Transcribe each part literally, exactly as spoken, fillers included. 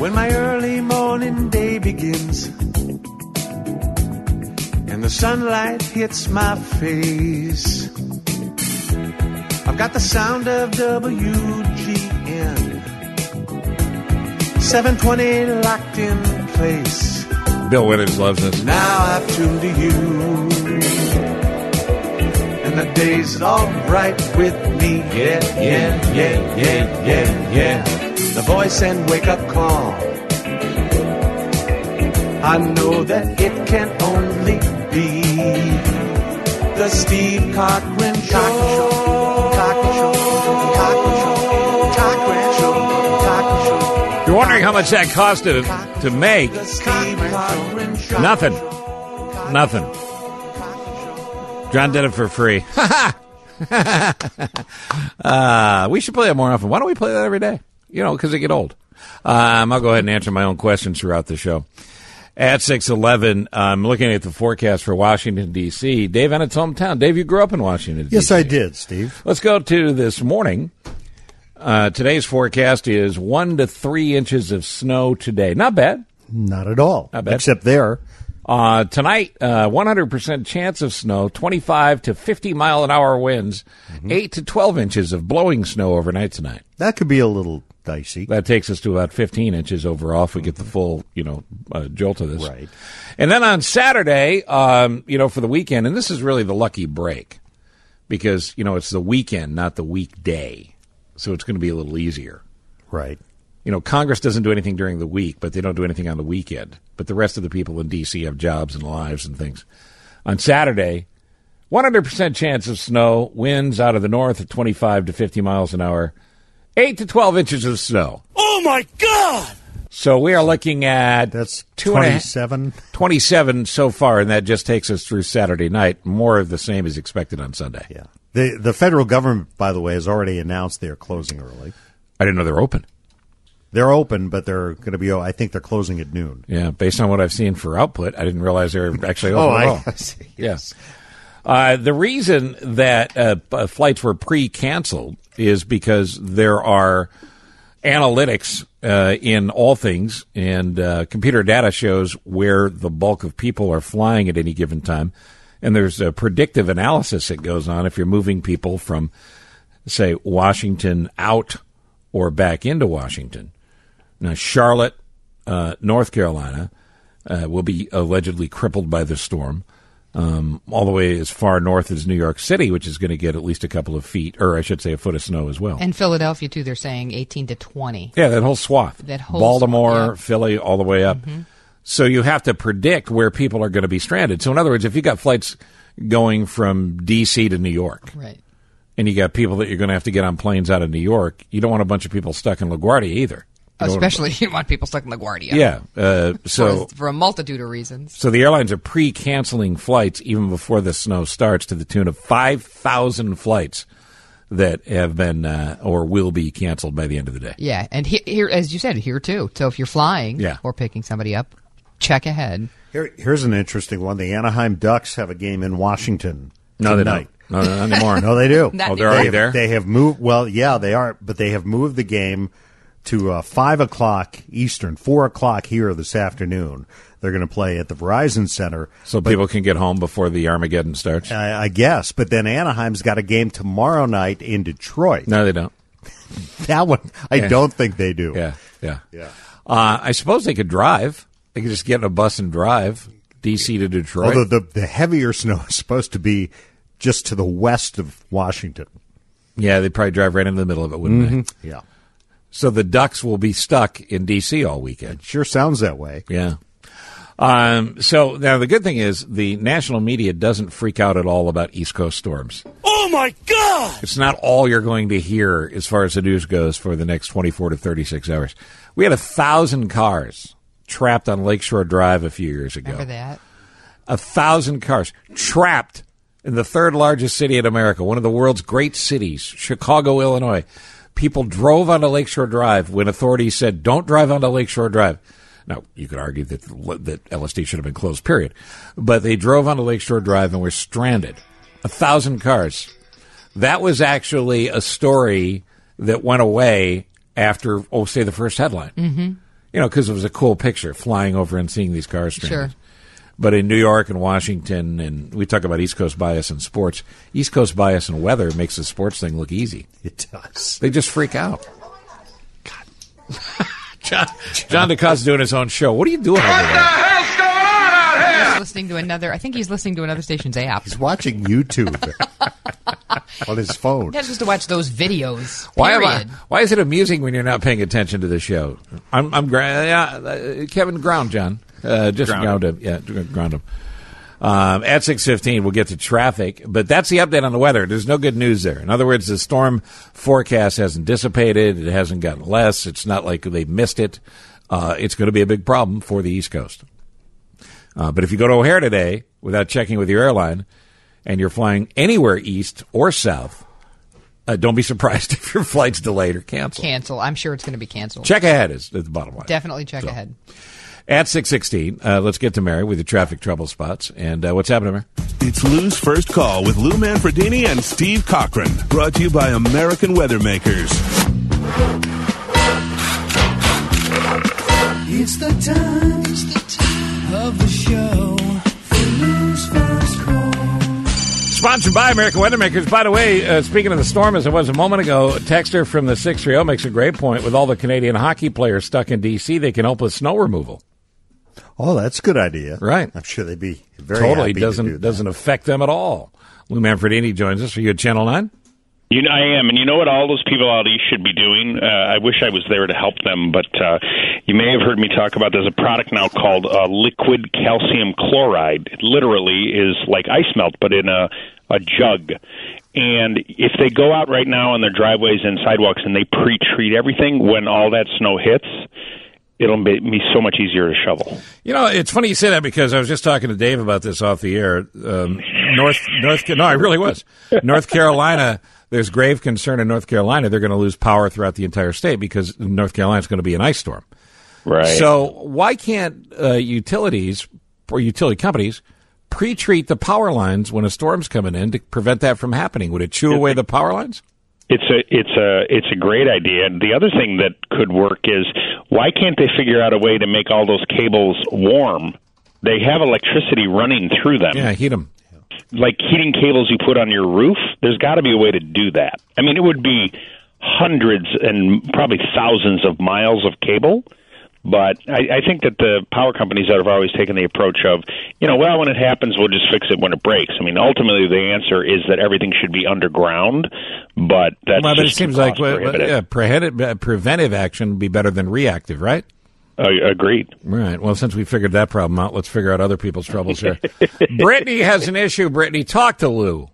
When my early morning day begins and the sunlight hits my face, I've got the sound of W G N seven twenty locked in place. Bill Withers loves this. Now I've tuned to you, and the day's all right with me. Yeah, yeah, yeah, yeah, yeah, yeah. The voice and wake-up call, I know that it can only be the Steve Cochran Show. Cochran Show. Cochran Show. Cochran Show. Cochran Show. You're wondering how much that costed to make? Nothing. Nothing. John did it for free. uh, we should play it more often. Why don't we play that every day? You know, because they get old. Um, I'll go ahead and answer my own questions throughout the show. At six eleven, I'm looking at the forecast for Washington, D C Dave and its hometown. Dave, you grew up in Washington, D C Yes, I did, Steve. Let's go to this morning. Uh, today's forecast is one to three inches of snow today. Not bad. Not at all. Not bad. Except there. Uh, tonight, uh, one hundred percent chance of snow, twenty-five to fifty mile an hour winds, mm-hmm. eight to twelve inches of blowing snow overnight tonight. That could be a little dicey. That takes us to about fifteen inches overall if we get the full, you know, uh, jolt of this. Right. And then on Saturday, um, you know, for the weekend, and this is really the lucky break because, you know, it's the weekend, not the weekday. So it's going to be a little easier. Right. You know, Congress doesn't do anything during the week, but they don't do anything on the weekend. But the rest of the people in D C have jobs and lives and things. On Saturday, one hundred percent chance of snow, winds out of the north at twenty-five to fifty miles an hour, eight to twelve inches of snow. Oh, my God! So we are looking at That's two twenty-seven. And a, twenty-seven so far, and that just takes us through Saturday night. More of the same is expected on Sunday. Yeah. The, the federal government, by the way, has already announced they're closing early. I didn't know they were open. They're open, but they're going to be, I think they're closing at noon. Yeah, based on what I've seen for output, I didn't realize they were actually open oh, at I, all. I see. Yes. Uh, the reason that uh, uh, flights were pre-canceled is because there are analytics uh, in all things, and uh, computer data shows where the bulk of people are flying at any given time. And there's a predictive analysis that goes on if you're moving people from, say, Washington out or back into Washington. Now, Charlotte, uh, North Carolina, uh, will be allegedly crippled by the storm, um, all the way as far north as New York City, which is going to get at least a couple of feet, or I should say a foot of snow as well. And Philadelphia, too, they're saying eighteen to twenty. Yeah, that whole swath. That whole Baltimore, swath, yeah. Philly, all the way up. Mm-hmm. So you have to predict where people are going to be stranded. So in other words, if you got flights going from D C to New York, right, and you got people that you're going to have to get on planes out of New York, you don't want a bunch of people stuck in LaGuardia either. You Especially you don't want people stuck in LaGuardia. Yeah. Uh, so for, for a multitude of reasons. So the airlines are pre-canceling flights even before the snow starts to the tune of five thousand flights that have been uh, or will be canceled by the end of the day. Yeah, and he, here, as you said, here too. So if you're flying yeah. or picking somebody up, check ahead. Here, here's an interesting one. The Anaheim Ducks have a game in Washington no, tonight. They don't. No, not anymore. No, they do. oh, they're already they, there? They have moved. Well, yeah, they are, but they have moved the game to uh, five o'clock Eastern, four o'clock here this afternoon. They're going to play at the Verizon Center. So but, people can get home before the Armageddon starts? I, I guess. But then Anaheim's got a game tomorrow night in Detroit. No, they don't. That one, I yeah. don't think they do. Yeah, yeah. yeah. Uh, I suppose they could drive. They could just get in a bus and drive D C to Detroit. Although the, the heavier snow is supposed to be just to the west of Washington. Yeah, they'd probably drive right into the middle of it, wouldn't mm-hmm. they? Yeah. So the Ducks will be stuck in D C all weekend. It sure sounds that way. Yeah. Um, so now the good thing is the national media doesn't freak out at all about East Coast storms. Oh, my God! It's not all you're going to hear as far as the news goes for the next twenty-four to thirty-six hours. We had a thousand cars trapped on Lakeshore Drive a few years ago. Remember that? A thousand cars trapped in the third largest city in America, one of the world's great cities, Chicago, Illinois. People drove onto Lakeshore Drive when authorities said, don't drive onto Lakeshore Drive. Now, you could argue that that L S D should have been closed, period. But they drove onto Lakeshore Drive and were stranded. A thousand cars. That was actually a story that went away after, oh, say, the first headline. Mm-hmm. you know, because it was a cool picture flying over and seeing these cars stranded. Sure. But in New York and Washington, and we talk about East Coast bias in sports, East Coast bias in weather makes the sports thing look easy. It does. They just freak out. God. John, John DeCosta doing his own show. What are you doing over there? He's listening to another. I think he's listening to another station's app. He's watching YouTube on his phone. That's just to watch those videos. Why am I, Period. Why is it amusing when you're not paying attention to the show? I'm, I'm gra- yeah, uh, Kevin ground John. Uh, just ground, ground him. Yeah, ground him. Um, at six fifteen, we'll get to traffic, but that's the update on the weather. There's no good news there. In other words, the storm forecast hasn't dissipated. It hasn't gotten less. It's not like they missed it. Uh, it's going to be a big problem for the East Coast. Uh, but if you go to O'Hare today without checking with your airline and you're flying anywhere east or south, uh, don't be surprised if your flight's delayed or canceled. Cancel. I'm sure it's going to be canceled. Check ahead is the bottom line. Definitely check So. ahead. At six sixteen, uh, let's get to Mary with the traffic trouble spots. And uh, what's happening, Mary? It's Lou's First Call with Lou Manfredini and Steve Cochran. Brought to you by American Weathermakers. It's the time, it's the time of the show for Lou's First Call. Sponsored by American Weathermakers. By the way, uh, speaking of the storm, as it was a moment ago, a texter from the six three zero makes a great point. With all the Canadian hockey players stuck in D C, they can help with snow removal. Oh, that's a good idea. Right. I'm sure they'd be very Totally happy doesn't to do that. doesn't affect them at all. Lou Manfredini joins us. Are you at Channel nine? You know, I am, and you know what all those people out east should be doing? Uh, I wish I was there to help them, but uh, you may have heard me talk about there's a product now called uh, liquid calcium chloride. It literally is like ice melt, but in a, a jug. And if they go out right now on their driveways and sidewalks and they pre-treat everything, when all that snow hits, it'll be, be so much easier to shovel. You know, it's funny you say that because I was just talking to Dave about this off the air. Um, North, North, no, I really was. North Carolina, there's grave concern in North Carolina. They're going to lose power throughout the entire state because North Carolina is going to be an ice storm. Right. So why can't uh, utilities or utility companies pre-treat the power lines when a storm's coming in to prevent that from happening? Would it chew away the power lines? It's a it's a it's a great idea. The other thing that could work is why can't they figure out a way to make all those cables warm? They have electricity running through them. Yeah, heat them. Like heating cables you put on your roof. There's got to be a way to do that. I mean, it would be hundreds and probably thousands of miles of cable. But I, I think that the power companies that have always taken the approach of, you know, well, when it happens, we'll just fix it when it breaks. I mean, ultimately, the answer is that everything should be underground, but that's well, but just it seems too like well, cost-prohibitive. yeah, preventive, uh, preventive action would be better than reactive, right? Uh, agreed. Right. Well, since we figured that problem out, let's figure out other people's troubles here. Brittany has an issue. Brittany, talk to Lou.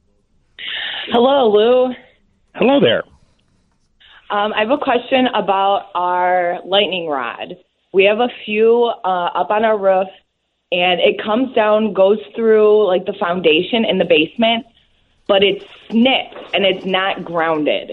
Hello, Lou. Hello there. Um, I have a question about our lightning rod. We have a few uh, up on our roof, and it comes down, goes through like the foundation in the basement, but it's snipped and it's not grounded.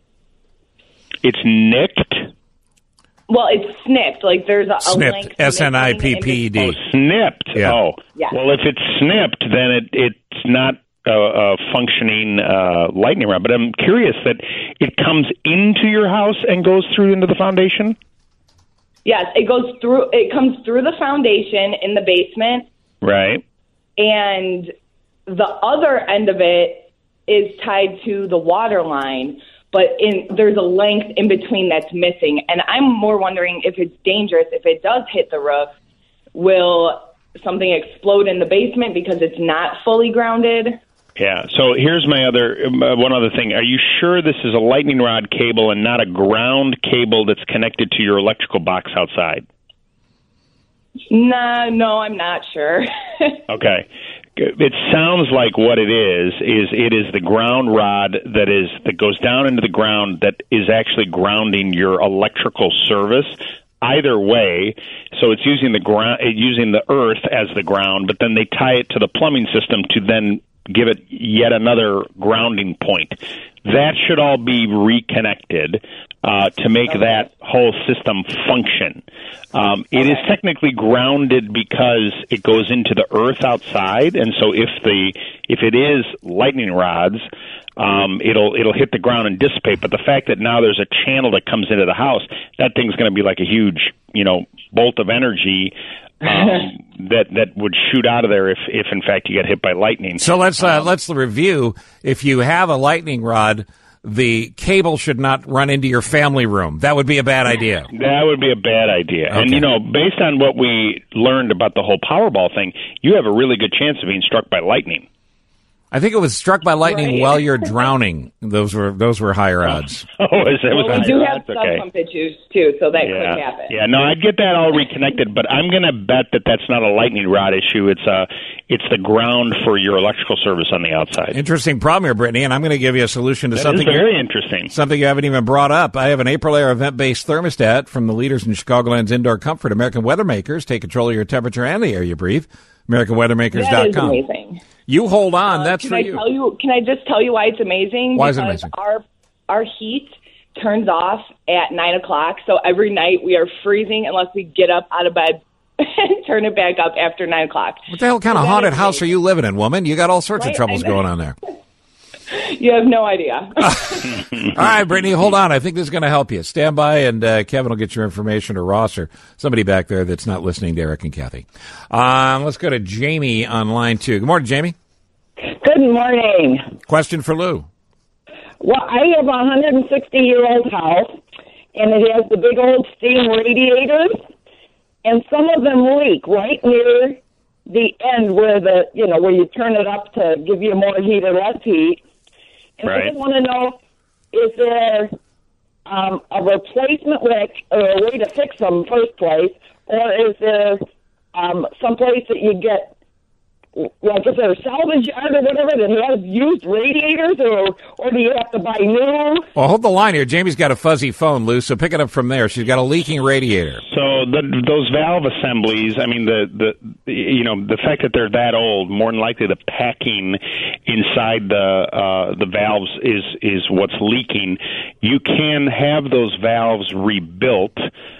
It's nicked? Well, it's snipped. Like there's a, a Snipped. length S N I P P E D. Oh, snipped. Yeah. Oh. Yeah. Well, if it's snipped, then it, it's not a, a functioning uh, lightning rod. But I'm curious that it comes into your house and goes through into the foundation? Yes, it goes through. It comes through the foundation in the basement, Right. and the other end of it is tied to the water line. But in, there's a length in between that's missing, and I'm more wondering if it's dangerous. If it does hit the roof, will something explode in the basement because it's not fully grounded? Yeah. So here's my other uh, one other thing. Are you sure this is a lightning rod cable and not a ground cable that's connected to your electrical box outside? Nah, no, I'm not sure. Okay. It sounds like what it is is it is the ground rod that is that goes down into the ground that is actually grounding your electrical service. Either way, so it's using the ground, using the earth as the ground, but then they tie it to the plumbing system to then give it yet another grounding point. That should all be reconnected uh, to make that whole system function. Um, it is technically grounded because it goes into the earth outside, and so if the If it is lightning rods, um, it'll it'll hit the ground and dissipate. But the fact that now there's a channel that comes into the house, that thing's going to be like a huge, you know, bolt of energy um, that that would shoot out of there if, if in fact you get hit by lightning. So let's uh, um, let's review. If you have a lightning rod, the cable should not run into your family room. That would be a bad idea. That would be a bad idea. Okay. And, you know, based on what we learned about the whole Powerball thing, you have a really good chance of being struck by lightning. I think it was struck by lightning Right. while you're drowning. Those were those were higher odds. Oh, is that Well, was we do have that's okay. sub pump issues too, so that Yeah, could happen. yeah. No, I'd get that all reconnected, but I'm going to bet that that's not a lightning rod issue. It's uh, it's the ground for your electrical service on the outside. Interesting problem here, Brittany, and I'm going to give you a solution to That something is very interesting. something you haven't even brought up. I have an Aprilaire event-based thermostat from the leaders in Chicagoland's indoor comfort, American Weather Makers. Take control of your temperature and the air you breathe. American Weather Makers That dot is com. amazing. You hold on. Uh, That's can for I you. Tell you. Can I just tell you why it's amazing? Why is it Because amazing? Our our heat turns off at nine o'clock, so every night we are freezing unless we get up out of bed and turn it back up after nine o'clock. What the hell kind So of that haunted is house are amazing. you living in, woman? You got all sorts of Right? troubles I know. going on there. You have no idea. All right, Brittany, hold on. I think this is going to help you. Stand by, and uh, Kevin will get your information, or Ross, or somebody back there that's not listening to Eric and Kathy. Um, let's go to Jamie on line two. Good morning, Jamie. Good morning. Question for Lou. Well, I have a one hundred sixty year old house, and it has the big old steam radiators, and some of them leak right near the end where the, you know, where you turn it up to give you more heat or less heat. And I Right. just want to know, is there um, a replacement way, or a way to fix them first place, or is there um, some place that you get, like, is there a salvage yard or whatever that has used radiators, or or do you have to buy new? Well, hold the line here. Jamie's got a fuzzy phone, Lou, so pick it up from there. She's got a leaking radiator. So the, those valve assemblies, I mean, the, the you know the fact that they're that old, more than likely the packing inside the uh, the valves is is what's leaking. You can have those valves rebuilt.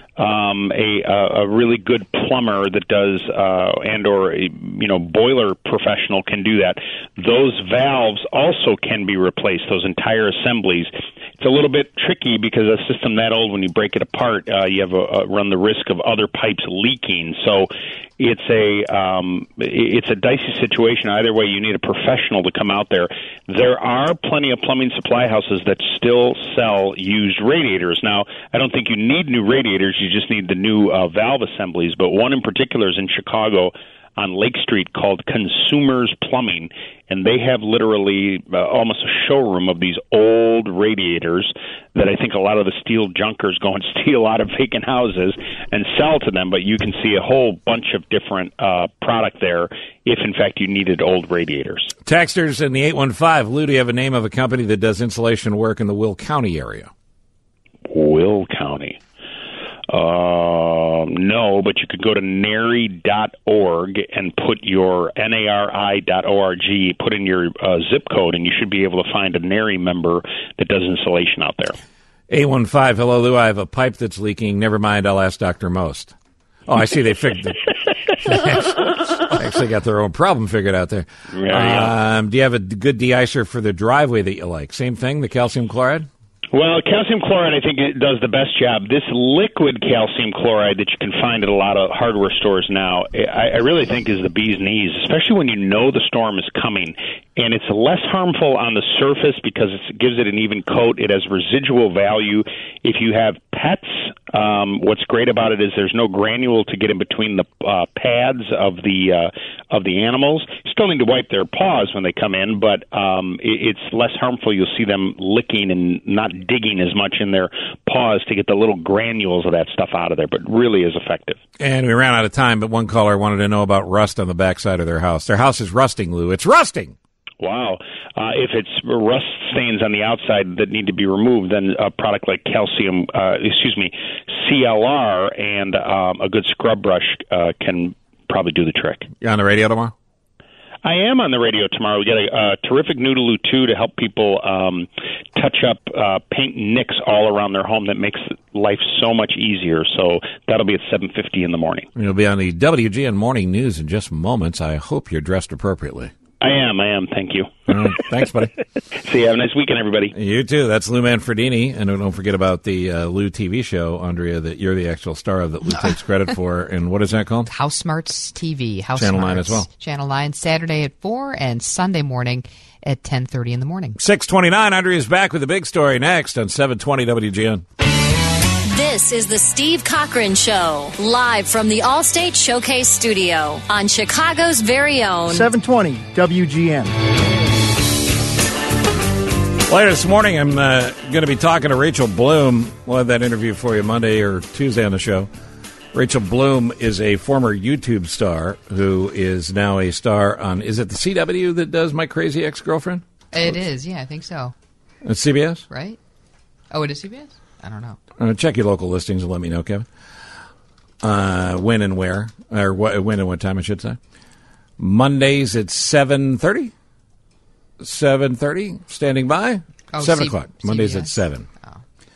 Um, a, a a really good plumber that does uh, and or a, you know boiler professional can do that. Those valves also can be replaced. Those entire assemblies. It's a little bit tricky because a system that old, when you break it apart, uh, you have a, a run the risk of other pipes leaking. So it's a um, it's a dicey situation. Either way, you need a professional to come out there. There are plenty of plumbing supply houses that still sell used radiators. Now, I don't think you need new radiators. You just need the new uh, valve assemblies. But one in particular is in Chicago on Lake Street called Consumers Plumbing, and they have literally uh, almost a showroom of these old radiators that I think a lot of the steel junkers go and steal out of vacant houses and sell to them. But you can see a whole bunch of different uh, product there if, in fact, you needed old radiators. Texters in the eight one five. Lou, do you have a name of a company that does insulation work in the Will County area? Will County. Uh, no, but you could go to nary dot org and put your N A R I dot org, put in your uh, zip code, and you should be able to find a NARI member that does insulation out there. eight one five. Hello, Lou. I have a pipe that's leaking. Never mind. I'll ask Doctor Most. Oh, I see. They figured it. They actually got their own problem figured out there. Yeah, yeah. Um, do you have a good de-icer for the driveway that you like? Same thing, the calcium chloride? Well, calcium chloride, I think, it does the best job. This liquid calcium chloride that you can find at a lot of hardware stores now, I, I really think is the bee's knees, especially when you know the storm is coming. And it's less harmful on the surface because it gives it an even coat. It has residual value. If you have pets, um, what's great about it is there's no granule to get in between the uh, pads of the uh, of the animals. You still need to wipe their paws when they come in, but um, it, it's less harmful. You'll see them licking and not digging as much in their paws to get the little granules of that stuff out of there, but really is effective. And we ran out of time, but one caller wanted to know about rust on the backside of their house. Their house is rusting, Lou. It's rusting! Wow. Uh, if it's rust stains on the outside that need to be removed, then a product like calcium, uh, excuse me, C L R and um, a good scrub brush uh, can probably do the trick. You on the radio tomorrow? I am on the radio tomorrow. We got a, a terrific Noodaloo two to help people um, touch up uh, paint nicks all around their home that makes life so much easier. So that'll be at seven fifty in the morning. You'll be on the W G N Morning News in just moments. I hope you're dressed appropriately. I am. I am. Thank you. Uh, thanks, buddy. See you. Have a nice weekend, everybody. You too. That's Lou Manfredini. And don't forget about the uh, Lou T V show, Andrea, that you're the actual star of that Lou takes credit for. And what is that called? House Smarts T V. House Channel Smarts. nine as well. Channel nine, Saturday at four and Sunday morning at ten thirty in the morning. six twenty-nine. Andrea's back with the big story next on seven twenty W G N. This is the Steve Cochran Show, live from the Allstate Showcase Studio on Chicago's very own seven twenty W G N. Later this morning, I'm uh, going to be talking to Rachel Bloom. We'll have that interview for you Monday or Tuesday on the show. Rachel Bloom is a former YouTube star who is now a star on, is it the C W that does My Crazy Ex-Girlfriend? It is, yeah, I think so. It's C B S? Right? Oh, it is C B S? I don't know. Uh, check your local listings and let me know, Kevin. Uh, when and where, or what, when and what time, I should say. Mondays at seven thirty. seven thirty, standing by. Oh, seven C- o'clock. Mondays C B S. at seven. Oh.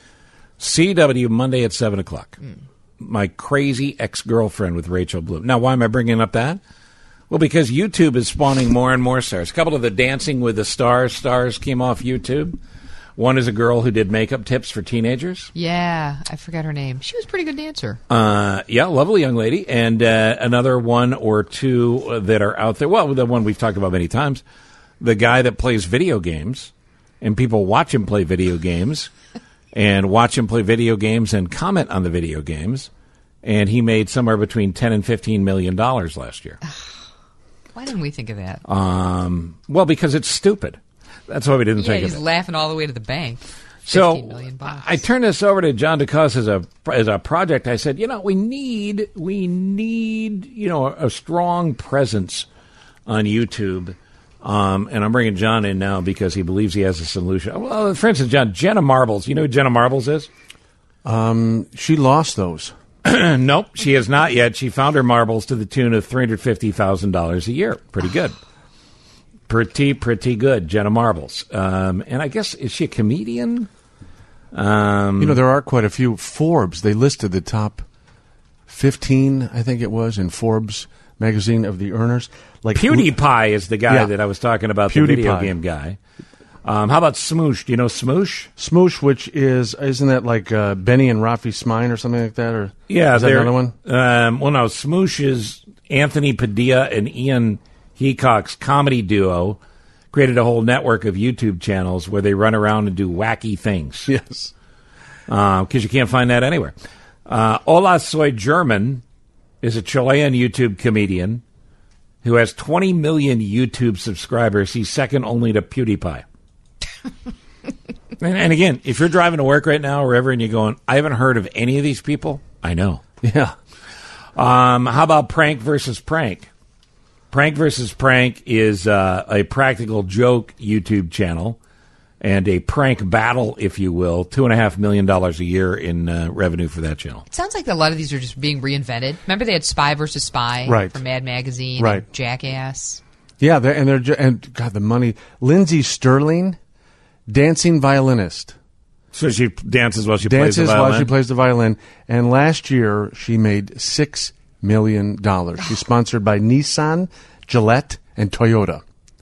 C W, Monday at seven o'clock. Mm. My Crazy Ex-Girlfriend with Rachel Bloom. Now, why am I bringing up that? Well, because YouTube is spawning more and more stars. A couple of the Dancing with the Stars stars came off YouTube. One is a girl who did makeup tips for teenagers. Yeah, I forgot her name. She was a pretty good dancer. Uh, yeah, lovely young lady. And uh, another one or two that are out there. Well, the one we've talked about many times. The guy that plays video games, and people watch him play video games, and watch him play video games and comment on the video games. And he made somewhere between ten and fifteen million dollars last year. Why didn't we think of that? Um, well, because it's stupid. That's why we didn't yeah, think of he's it. laughing all the way to the bank. So fifteen million bucks. I turned this over to John DeCoste as a as a project. I said, you know, we need we need you know a, a strong presence on YouTube, um, and I'm bringing John in now because he believes he has a solution. Well, for instance, John, Jenna Marbles. You know who Jenna Marbles is? Um, she lost those. Nope, she has not yet. She found her marbles to the tune of three hundred fifty thousand dollars a year. Pretty good. Pretty, pretty good, Jenna Marbles. Um, and I guess, is she a comedian? Um, you know, there are quite a few. Forbes, they listed the top fifteen, I think it was, in Forbes magazine of the earners. Like PewDiePie is the guy Yeah. that I was talking about, PewDiePie. the video game guy. Um, how about Smoosh? Do you know Smoosh? Smoosh, which is, isn't that like uh, Benny and Rafi Smine or something like that? Or Yeah, is that they're- another one? Um, well, no, Smoosh is Anthony Padilla and Ian Heacock's comedy duo. Created a whole network of YouTube channels where they run around and do wacky things. Yes. Because you can't find that anywhere. Uh, Hola Soy German is a Chilean YouTube comedian who has twenty million YouTube subscribers. He's second only to PewDiePie. and, and again, if you're driving to work right now or wherever and you're going, I haven't heard of any of these people, I know. Yeah. Um, how about Prank versus Prank? Prank versus Prank is uh, a practical joke YouTube channel and a prank battle, if you will. Two and a half million dollars a year in uh, revenue for that channel. It sounds like a lot of these are just being reinvented. Remember they had Spy versus Spy Right. from Mad Magazine, Right. and Jackass. Yeah, they're, and they're ju- and God, the money. Lindsay Sterling, dancing violinist. So she dances while she plays dances the violin? while she plays the violin. And last year she made six million dollars. She's sponsored by Nissan, Gillette, and Toyota.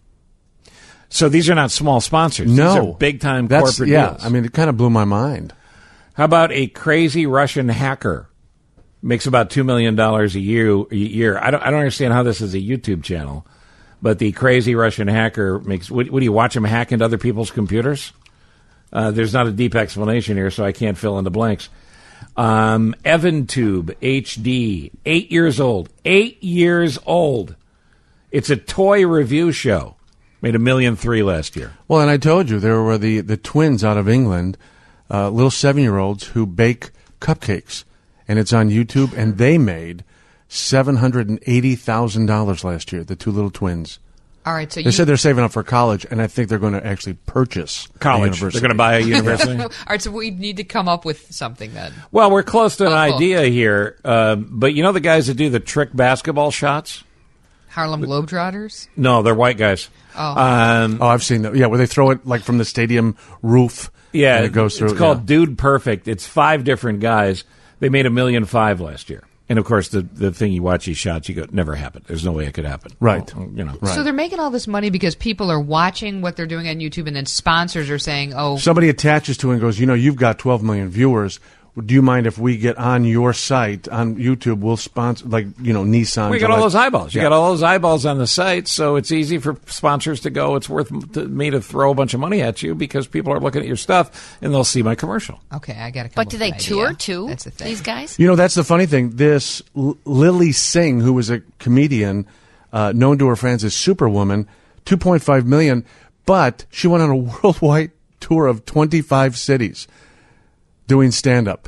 So these are not small sponsors. No, These are big-time That's- corporate yeah, deals. I mean, it kind of blew my mind. How about a crazy Russian hacker? Makes about two million dollars a year. A year. I don't. I don't understand how this is a YouTube channel, but the crazy Russian hacker makes. What, what do you watch him hack into other people's computers? Uh, there's not a deep explanation here, so I can't fill in the blanks. Um, EvanTube H D, eight years old. Eight years old. It's a toy review show. Made a million three last year. Well, and I told you there were the, the twins out of England, uh, little seven-year-olds who bake cupcakes, and it's on YouTube, and they made seven hundred eighty thousand dollars last year, the two little twins. All right, so They you said they're saving up for college, and I think they're going to actually purchase a College. university. They're going to buy a university? All right, so we need to come up with something then. Well, we're close to an Oh, cool. idea here, uh, but you know the guys that do the trick basketball shots? Harlem Globetrotters? No, they're white guys. Oh. Um, oh, I've seen that. Yeah, where they throw it like from the stadium roof. yeah, and it goes through. it's called yeah. Dude Perfect. It's five different guys. They made a million five last year. And of course, the the thing you watch these shots, you go, never happened. There's no way it could happen. Right. Well, you know. Right. So they're making all this money because people are watching what they're doing on YouTube, and then sponsors are saying, "Oh, somebody attaches to it and goes, you know, you've got twelve million viewers. Do you mind if we get on your site on YouTube? We'll sponsor, like, you know, Nissan. We got all those eyeballs. You Yeah. got all those eyeballs on the site, so it's easy for sponsors to go. It's worth m- to me to throw a bunch of money at you because people are looking at your stuff and they'll see my commercial. okay, I got to." But do they tour idea. too? That's the thing. These guys? You know, that's the funny thing. This L- Lily Singh, who was a comedian, uh, known to her fans as Superwoman, two point five million, but she went on a worldwide tour of twenty-five cities doing stand-up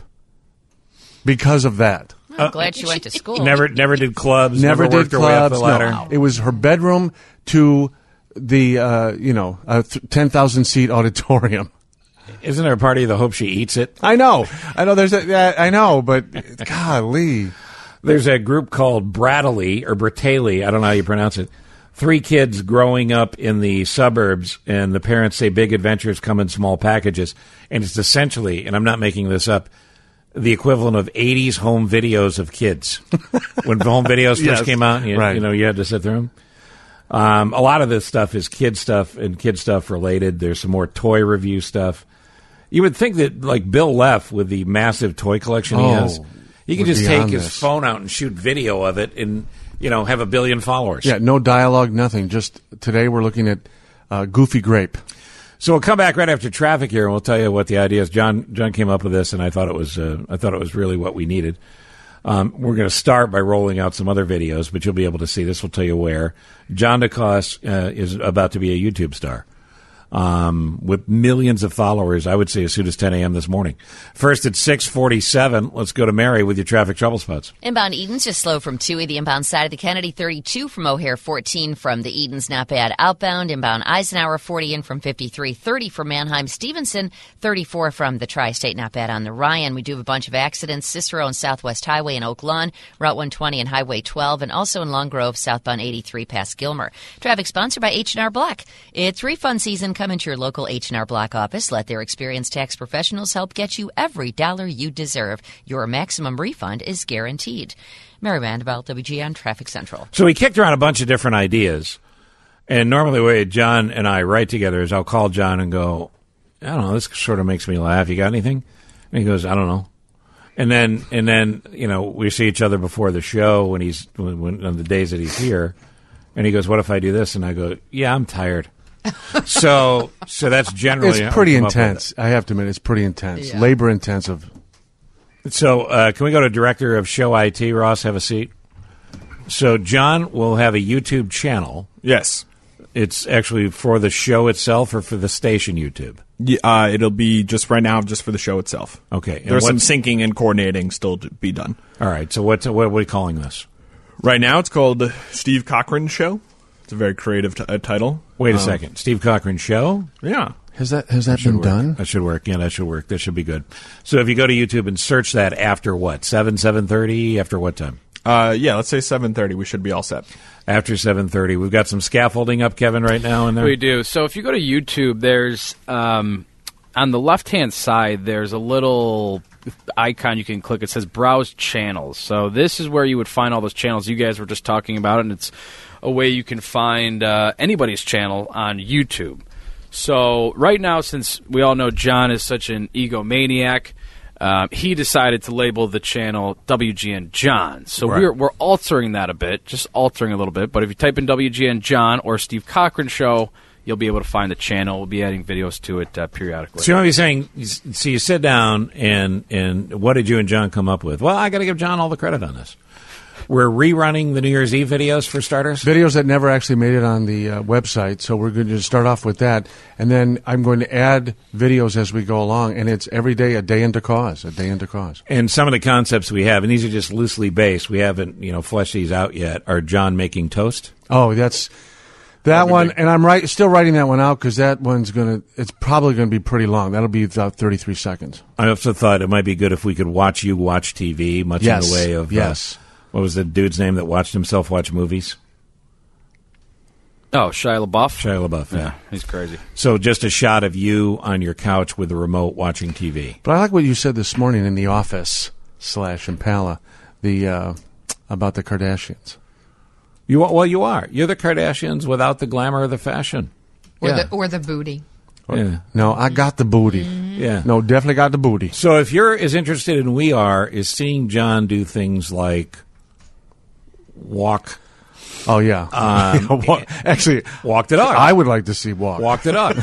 because of that. I'm glad she went to school. Never, never did clubs. Never, Never, did worked her way up clubs. the ladder. No. It was her bedroom to the, uh, you know, a th- ten thousand seat auditorium. Isn't there a party of the hope she eats it? I know. I know there's a, uh, I know, but golly. There's a group called Bradley or Bratali. I don't know how you pronounce it. Three kids growing up in the suburbs, and the parents say big adventures come in small packages. And it's essentially, and I'm not making this up, the equivalent of eighties home videos of kids. When home videos first Yes. came out, you, Right. you know, you had to sit through them. Um, a lot of this stuff is kid stuff and kid stuff related. There's some more toy review stuff. You would think that, like Bill Leff, with the massive toy collection he Oh, has, he could we're just take beyond his this. phone out and shoot video of it and, you know, have a billion followers. Yeah, no dialogue, nothing. Just today we're looking at uh, Goofy Grape. So we'll come back right after traffic here, and we'll tell you what the idea is. John John came up with this, and I thought it was uh, I thought it was really what we needed. Um, we're going to start by rolling out some other videos, but you'll be able to see this. We'll tell you where. John DeCoste uh, is about to be a YouTube star. Um, with millions of followers, I would say as soon as ten a.m. this morning. First at six forty-seven, let's go to Mary with your traffic trouble spots. Inbound Edens just slow from two, the inbound side of the Kennedy, thirty-two from O'Hare, fourteen from the Edens, not bad. Outbound, inbound Eisenhower, forty in from fifty-three, thirty from Mannheim, Stevenson, thirty-four from the Tri-State, not bad on the Ryan. We do have a bunch of accidents, Cicero and Southwest Highway in Oak Lawn, Route one twenty and Highway twelve, and also in Long Grove, southbound eighty-three past Gilmer. Traffic sponsored by H and R Block. It's refund season. Come into your local H and R Block office. Let their experienced tax professionals help get you every dollar you deserve. Your maximum refund is guaranteed. Mary Vanderbilt, W G N Traffic Central. So we kicked around a bunch of different ideas, and normally the way John and I write together is I'll call John and go, I don't know, this sort of makes me laugh. You got anything? And he goes, I don't know. And then, and then, you know, we see each other before the show when he's when, when, on the days that he's here, and he goes, "What if I do this?" And I go, "Yeah, I'm tired." so, so that's generally It's pretty how we come up with intense. I have to admit, it's pretty intense. Yeah. Labor intensive. it. So, uh, can we go to Director of Show I T, Ross? Have a seat. So, John will have a YouTube channel. Yes. It's actually for the show itself or for the station YouTube? Yeah, uh, it'll be just right now, just for the show itself. Okay. And There's some what's- syncing and coordinating still to be done. All right. So, what, what are we calling this? Right now, it's called Steve Cochran Show. It's a very creative t- uh, title. Wait a Um, second. Steve Cochran Show? Yeah. Has that has that should been work. done? That should work. Yeah, that should work. That should be good. So if you go to YouTube and search that after what? seven, seven thirty? After what time? Uh, yeah, let's say seven thirty. We should be all set. After seven thirty. We've got some scaffolding up, Kevin, right now in there? We do. So if you go to YouTube, there's um, on the left-hand side, there's a little icon you can click. It says Browse Channels. So this is where you would find all those channels you guys were just talking about, and it's a way you can find uh, anybody's channel on YouTube. So right now, since we all know John is such an egomaniac, um, he decided to label the channel W G N John. So Right. we're we're altering that a bit, just altering a little bit. But if you type in W G N John or Steve Cochran Show, you'll be able to find the channel. We'll be adding videos to it uh, periodically. So you might be saying, so you sit down and, and what did you and John come up with? Well, I got to give John all the credit on this. We're rerunning the New Year's Eve videos for starters. Videos that never actually made it on the uh, website, so we're going to start off with that, and then I'm going to add videos as we go along, and it's every day a day into cause, a day into cause. And some of the concepts we have, and these are just loosely based, we haven't, you know, fleshed these out yet, are John making toast. Oh, that's that one, and I'm right, still writing that one out because that one's going to, it's probably going to be pretty long. That'll be about thirty-three seconds. I also thought it might be good if we could watch you watch T V, much Yes. in the way of, Yes. uh, what was the dude's name that watched himself watch movies? Oh, Shia LaBeouf? Shia LaBeouf, yeah. Yeah, he's crazy. So just a shot of you on your couch with the remote watching T V. But I like what you said this morning in the office slash Impala the uh, about the Kardashians. You well, you are. You're the Kardashians without the glamour of the fashion. Or, Yeah. the, or the booty. Yeah. No, I got the booty. Yeah. No, definitely got the booty. So if you're as interested in we are, is seeing John do things like walk. Oh yeah. Um, Walk- Actually, walk the dog. I would like to see walk. Walk the dog.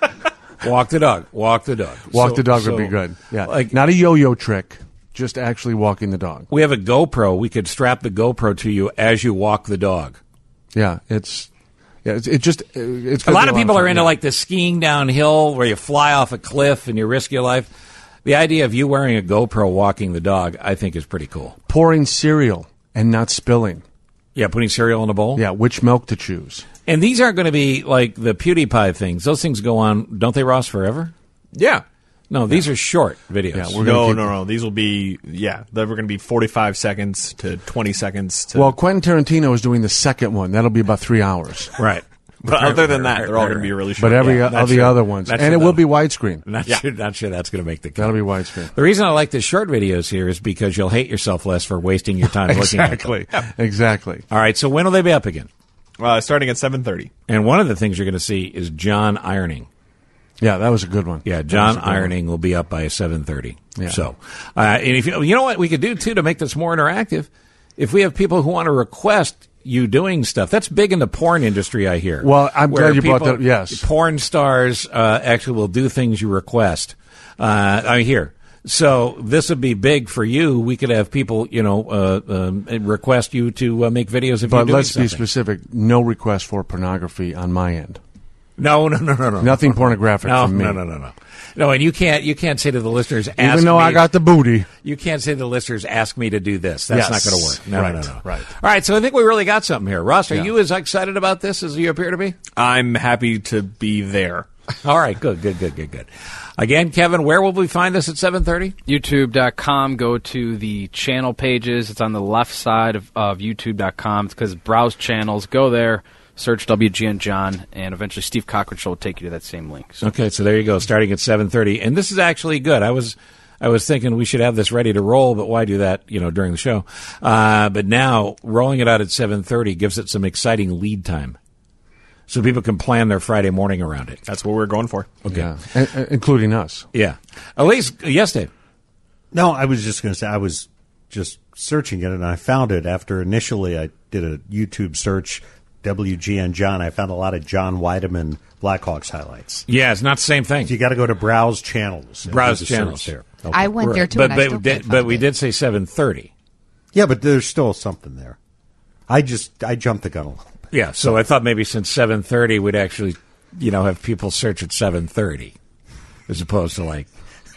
Walk the dog. Walk the dog. Walk So- the dog so, would be good. Yeah, Like not a yo-yo trick, just actually walking the dog. we have a GoPro. We could strap the GoPro to you as you walk the dog. Yeah, it's yeah, it's it just it's A gonna lot be of people fun, are into yeah. like the skiing downhill where you fly off a cliff and you risk your life. The idea of you wearing a GoPro walking the dog, I think, is pretty cool. pouring cereal and not spilling. Yeah, putting cereal in a bowl. Yeah, which milk to choose. And these aren't going to be like the PewDiePie things. Those things go on, don't they, Ross, forever? Yeah. No, these are short videos. Yeah, we're no, gonna keep- no, no. These will be, yeah, they're going to be forty-five seconds to twenty seconds. To, Well, Quentin Tarantino is doing the second one. That'll be about three hours. Right. but other than that, they're all going to be really short. But every Yeah, all not the sure. other ones, Not and sure it will though. be widescreen. Not Yeah. sure. Not sure that's going to make the cut. That'll be widescreen. The reason I like the short videos here is because you'll hate yourself less for wasting your time looking at them. Exactly. Exactly. All right. So when will they be up again? Uh, starting at seven thirty. And one of the things you're going to see is John ironing. Yeah, that was a good one. Yeah, That was John a good one. ironing will be up by seven thirty. Yeah. So, uh, and if you, you know what we could do too to make this more interactive, if we have people who want to request you doing stuff, that's big in the porn industry. I hear. Well, I'm Where glad you brought people- that- yes. porn stars uh, actually will do things you request. Uh, I hear. So this would be big for you. We could have people, you know, uh, um, request you to uh, make videos of you But doing let's be something. specific. No request for pornography on my end. No, no, no, no, no. Nothing pornographic No, from me. no, no, no, no. No, and you can't you can't say to the listeners, ask Even though me, I got the booty. You can't say to the listeners, ask me to do this. That's Yes. not going to work. No, Right, no, no, no. right. All right, so I think we really got something here. Ross, are Yeah. you as excited about this as you appear to be? I'm happy to be there. All right, good, good, good, good, good. Again, Kevin, where will we find this at seven thirty? YouTube dot com. Go to the channel pages. It's on the left side of, of YouTube dot com. It's because browse channels. Go there, search W G N John, and eventually Steve Cochran Show will take you to that same link. So Okay, so there you go, starting at seven thirty. And this is actually good. I was I was thinking we should have this ready to roll, but why do that, you know, during the show? Uh, but now, rolling it out at seven thirty gives it some exciting lead time. So people can plan their Friday morning around it. That's what we're going for. Okay. Yeah, and, and including us. Yeah. Elise, yes, Dave. No, I was just going to say I was just searching it and I found it after initially I did a YouTube search, W G N John. I found a lot of John Weideman Blackhawks highlights. Yeah, it's not the same thing. So you got to go to browse channels. and Browse do the search channels. there. I went there too, But, and I but, still did- can't but find we it. did say seven thirty. Yeah, but there's still something there. I just I jumped the gun a little bit. Yeah, so I thought maybe since seven thirty we'd actually, you know, have people search at seven thirty as opposed to like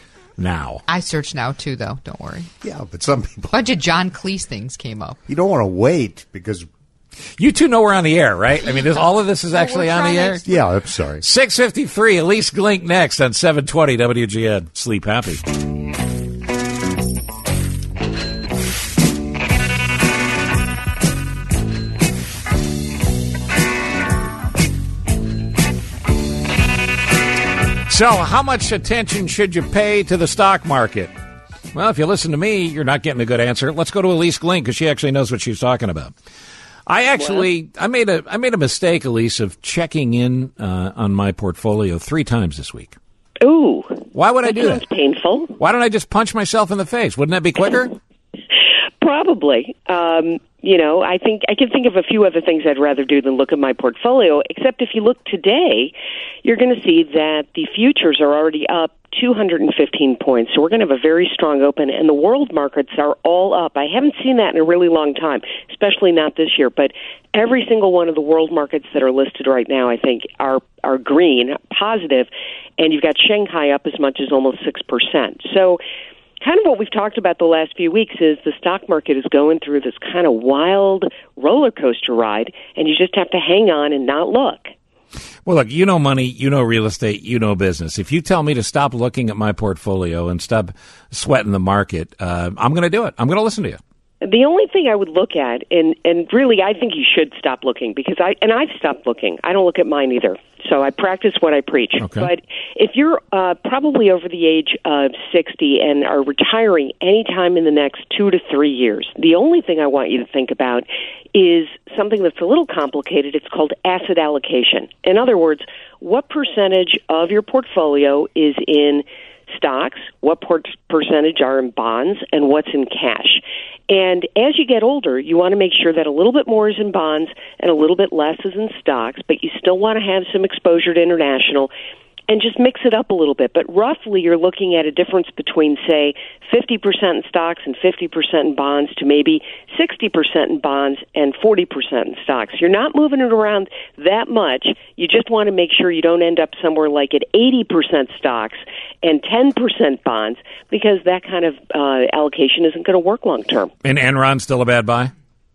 now. I searched now too, though. Don't worry. Yeah, but some people bunch of John Cleese things came up. you don't want to wait because You two know we're on the air, right? I mean, this, all of this is actually we're on the trying air. to- yeah, I'm sorry. six fifty-three, Elise Glink next on seven twenty W G N. Sleep happy. So, how much attention should you pay to the stock market? Well, if you listen to me, you're not getting a good answer. Let's go to Elise Glink because she actually knows what she's talking about. I actually, I made a, I made a mistake, Elise, of checking in uh, on my portfolio three times this week. Ooh. Why would I do sounds that? painful. Why don't I just punch myself in the face? Wouldn't that be quicker? Probably. Um, you know, I think I can think of a few other things I'd rather do than look at my portfolio, except if you look today, you're going to see that the futures are already up two hundred fifteen points. So we're going to have a very strong open, and the world markets are all up. I haven't seen that in a really long time, especially not this year, but every single one of the world markets that are listed right now, I think, are are green, positive, and you've got Shanghai up as much as almost six percent. So kind of what we've talked about the last few weeks is the stock market is going through this kind of wild roller coaster ride, and you just have to hang on and not look. Well, look, you know money, you know real estate, you know business. If you tell me to stop looking at my portfolio and stop sweating the market, uh, I'm going to do it. I'm going to listen to you. The only thing I would look at, and, and really I think you should stop looking, because I, and I've stopped looking. I don't look at mine either. So I practice what I preach. Okay. But if you're uh, probably over the age of sixty and are retiring anytime in the next two to three years, the only thing I want you to think about is something that's a little complicated. It's called asset allocation. In other words, what percentage of your portfolio is in stocks, what por- percentage are in bonds, and what's in cash. And as you get older, you want to make sure that a little bit more is in bonds and a little bit less is in stocks, but you still want to have some exposure to international, and just mix it up a little bit. But roughly, you're looking at a difference between, say, fifty percent in stocks and fifty percent in bonds to maybe sixty percent in bonds and forty percent in stocks. You're not moving it around that much. You just want to make sure you don't end up somewhere like at eighty percent stocks and ten percent bonds, because that kind of uh, allocation isn't going to work long term. And Enron still a bad buy?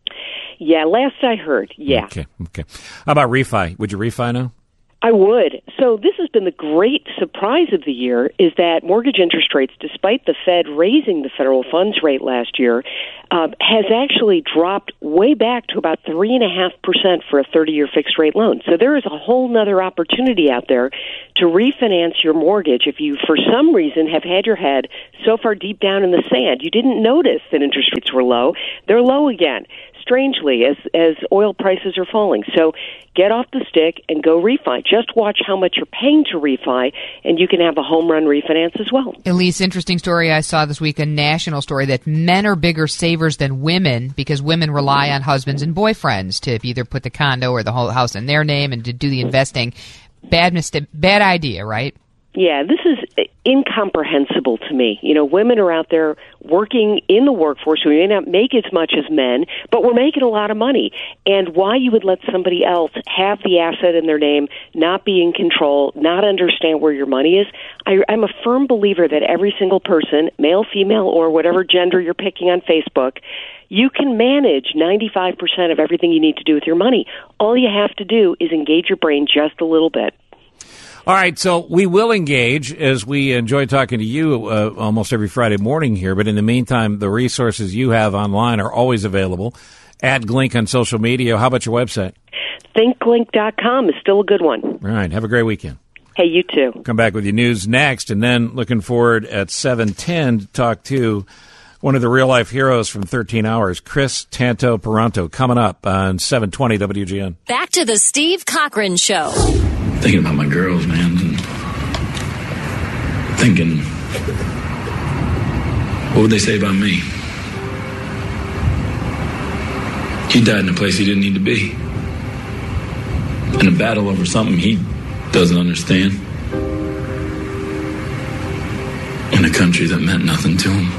Yeah, last I heard, yeah. Okay, okay. How about refi? Would you refi now? I would. So this has been the great surprise of the year, is that mortgage interest rates, despite the Fed raising the federal funds rate last year, uh, has actually dropped way back to about three point five percent for a thirty-year fixed-rate loan. So there is a whole nother opportunity out there to refinance your mortgage if you, for some reason, have had your head so far deep down in the sand. You didn't notice that interest rates were low. They're low again, strangely, as as oil prices are falling. So get off the stick and go refi. Just watch how much you're paying to refi, and you can have a home run refinance as well. Elise, interesting story I saw this week, a national story, that men are bigger savers than women because women rely on husbands and boyfriends to either put the condo or the whole house in their name and to do the investing. Bad mistake, bad idea, right? Yeah, this is incomprehensible to me. You know, women are out there working in the workforce. We may not make as much as men, but we're making a lot of money. And why you would let somebody else have the asset in their name, not be in control, not understand where your money is, I, I'm a firm believer that every single person, male, female, or whatever gender you're picking on Facebook, you can manage ninety-five percent of everything you need to do with your money. All you have to do is engage your brain just a little bit. All right, so we will engage as we enjoy talking to you uh, almost every Friday morning here. But in the meantime, the resources you have online are always available at Glink on social media. How about your website? think glink dot com is still a good one. All right, have a great weekend. Hey, you too. Come back with your news next, and then looking forward at seven ten to talk to one of the real-life heroes from thirteen hours, Chris Tanto Paronto, coming up on seven twenty W G N. Back to the Steve Cochran Show. Thinking about my girls, man. And thinking, what would they say about me? He died in a place he didn't need to be. In a battle over something he doesn't understand. In a country that meant nothing to him.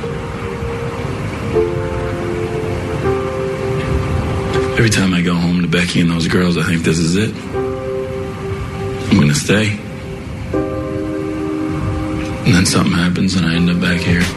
Every time I go home to Becky and those girls, I think this is it. I'm going to stay. And then something happens and I end up back here.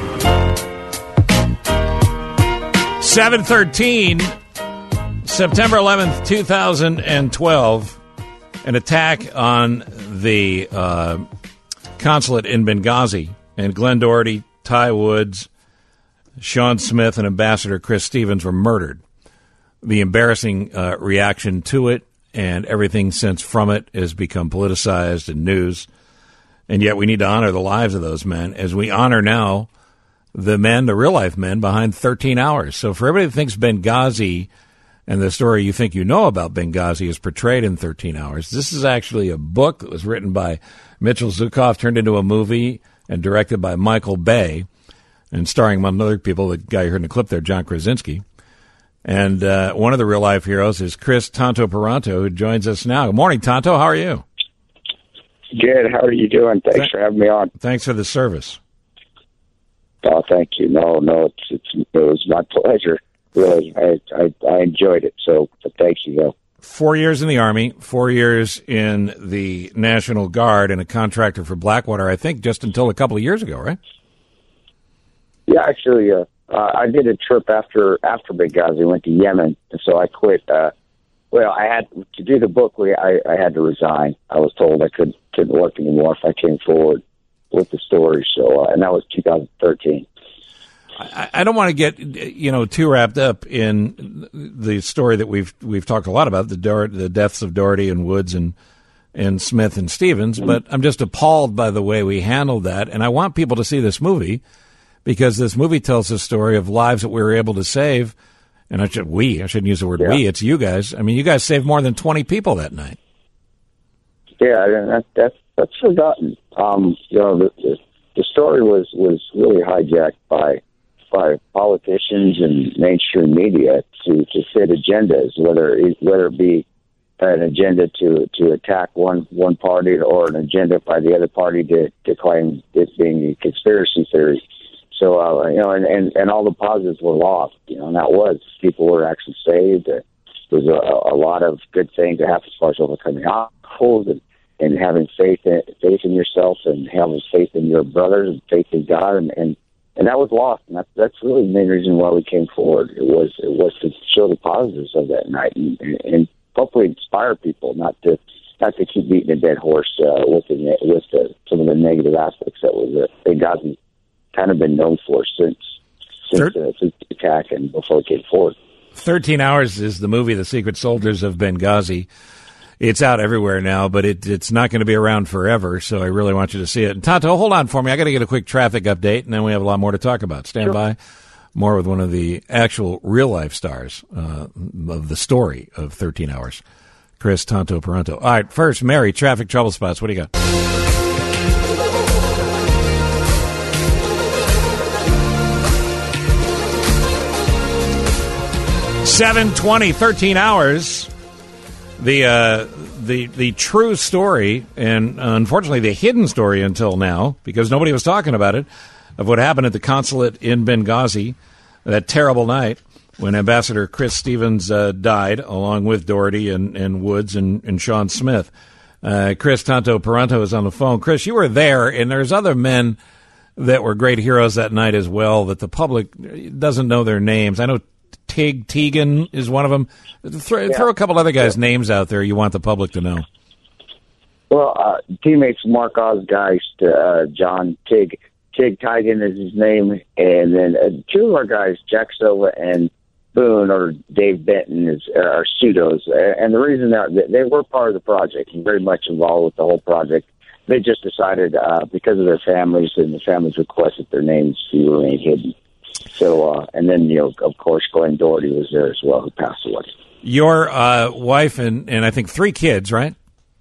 seven thirteen, September eleventh, two thousand twelve. An attack on the uh, consulate in Benghazi. And Glenn Doherty, Ty Woods, Sean Smith, and Ambassador Chris Stevens were murdered. The embarrassing uh, reaction to it and everything since from it has become politicized and news. And yet we need to honor the lives of those men as we honor now the men, the real-life men behind thirteen hours. So for everybody that thinks Benghazi and the story you think you know about Benghazi is portrayed in thirteen hours, this is actually a book that was written by Mitchell Zukoff, turned into a movie, and directed by Michael Bay, and starring, among other people, the guy you heard in the clip there, John Krasinski. And uh, one of the real-life heroes is Chris Tanto Paronto, who joins us now. Good morning, Tanto. How are you? Good. How are you doing? Thanks Th- for having me on. Thanks for the service. Oh, thank you. No, no, it's, it's it was my pleasure. Really, I, I I enjoyed it. So, but thank you, though. Four years in the Army, four years in the National Guard, and a contractor for Blackwater, I think, just until a couple of years ago, right? Yeah, actually, uh, uh, I did a trip after after Benghazi. Went to Yemen, and so I quit. Uh, well, I had to do the book. We, I, I had to resign. I was told I couldn't couldn't work anymore if I came forward with the story. So, uh, and that was two thousand thirteen. I, I don't want to get you know too wrapped up in the story that we've we've talked a lot about the Dor- the deaths of Doherty and Woods and and Smith and Stevens, but I'm just appalled by the way we handled that, and I want people to see this movie because this movie tells the story of lives that we were able to save. And I should we I shouldn't use the word Yeah. we. It's you guys. I mean, you guys saved more than twenty people that night. Yeah, and that, that's that's forgotten. Um, you know, the, the the story was was really hijacked by by politicians and mainstream media to to fit agendas, whether it, whether it be an agenda to to attack one one party or an agenda by the other party to to claim it being a conspiracy theory. So, uh, you know, and, and, and all the positives were lost, you know, and that was people were actually saved. There was a, a lot of good things that happened as far as overcoming obstacles and, and having faith in, faith in yourself and having faith in your brothers and faith in God. And, and, and that was lost. And that's, that's really the main reason why we came forward. It was, it was to show the positives of that night and, and, and hopefully inspire people not to, not to keep beating a dead horse, uh, with the, with the, some of the negative aspects that was, uh, Benghazi kind of been known for since since, uh, since the attack and before it came forward. thirteen Hours is the movie, The Secret Soldiers of Benghazi. It's out everywhere now, but it, it's not going to be around forever, so I really want you to see it. And Tonto, hold on for me. I got to get a quick traffic update, and then we have a lot more to talk about. Stand Sure. by. More with one of the actual real-life stars uh, of the story of thirteen Hours, Chris Tonto Paronto. All right, first, Mary, traffic trouble spots. What do you got? seven twenty, thirteen Hours. The uh, the the true story, and uh, unfortunately the hidden story until now, because nobody was talking about it, of what happened at the consulate in Benghazi that terrible night when Ambassador Chris Stevens uh, died, along with Doherty and, and Woods and, and Sean Smith. Uh, Chris Tonto Paronto is on the phone. Chris, you were there, and there's other men that were great heroes that night as well that the public doesn't know their names. I know Tig Teagan is one of them. Throw, Yeah. throw a couple other guys' names out there you want the public to know. Well, uh, teammates Mark Osgeist, uh, John Tig, Tig Tigan is his name, and then uh, two of our guys, Jack Silva and Boone, or Dave Benton, is uh, are pseudos. Uh, and the reason that they were part of the project and very much involved with the whole project, they just decided uh, because of their families and the families requested their names to remain hidden. So, uh, and then, you know, of course, Glenn Doherty was there as well, who passed away. Your uh, wife and, and I think three kids, right?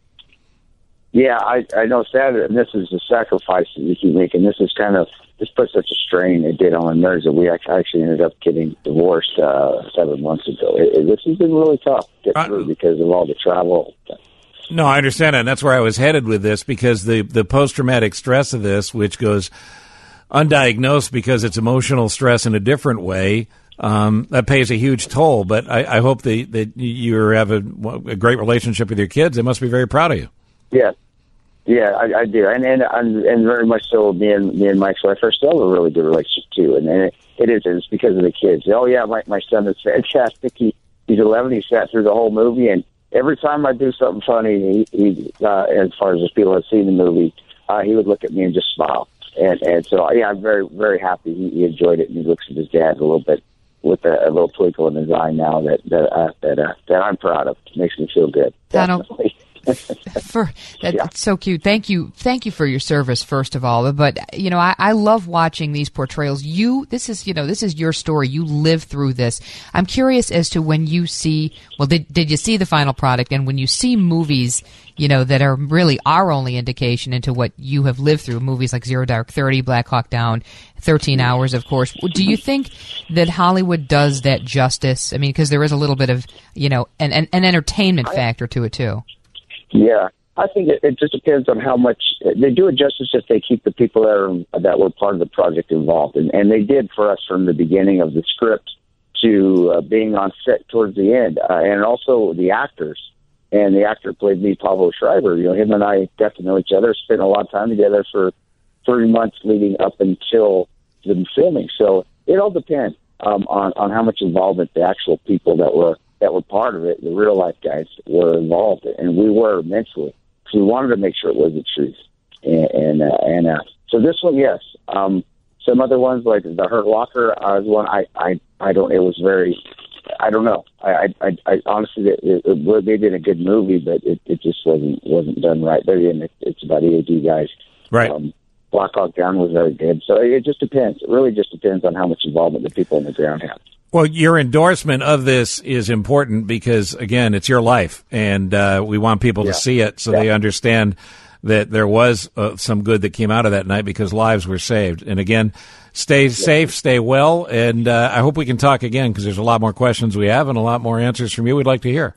Yeah, I, I know, sad, and this is the sacrifice that we keep making. This is kind of, this put such a strain it did on my marriage that we actually ended up getting divorced uh, seven months ago. It, it, this has been really tough to get through because of all the travel. No, I understand that, and that's where I was headed with this, because the, the post-traumatic stress of this, which goes undiagnosed because it's emotional stress in a different way, um, that pays a huge toll. But I, I hope that, that you have a, a great relationship with your kids. They must be very proud of you. Yeah, yeah, I, I do, and and and and very much so. Me and me and my ex-wife are still a really good relationship too, and, and it, it is. It's because of the kids. Oh yeah, my my son is fantastic. He he's eleven. He sat through the whole movie, and every time I do something funny, he, he uh, as far as the people have seen the movie, uh, he would look at me and just smile. And and so yeah, I'm very very happy he, he enjoyed it, and he looks at his dad a little bit with a, a little twinkle in his eye now that that uh, that uh, that I'm proud of. It makes me feel good. Donald, for that, Yeah. That's so cute. Thank you, thank you for your service, first of all. But you know, I, I love watching these portrayals. You, this is you know, this is your story. You live through this. I'm curious as to when you see. Well, did did you see the final product? And when you see movies, you know, that are really our only indication into what you have lived through, movies like Zero Dark Thirty, Black Hawk Down, thirteen Hours, of course. Do you think that Hollywood does that justice? I mean, because there is a little bit of, you know, an, an, an entertainment factor to it, too. Yeah, I think it, it just depends on how much they do it justice if they keep the people that are that were part of the project involved, and and they did for us from the beginning of the script to uh, being on set towards the end, uh, and also the actors. And the actor played me, Pablo Schreiber. You know, him and I got to know each other, spent a lot of time together for three months leading up until the filming. So it all depends um, on on how much involvement the actual people that were. that were part of it, the real life guys were involved, and we were immensely. So we wanted to make sure it was the truth, and and, uh, and uh, so this one, yes. Um, some other ones like the Hurt Locker uh, one. I, I I don't. It was very. I don't know. I I, I honestly, it, it, it, they did a good movie, but it, it just wasn't wasn't done right. But again, it, it's about E A D guys. Right. Um, Black Hawk Down was very good. So it just depends. It really just depends on how much involvement the people on the ground have. Well, your endorsement of this is important because, again, it's your life, and uh, we want people Yeah. to see it so Yeah. they understand that there was uh, some good that came out of that night because lives were saved. And, again, stay safe, stay well, and uh, I hope we can talk again because there's a lot more questions we have and a lot more answers from you we'd like to hear.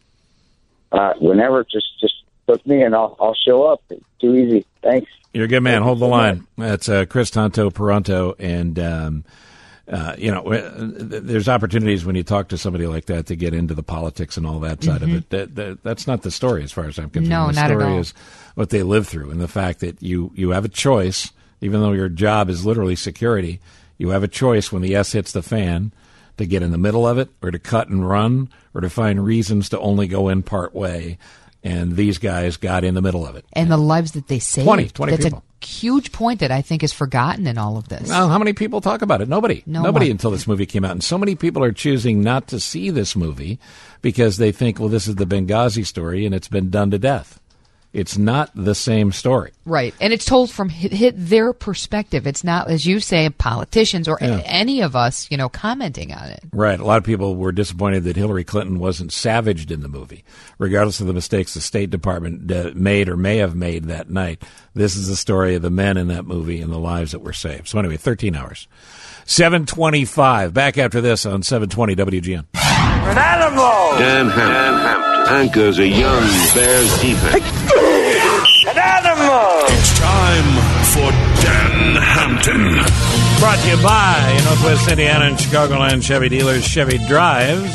Uh, whenever, just just book me and I'll I'll show up. It's too easy. Thanks. You're a good man. Hold the line. That's uh, Chris Tonto Peranto, and um, uh, you know, there's opportunities when you talk to somebody like that to get into the politics and all that side Mhm. of it. That, that, that's not the story, as far as I'm concerned. No, the not at story all. is what they live through, and the fact that you you have a choice, even though your job is literally security. You have a choice when the S hits the fan to get in the middle of it, or to cut and run, or to find reasons to only go in part way. And these guys got in the middle of it. And the lives that they saved. twenty, twenty That's people. a huge point that I think is forgotten in all of this. Well, how many people talk about it? Nobody. No Nobody one. until this movie came out. And so many people are choosing not to see this movie because they think, well, this is the Benghazi story and it's been done to death. It's not the same story. Right. And it's told from hit, hit their perspective. It's not, as you say, politicians or Yeah. a- any of us, you know, commenting on it. Right. A lot of people were disappointed that Hillary Clinton wasn't savaged in the movie, regardless of the mistakes the State Department uh, made or may have made that night. This is the story of the men in that movie and the lives that were saved. So anyway, thirteen hours. seven twenty-five. Back after this on seven twenty W G N. An animal! Dan Hampton anchors a young Bears defense. An animal! It's time for Dan Hampton. Brought to you by Northwest Indiana and Chicagoland Chevy dealers, Chevy Drives,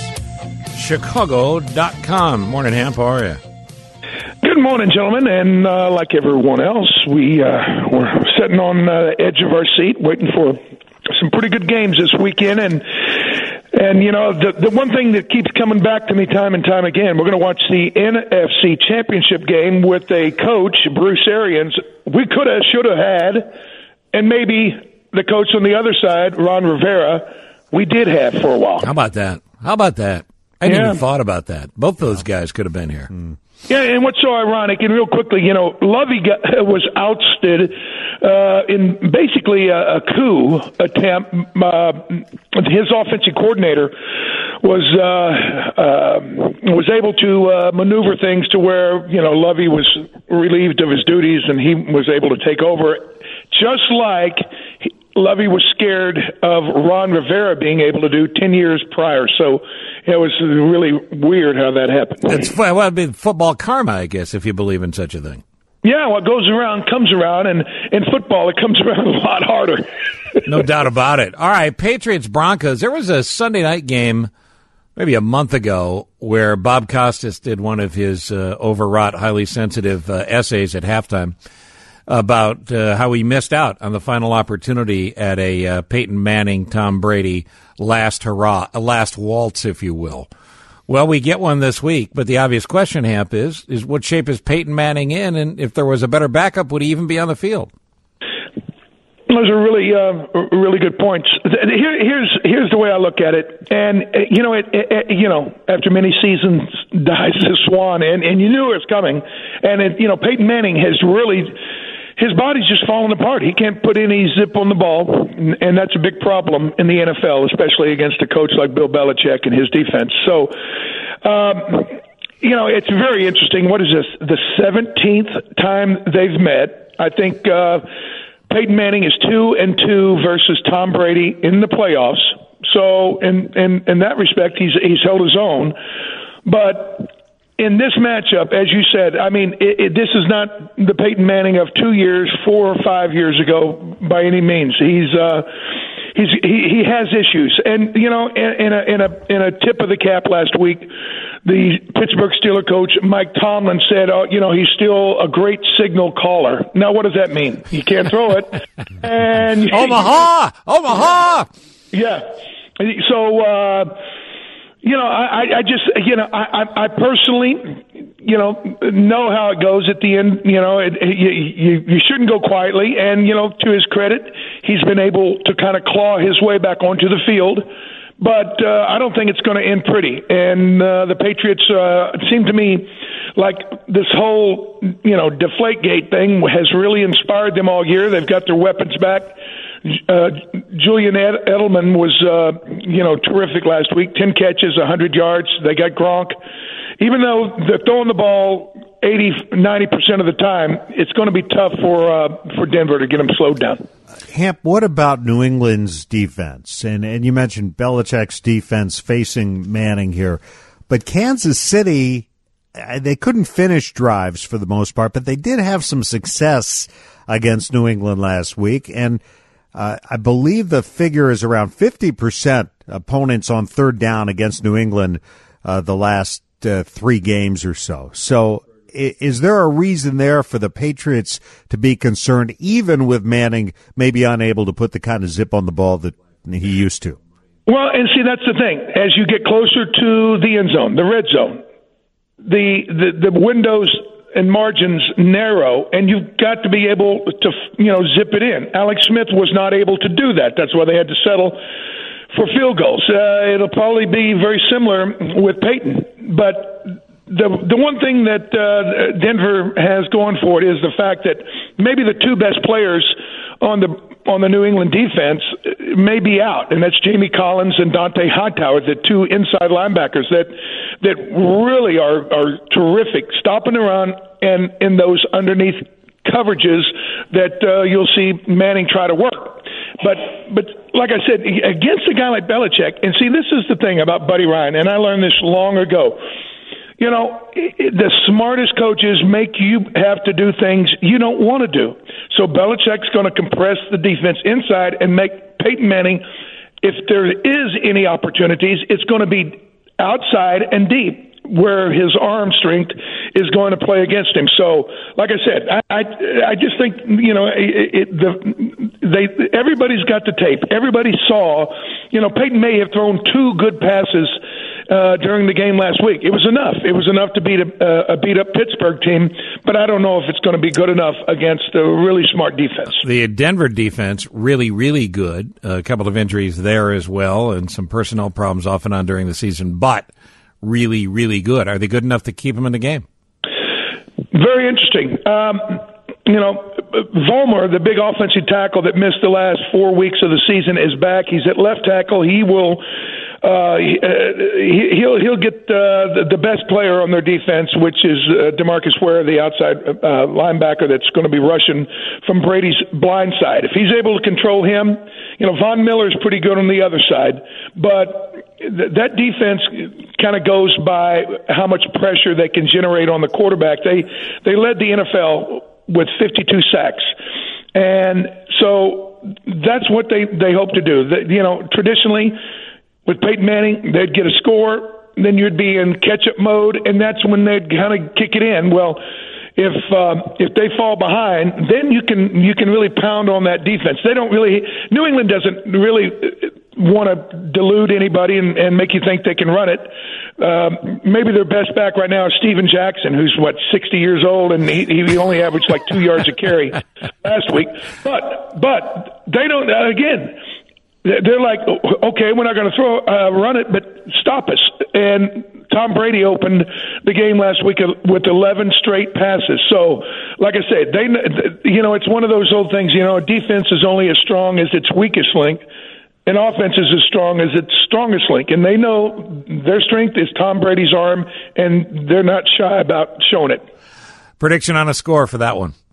Chicago dot com. Morning, Hamp. How are you? Good morning, gentlemen, and uh, like everyone else, we uh, we're sitting on the edge of our seat, waiting for some pretty good games this weekend. And and you know, the the one thing that keeps coming back to me time and time again, we're going to watch the N F C Championship game with a coach, Bruce Arians. We could have, should have had, and maybe the coach on the other side, Ron Rivera, we did have for a while. How about that? How about that? I hadn't Yeah. even thought about that. Both those guys could have been here. Yeah, and what's so ironic, and real quickly, you know, Lovey got, was ousted uh, in basically a, a coup attempt. Uh, his offensive coordinator was uh, uh, was able to uh, maneuver things to where, you know, Lovey was relieved of his duties and he was able to take over, just like Lovey was scared of Ron Rivera being able to do ten years prior. So it was really weird how that happened. It's well, it'd be football karma, I guess, if you believe in such a thing. Yeah, what goes around comes around, and in football, it comes around a lot harder. No doubt about it. All right, Patriots Broncos. There was a Sunday night game maybe a month ago where Bob Costas did one of his uh, overwrought, highly sensitive uh, essays at halftime about uh, how he missed out on the final opportunity at a uh, Peyton Manning, Tom Brady last hurrah, a last waltz, if you will. Well, we get one this week, but the obvious question, Hamp, is, is what shape is Peyton Manning in? And if there was a better backup, would he even be on the field? Those are really, uh, really good points. Here, here's here's the way I look at it, and uh, you know, it, it, you know, after many seasons, dies the swan, and, and you knew it was coming, and it, you know, Peyton Manning has really, his body's just falling apart. He can't put any zip on the ball, and, and that's a big problem in the N F L, especially against a coach like Bill Belichick and his defense. So, um, you know, it's very interesting. What is this? The seventeenth time they've met. I think. Uh, Peyton Manning is two and two versus Tom Brady in the playoffs. So, in in, in that respect, he's he's held his own. But in this matchup, as you said, I mean, it, it, this is not the Peyton Manning of two years, four or five years ago by any means. He's uh, he's he, he has issues, and you know, in, in a in a in a tip of the cap last week, the Pittsburgh Steelers coach Mike Tomlin said, "Oh, you know, he's still a great signal caller." Now, what does that mean? He can't throw it, and Omaha, Omaha, yeah. So, uh, you know, I, I just, you know, I, I, I personally, you know, know how it goes at the end. You know, it, you, you you shouldn't go quietly. And you know, to his credit, he's been able to kind of claw his way back onto the field. But uh, I don't think it's going to end pretty. And uh, the Patriots uh, seem to me like this whole, you know, Deflategate thing has really inspired them all year. They've got their weapons back. Uh, Julian Ed- Edelman was, uh, you know, terrific last week. ten catches, one hundred yards. They got Gronk. Even though they're throwing the ball eighty, ninety percent of the time, it's going to be tough for uh, for Denver to get them slowed down. Hamp, what about New England's defense? And and you mentioned Belichick's defense facing Manning here. But Kansas City, they couldn't finish drives for the most part, but they did have some success against New England last week. And uh, I believe the figure is around fifty percent opponents on third down against New England uh, the last uh, three games or so. So is there a reason there for the Patriots to be concerned, even with Manning maybe unable to put the kind of zip on the ball that he used to? Well, and see, that's the thing. As you get closer to the end zone, the red zone, the the, the windows and margins narrow, and you've got to be able to, you know, zip it in. Alex Smith was not able to do that. That's why they had to settle for field goals. Uh, it'll probably be very similar with Peyton, but The the one thing that uh, Denver has going for it is the fact that maybe the two best players on the on the New England defense may be out, and that's Jamie Collins and Dante Hightower, the two inside linebackers that that really are are terrific, stopping the run and in those underneath coverages that uh, you'll see Manning try to work. But but like I said, against a guy like Belichick, and see, this is the thing about Buddy Ryan, and I learned this long ago. You know, the smartest coaches make you have to do things you don't want to do. So Belichick's going to compress the defense inside and make Peyton Manning, if there is any opportunities, it's going to be outside and deep, where his arm strength is going to play against him. So, like I said, I I, I just think, you know, it, it, the they everybody's got the tape. Everybody saw, you know, Peyton may have thrown two good passes Uh, during the game last week. It was enough. It was enough to beat a, uh, a beat-up Pittsburgh team, but I don't know if it's going to be good enough against a really smart defense. The Denver defense, really, really good. A couple of injuries there as well, and some personnel problems off and on during the season, but really, really good. Are they good enough to keep them in the game? Very interesting. Um, you know, Vollmer, the big offensive tackle that missed the last four weeks of the season, is back. He's at left tackle. He will... Uh, he, uh, he'll he'll get uh, the, the best player on their defense, which is uh, DeMarcus Ware, the outside uh, linebacker that's going to be rushing from Brady's blind side. If he's able to control him, you know, Von Miller's pretty good on the other side, but th- that defense kind of goes by how much pressure they can generate on the quarterback. They they led the N F L with fifty-two sacks, and so that's what they they hope to do. They, you know, traditionally, with Peyton Manning, they'd get a score, then you'd be in catch-up mode, and that's when they'd kind of kick it in. Well, if um, if they fall behind, then you can you can really pound on that defense. They don't really – New England doesn't really want to delude anybody and, and make you think they can run it. Um, maybe their best back right now is Steven Jackson, who's, what, sixty years old, and he, he only averaged like two yards a carry last week. But, but they don't – again – they're like, okay, we're not going to throw, uh, run it, but stop us. And Tom Brady opened the game last week with eleven straight passes. So, like I said, they, you know, it's one of those old things. You know, defense is only as strong as its weakest link, and offense is as strong as its strongest link. And they know their strength is Tom Brady's arm, and they're not shy about showing it. Prediction on a score for that one?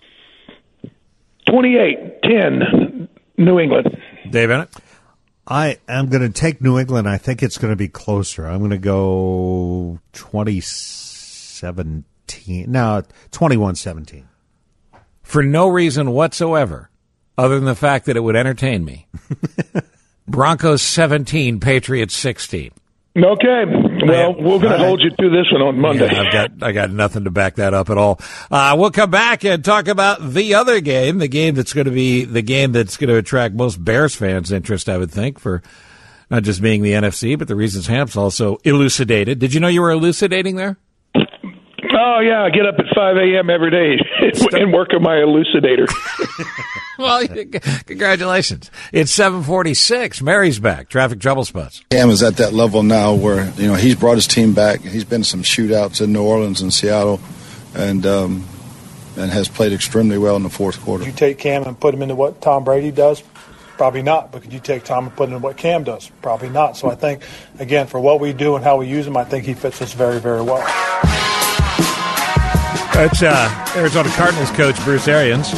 twenty-eight ten, New England. Dave Bennett? I am going to take New England. I think it's going to be closer. I'm going to go twenty seventeen. No, twenty-one seventeen. For no reason whatsoever, other than the fact that it would entertain me. Broncos seventeen, Patriots sixteen. Okay. Well, we're going to hold you to this one on Monday. Yeah, I've got I got nothing to back that up at all. Uh, we'll come back and talk about the other game, the game that's going to be the game that's going to attract most Bears fans' interest, I would think, for not just being the N F C, but the reasons Hamp's also elucidated. Did you know you were elucidating there? Oh, yeah, I get up at five a.m. every day and work on my elucidator. Well, congratulations. It's seven forty-six. Mary's back. Traffic trouble spots. Cam is at that level now where, you know, he's brought his team back. He's been to some shootouts in New Orleans and Seattle and um, and has played extremely well in the fourth quarter. Could you take Cam and put him into what Tom Brady does? Probably not. But could you take Tom and put him into what Cam does? Probably not. So I think, again, for what we do and how we use him, I think he fits us very, very well. That's uh, Arizona Cardinals coach Bruce Arians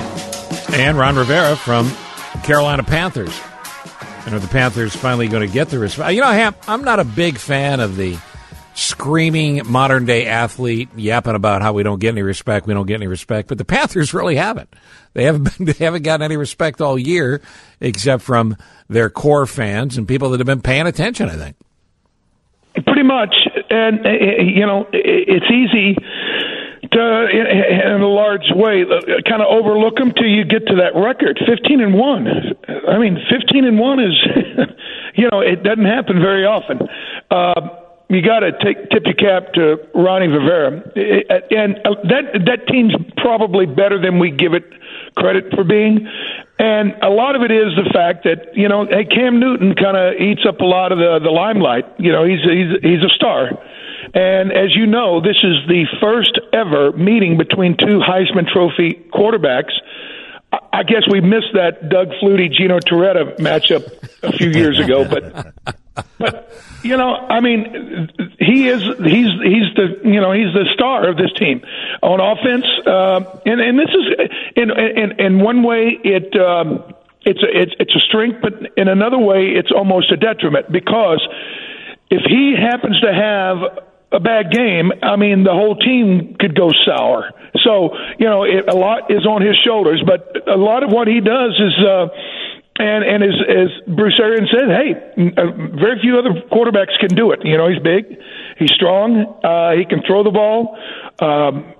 and Ron Rivera from Carolina Panthers. And are the Panthers finally going to get the respect? You know, Ham, I'm not a big fan of the screaming modern-day athlete yapping about how we don't get any respect, we don't get any respect. But the Panthers really haven't. They haven't been, they haven't gotten any respect all year except from their core fans and people that have been paying attention, I think. Pretty much. And, you know, it's easy to, in a large way, kind of overlook them till you get to that record, fifteen and one. I mean, fifteen and one is, you know, it doesn't happen very often. Uh, you got to take tip your cap to Ronnie Rivera, and that that team's probably better than we give it credit for being. And a lot of it is the fact that, you know, hey, Cam Newton kind of eats up a lot of the the limelight. You know, he's he's he's a star. And as you know, this is the first ever meeting between two Heisman Trophy quarterbacks. I guess we missed that Doug Flutie Gino Torretta matchup a few years ago, but but you know, I mean, he is he's he's the you know he's the star of this team on offense, uh, and and this is in in in one way it um, it's a it's it's a strength, but in another way it's almost a detriment, because if he happens to have a bad game, I mean, the whole team could go sour. So, you know, it, a lot is on his shoulders, but a lot of what he does is, uh, and, and as, as Bruce Arians said, hey, uh, very few other quarterbacks can do it. You know, he's big, he's strong, uh, he can throw the ball, um,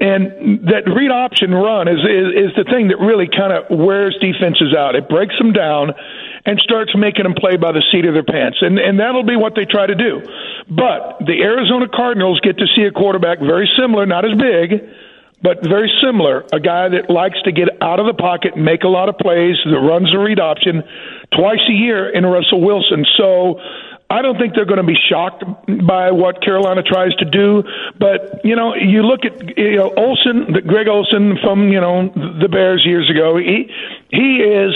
and that read option run is, is, is the thing that really kind of wears defenses out. It breaks them down and starts making them play by the seat of their pants. And, and that'll be what they try to do. But the Arizona Cardinals get to see a quarterback very similar, not as big, but very similar, a guy that likes to get out of the pocket and make a lot of plays, that runs the read option twice a year in Russell Wilson. So I don't think they're going to be shocked by what Carolina tries to do. But, you know, you look at, you know, Olsen, Greg Olsen from, you know, the Bears years ago, he he is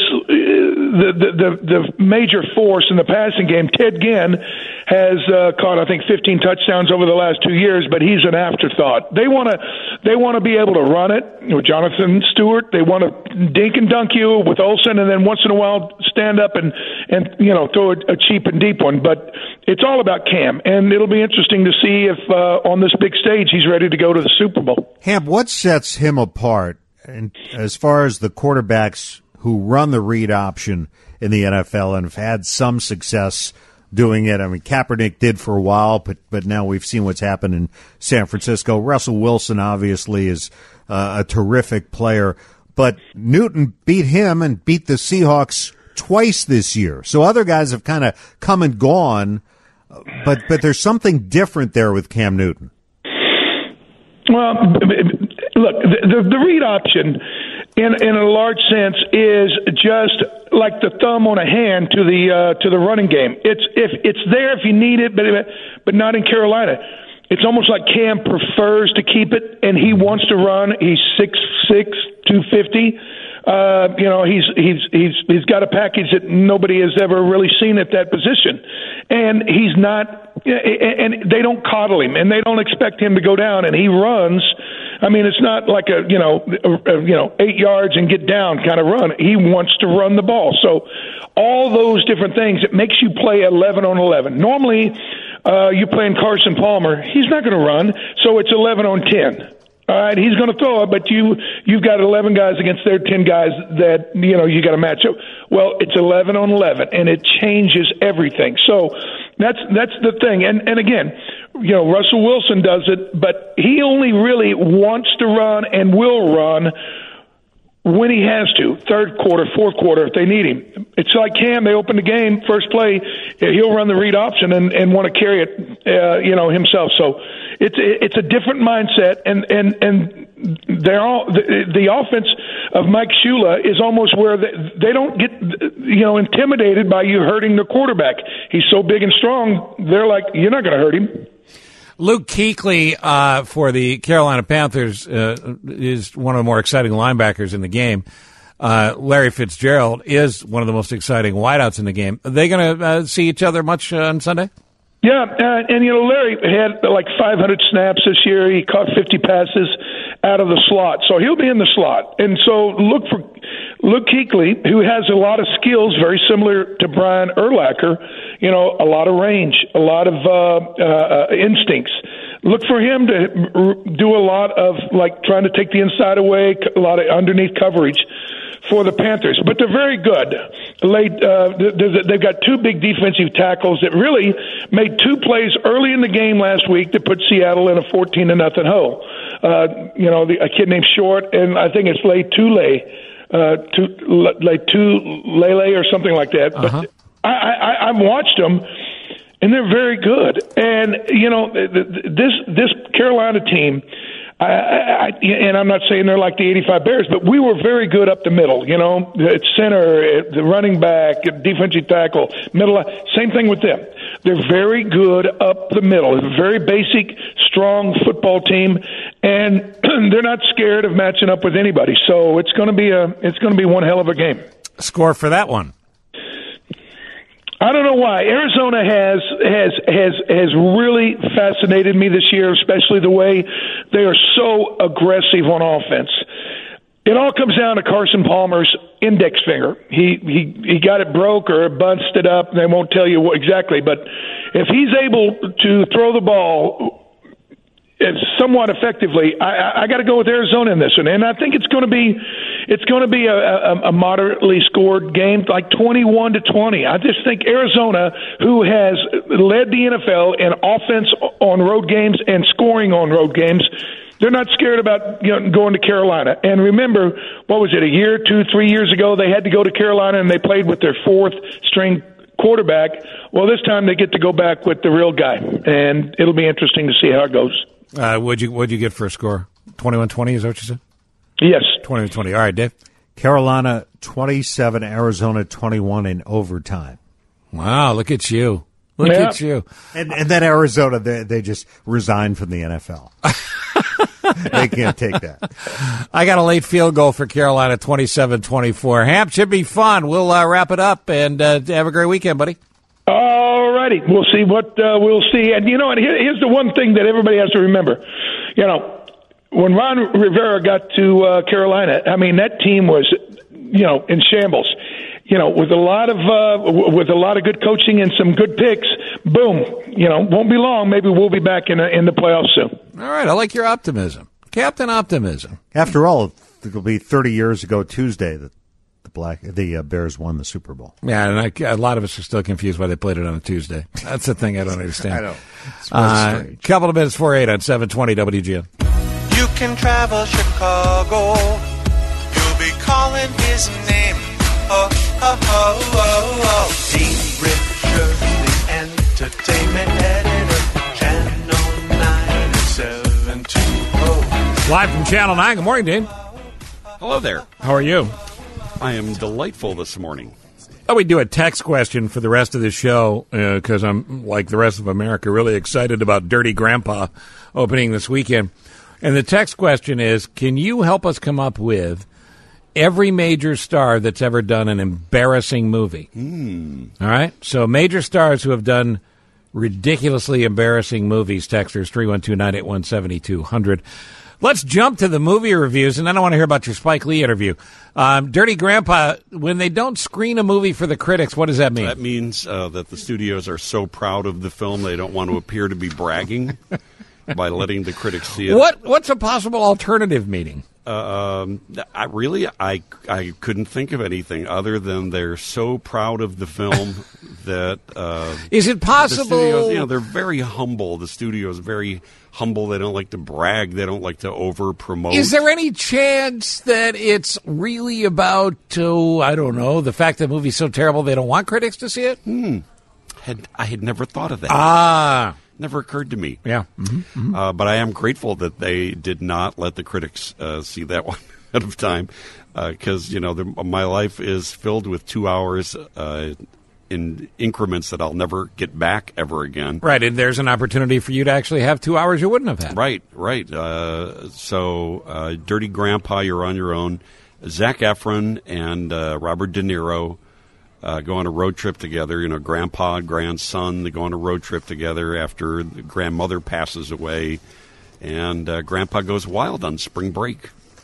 the, the, the, the major force in the passing game. Ted Ginn has uh, caught, I think, fifteen touchdowns over the last two years, but he's an afterthought. They want to they want to be able to run it with Jonathan Stewart. They want to dink and dunk you with Olsen, and then once in a while stand up and, and you know, throw a, a cheap and deep one. But it's all about Cam, and it'll be interesting to see if uh, on this big stage he's ready to go to the Super Bowl. Hamp, what sets him apart and as far as the quarterbacks who run the read option in the N F L and have had some success doing it? I mean, Kaepernick did for a while, but but now we've seen what's happened in San Francisco. Russell Wilson obviously is uh, a terrific player, but Newton beat him and beat the Seahawks twice this year. So other guys have kind of come and gone, but but there's something different there with Cam Newton. Well, look, the, the, the read option, in in a large sense, is just like the thumb on a hand to the uh, to the running game. It's if it's there if you need it, but but not in Carolina. It's almost like Cam prefers to keep it, and he wants to run. He's six six, two fifty. Uh, you know, he's he's he's he's got a package that nobody has ever really seen at that position, and he's not. And they don't coddle him, and they don't expect him to go down. And he runs. I mean, it's not like a you know a, a, you know eight yards and get down kind of run. He wants to run the ball. So all those different things, it makes you play eleven on eleven. Normally, uh, you're playing Carson Palmer. He's not going to run, so it's eleven on ten. All right, he's going to throw it, but you you've got eleven guys against their ten guys that you know you got to match up. Well, it's eleven on eleven, and it changes everything. So that's that's the thing. And and again, you know, Russell Wilson does it, but he only really wants to run and will run when he has to, third quarter, fourth quarter, if they need him. It's like Cam. They open the game, first play, he'll run the read option and, and want to carry it, uh, you know, himself. So it's it's a different mindset, and and and they're all the, the offense of Mike Shula is almost where they, they don't get, you know, intimidated by you hurting the quarterback. He's so big and strong. They're like, you're not going to hurt him. Luke Kuechly uh, for the Carolina Panthers uh, is one of the more exciting linebackers in the game. Uh, Larry Fitzgerald is one of the most exciting wideouts in the game. Are they going to uh, see each other much uh, on Sunday? Yeah, uh, and, you know, Larry had like five hundred snaps this year. He caught fifty passes out of the slot. So he'll be in the slot. And so look for Luke Kuechly, who has a lot of skills, very similar to Brian Urlacher, you know, a lot of range, a lot of uh, uh, instincts. Look for him to do a lot of, like, trying to take the inside away, a lot of underneath coverage for the Panthers. But they're very good. Late, uh, they've got two big defensive tackles that really made two plays early in the game last week to put Seattle in a fourteen to nothing hole. Uh, you know, the, a kid named Short, and I think it's Lay Tule, uh, Lay Tule or something like that. Uh-huh. But I, I, I've watched them, and they're very good. And you know, this this Carolina team. I, I, and I'm not saying they're like the eighty-five Bears, but we were very good up the middle, you know, at center, at the running back, defensive tackle, middle. Same thing with them. They're very good up the middle. It's a very basic, strong football team, and they're not scared of matching up with anybody. So it's going to be a it's going to be one hell of a game. Score for that one. I don't know why. Arizona has has has has really fascinated me this year, especially the way they are so aggressive on offense. It all comes down to Carson Palmer's index finger. He he he got it broke or busted up. They won't tell you what exactly, but if he's able to throw the ball somewhat effectively, I, I got to go with Arizona in this one, and I think it's going to be it's going to be a, a, a moderately scored game, like twenty-one to twenty. I just think Arizona, who has led the N F L in offense on road games and scoring on road games, they're not scared about, you know, going to Carolina. And remember, what was it, a year, two, three years ago, they had to go to Carolina and they played with their fourth string quarterback. Well, this time they get to go back with the real guy, and it'll be interesting to see how it goes. Uh, what'd you what'd you get for a score? twenty-one twenty, is that what you said? Yes. twenty-one twenty. All right, Dave. Carolina twenty-seven, Arizona twenty-one in overtime. Wow, look at you. Look Yeah. at you. And and then Arizona, they, they just resigned from the N F L. They can't take that. I got a late field goal for Carolina, twenty-seven twenty-four. Hamp, should be fun. We'll uh, wrap it up, and uh, have a great weekend, buddy. All righty. We'll see what uh, we'll see. And, you know, and here, here's the one thing that everybody has to remember. You know, when Ron Rivera got to uh, Carolina, I mean, that team was, you know, in shambles. You know, with a lot of uh, w- with a lot of good coaching and some good picks, boom, you know, won't be long. Maybe we'll be back in, a, in the playoffs soon. All right. I like your optimism. Captain Optimism. After all, it'll be thirty years ago Tuesday that the black the uh, Bears won the Super Bowl. Yeah, and I, a lot of us are still confused why they played it on a Tuesday. That's the thing I don't understand. I know. It's really Uh, strange. couple of minutes before eight on seven twenty W G N. You can travel Chicago. You'll be calling his name. Oh, oh, oh, oh, oh. Dean Richard, the entertainment editor. Channel nine seven two oh. Live from Channel nine. Good morning, Dean. Hello there. How are you? I am delightful this morning. Oh, we do a text question for the rest of the show because uh, I'm, like the rest of America, really excited about Dirty Grandpa opening this weekend. And the text question is, can you help us come up with every major star that's ever done an embarrassing movie? Mm. All right? So major stars who have done ridiculously embarrassing movies, texters three one two, nine eight one, seven two zero zero. Let's jump to the movie reviews, and then I want to hear about your Spike Lee interview. Um, Dirty Grandpa, when they don't screen a movie for the critics, what does that mean? That means uh, that the studios are so proud of the film they don't want to appear to be bragging by letting the critics see it. What What's a possible alternative meaning? Um, I really, I, I couldn't think of anything other than they're so proud of the film that. Uh, Is it possible? The studios, you know, they're very humble. The studio is very humble. They don't like to brag. They don't like to over promote. Is there any chance that it's really about, oh, I don't know, the fact that the movie's so terrible they don't want critics to see it? Hmm. Had I had never thought of that. Ah. Never occurred to me. Yeah. Mm-hmm. Mm-hmm. Uh, but I am grateful that they did not let the critics uh, see that one ahead of time, because, uh, you know, the, my life is filled with two hours uh, in increments that I'll never get back ever again. Right, and there's an opportunity for you to actually have two hours you wouldn't have had. Right, right. Uh, so, uh, Dirty Grandpa, you're on your own. Zac Efron and uh, Robert De Niro Uh, go on a road trip together, you know, grandpa and grandson, they go on a road trip together after the grandmother passes away, and uh, grandpa goes wild on spring break.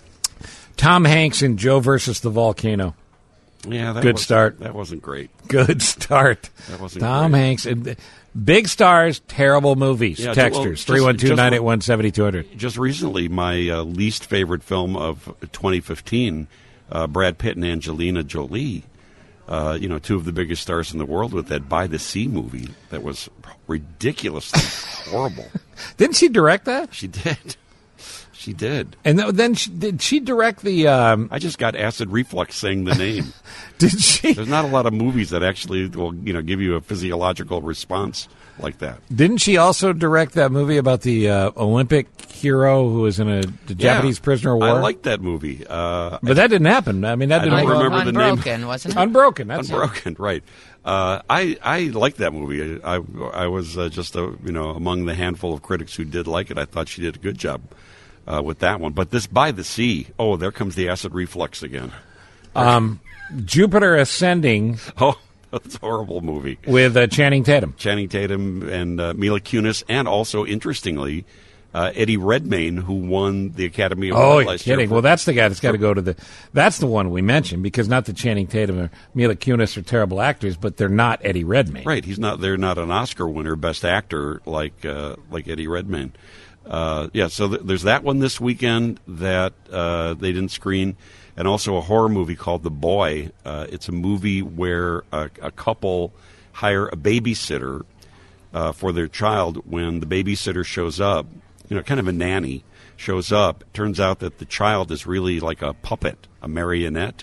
Tom Hanks in Joe versus the Volcano. Yeah, that Good was, start. That wasn't great. Good start. That wasn't Tom great. Hanks. And big stars, terrible movies. Yeah, Texters, well, three one two, nine eight one, seven two zero zero. Just recently, my uh, least favorite film of twenty fifteen, uh, Brad Pitt and Angelina Jolie. Uh, you know, two of the biggest stars in the world with that By the Sea movie that was ridiculously horrible. Didn't she direct that? She did. She did. And th- then she, did she direct the... Um... I just got acid reflux saying the name. Did she? There's not a lot of movies that actually will, you know, give you a physiological response like that. Didn't she also direct that movie about the uh, Olympic hero who was in a the Japanese Yeah, prisoner of war? I liked that movie. Uh, but that didn't happen. I mean, that I didn't don't go- remember the name. Unbroken, wasn't it? Unbroken. That's Unbroken, right. Uh, I I liked that movie. I I was uh, just a, you know among the handful of critics who did like it. I thought she did a good job uh, with that one. But this By the Sea, oh, there comes the acid reflux again. Um, Jupiter Ascending. Oh, that's a horrible movie with uh, Channing Tatum. Channing Tatum and uh, Mila Kunis, and also interestingly, uh, Eddie Redmayne, who won the Academy Award Oh, you're last year. kidding. for- Well, that's the guy that's got to go to the... That's the one we mentioned, because not that Channing Tatum or Mila Kunis are terrible actors, but they're not Eddie Redmayne. Right, he's not. They're not an Oscar winner, Best Actor, like uh, like Eddie Redmayne. Uh, yeah, so th- there's that one this weekend that uh, they didn't screen, and also a horror movie called The Boy. Uh, it's a movie where a, a couple hire a babysitter uh, for their child. When the babysitter shows up, you know, kind of a nanny shows up, it turns out that the child is really like a puppet, a marionette.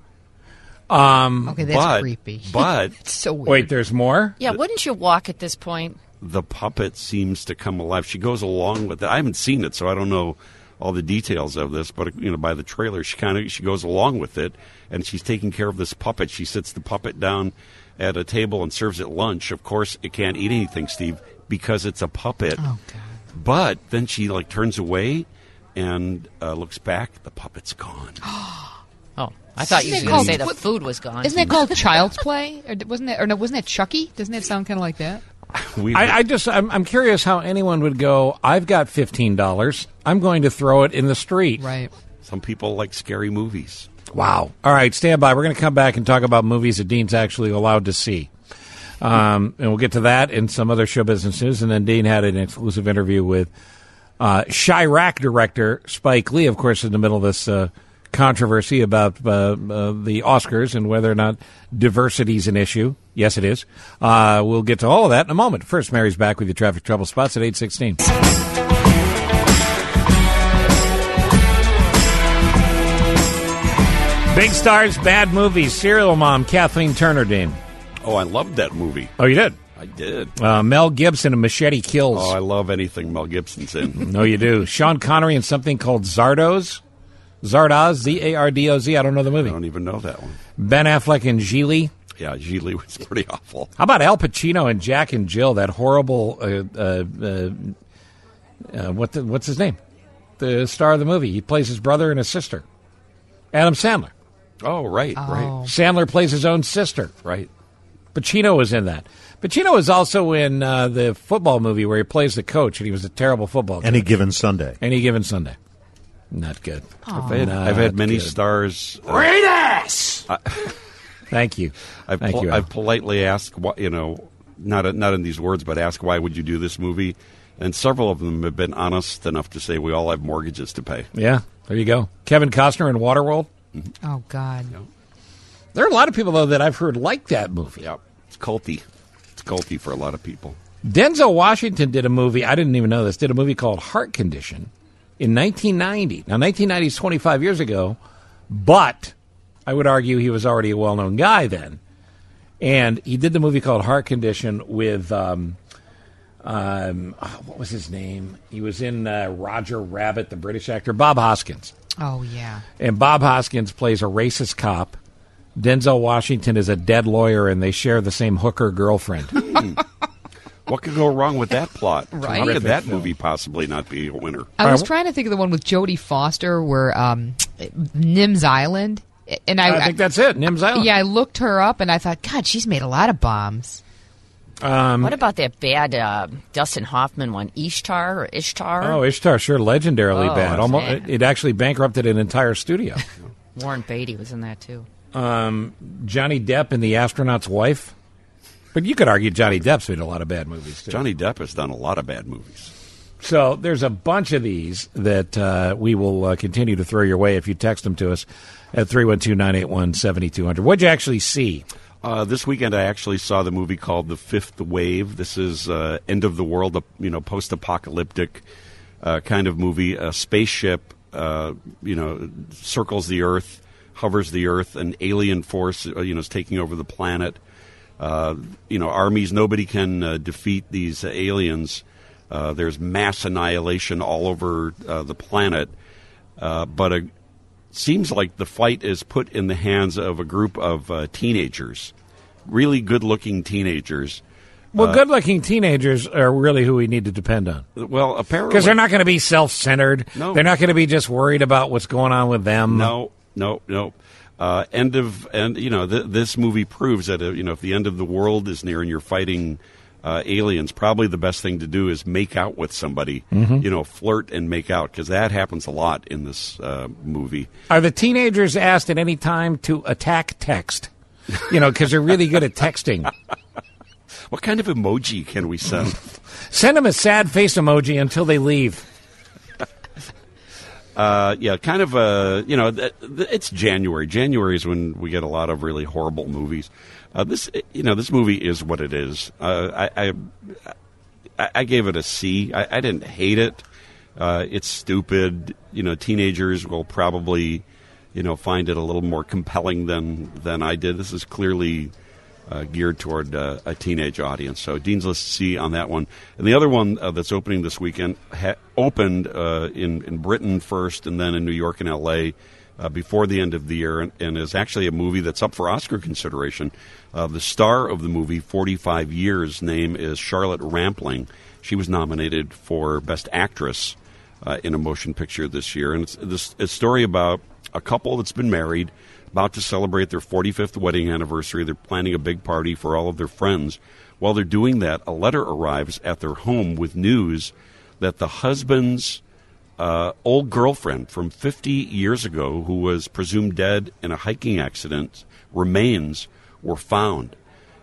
Um, Okay, that's but, creepy. But It's so weird. Wait, there's more? Yeah, wouldn't you walk at this point? the puppet seems to come alive. She goes along with it. I haven't seen it, so I don't know all the details of this. But you know, by the trailer, she kind of she goes along with it, and she's taking care of this puppet. She sits the puppet down at a table and serves it lunch. Of course, it can't eat anything, Steve, because it's a puppet. Oh, God. But then she like turns away and uh, looks back. The puppet's gone. Oh, I thought you were Isn't it going to say called- the food was gone. Isn't that called Child's Play? Or wasn't that? Or no, wasn't that Chucky? Doesn't that sound kind of like that? We, I, I just, I'm, I'm curious how anyone would go, I've got fifteen dollars. I'm going to throw it in the street. Right. Some people like scary movies. Wow. All right, stand by. We're going to come back and talk about movies that Dean's actually allowed to see. Um, and we'll get to that and some other show business news. And then Dean had an exclusive interview with uh, Chirac director Spike Lee, of course, in the middle of this uh, controversy about uh, uh, the Oscars and whether or not diversity is an issue. Yes, it is. Uh, we'll get to all of that in a moment. First, Mary's back with your traffic trouble spots at eight sixteen. Big stars, bad movies. Serial mom Kathleen Turner, Dean. Oh, I loved that movie. Oh, you did? I did. Uh, Mel Gibson and Machete Kills. Oh, I love anything Mel Gibson's in. No, you do. Sean Connery in something called Zardoz. Zardoz, Z A R D O Z. I don't know the movie. I don't even know that one. Ben Affleck and Gigli. Yeah, Gigli was pretty awful. How about Al Pacino and Jack and Jill? That horrible. Uh, uh, uh, uh, what the, what's his name? The star of the movie. He plays his brother and his sister. Adam Sandler. Oh, right, Oh. right, Sandler plays his own sister. right. Pacino was in that. Pacino was also in uh, the football movie where he plays the coach, and he was a terrible football coach. Any given Sunday. Any given Sunday. Not good. I've had, Not I've had many good. stars. uh, Great ass! Thank you. I've, Thank pol- you, Al. I've politely asked, why, you know, not not in these words, but ask why would you do this movie? And several of them have been honest enough to say we all have mortgages to pay. Yeah. There you go. Kevin Costner in Waterworld. Oh, God. Yeah. There are a lot of people, though, that I've heard like that movie. Yeah, it's culty. It's culty for a lot of people. Denzel Washington did a movie, I didn't even know this, did a movie called Heart Condition in nineteen ninety. Now, nineteen ninety is twenty-five years ago, but I would argue he was already a well-known guy then. And he did the movie called Heart Condition with, um, um, oh, what was his name? He was in uh, Roger Rabbit, the British actor, Bob Hoskins. Oh, yeah. And Bob Hoskins plays a racist cop. Denzel Washington is a dead lawyer, and they share the same hooker girlfriend. Hmm. What could go wrong with that plot? Right. How could that movie possibly not be a winner? I was trying to think of the one with Jodie Foster where um, Nim's Island. And I, I think that's it, Nim's Island. Yeah, I looked her up, and I thought, God, she's made a lot of bombs. Um, what about that bad uh, Dustin Hoffman one, Ishtar or Ishtar? Oh, Ishtar, sure, legendarily Oh, bad. Almost, man. it actually bankrupted an entire studio. Warren Beatty was in that, too. Um, Johnny Depp and The Astronaut's Wife. But you could argue Johnny Depp's made a lot at bad movies, too. Johnny Depp has done a lot of bad movies. So there's a bunch of these that uh, we will uh, continue to throw your way if you text them to us at three one two, nine eight one, seven two zero zero. What'd you actually see? Uh, this weekend, I actually saw the movie called The Fifth Wave. This is uh, end of the world, you know, post-apocalyptic uh, kind of movie. A spaceship, uh, you know, circles the Earth, hovers the Earth. An alien force, uh, you know, is taking over the planet. Uh, you know, armies, nobody can uh, defeat these uh, aliens. Uh, there's mass annihilation all over uh, the planet. Uh, but it seems like the fight is put in the hands of a group of uh, teenagers, really good-looking teenagers. Well, Uh, good-looking teenagers are really who we need to depend on. Well, apparently... Because they're not going to be self-centered. No. They're not going to be just worried about what's going on with them. No, no, no. Uh, end of and you know th- this movie proves that uh, you know if the end of the world is near and you're fighting uh, aliens, probably the best thing to do is make out with somebody. Mhm. You know, flirt and make out, because that happens a lot in this uh, movie. Are the teenagers asked at any time to attack text? You know, because they're really good at texting. What kind of emoji can we send? Send them a sad face emoji until they leave. Uh, yeah, kind of a, you know, th- th- it's January. January is when we get a lot of really horrible movies. Uh, this, you know, this movie is what it is. Uh, I, I, I gave it a C. I, I didn't hate it. Uh, it's stupid. You know, teenagers will probably, you know, find it a little more compelling than, than I did. This is clearly uh, geared toward uh, a teenage audience. So Dean's List C on that one. And the other one uh, that's opening this weekend ha- opened uh, in, in Britain first and then in New York and L A uh, before the end of the year, and, and is actually a movie that's up for Oscar consideration. Uh, the star of the movie, forty-five years, name is Charlotte Rampling. She was nominated for Best Actress uh, in a motion picture this year. And it's this a story about a couple that's been married, about to celebrate their forty-fifth wedding anniversary. They're planning a big party for all of their friends. While they're doing that, a letter arrives at their home with news that the husband's uh, old girlfriend from fifty years ago, who was presumed dead in a hiking accident, remains were found.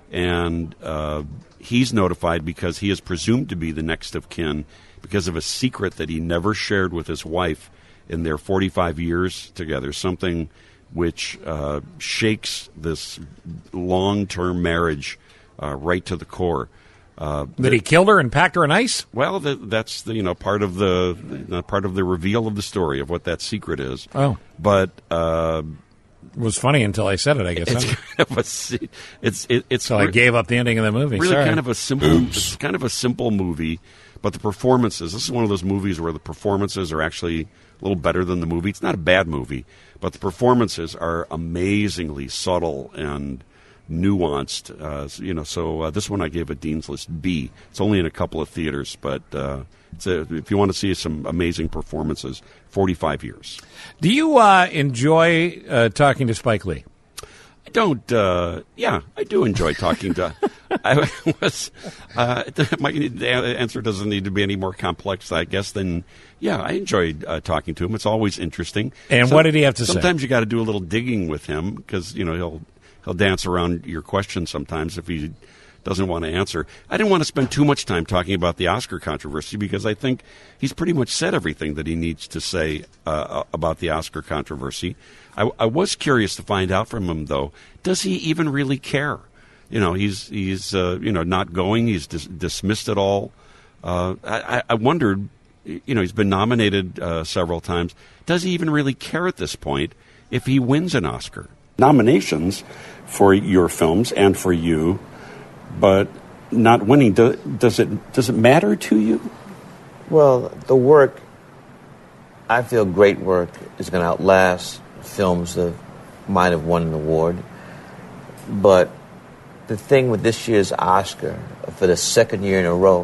And uh, he's notified because he is presumed to be the next of kin because of a secret that he never shared with his wife in their forty-five years together, something which uh, shakes this long-term marriage uh, right to the core. Uh, That he killed her and packed her in ice? Well, the, that's the, you know part of the uh, part of the reveal of the story of what that secret is. Oh, but uh, it was funny until I said it. I guess it's huh? kind of a se- it's it, it's so I re- gave up the ending of the movie. Really, Sorry. kind of a simple. It's kind of a simple movie, but the performances. This is one of those movies where the performances are actually a little better than the movie. It's not a bad movie, but the performances are amazingly subtle and nuanced. Uh, you know, so uh, this one I gave a Dean's List B. It's only in a couple of theaters, but uh, it's a, if you want to see some amazing performances, forty-five years. Do you uh, enjoy uh, talking to Spike Lee? I don't. Uh, yeah, I do enjoy talking to. I was. Uh, my answer doesn't need to be any more complex, I guess. Than yeah, I enjoyed uh, talking to him. It's always interesting. And So- what did he have to say? Sometimes you got to do a little digging with him because you know he'll he'll dance around your question sometimes if he doesn't want to answer. I didn't want to spend too much time talking about the Oscar controversy because I think he's pretty much said everything that he needs to say uh, about the Oscar controversy. I, I was curious to find out from him, though, does he even really care? You know, he's he's uh, you know not going. He's dis- dismissed it all. Uh, I, I wondered, you know, he's been nominated uh, several times. Does he even really care at this point if he wins an Oscar? Nominations for your films and for you, but not winning. Do, does it does it matter to you? Well, the work, I feel great work is going to outlast films that might have won an award. But the thing with this year's Oscar, for the second year in a row,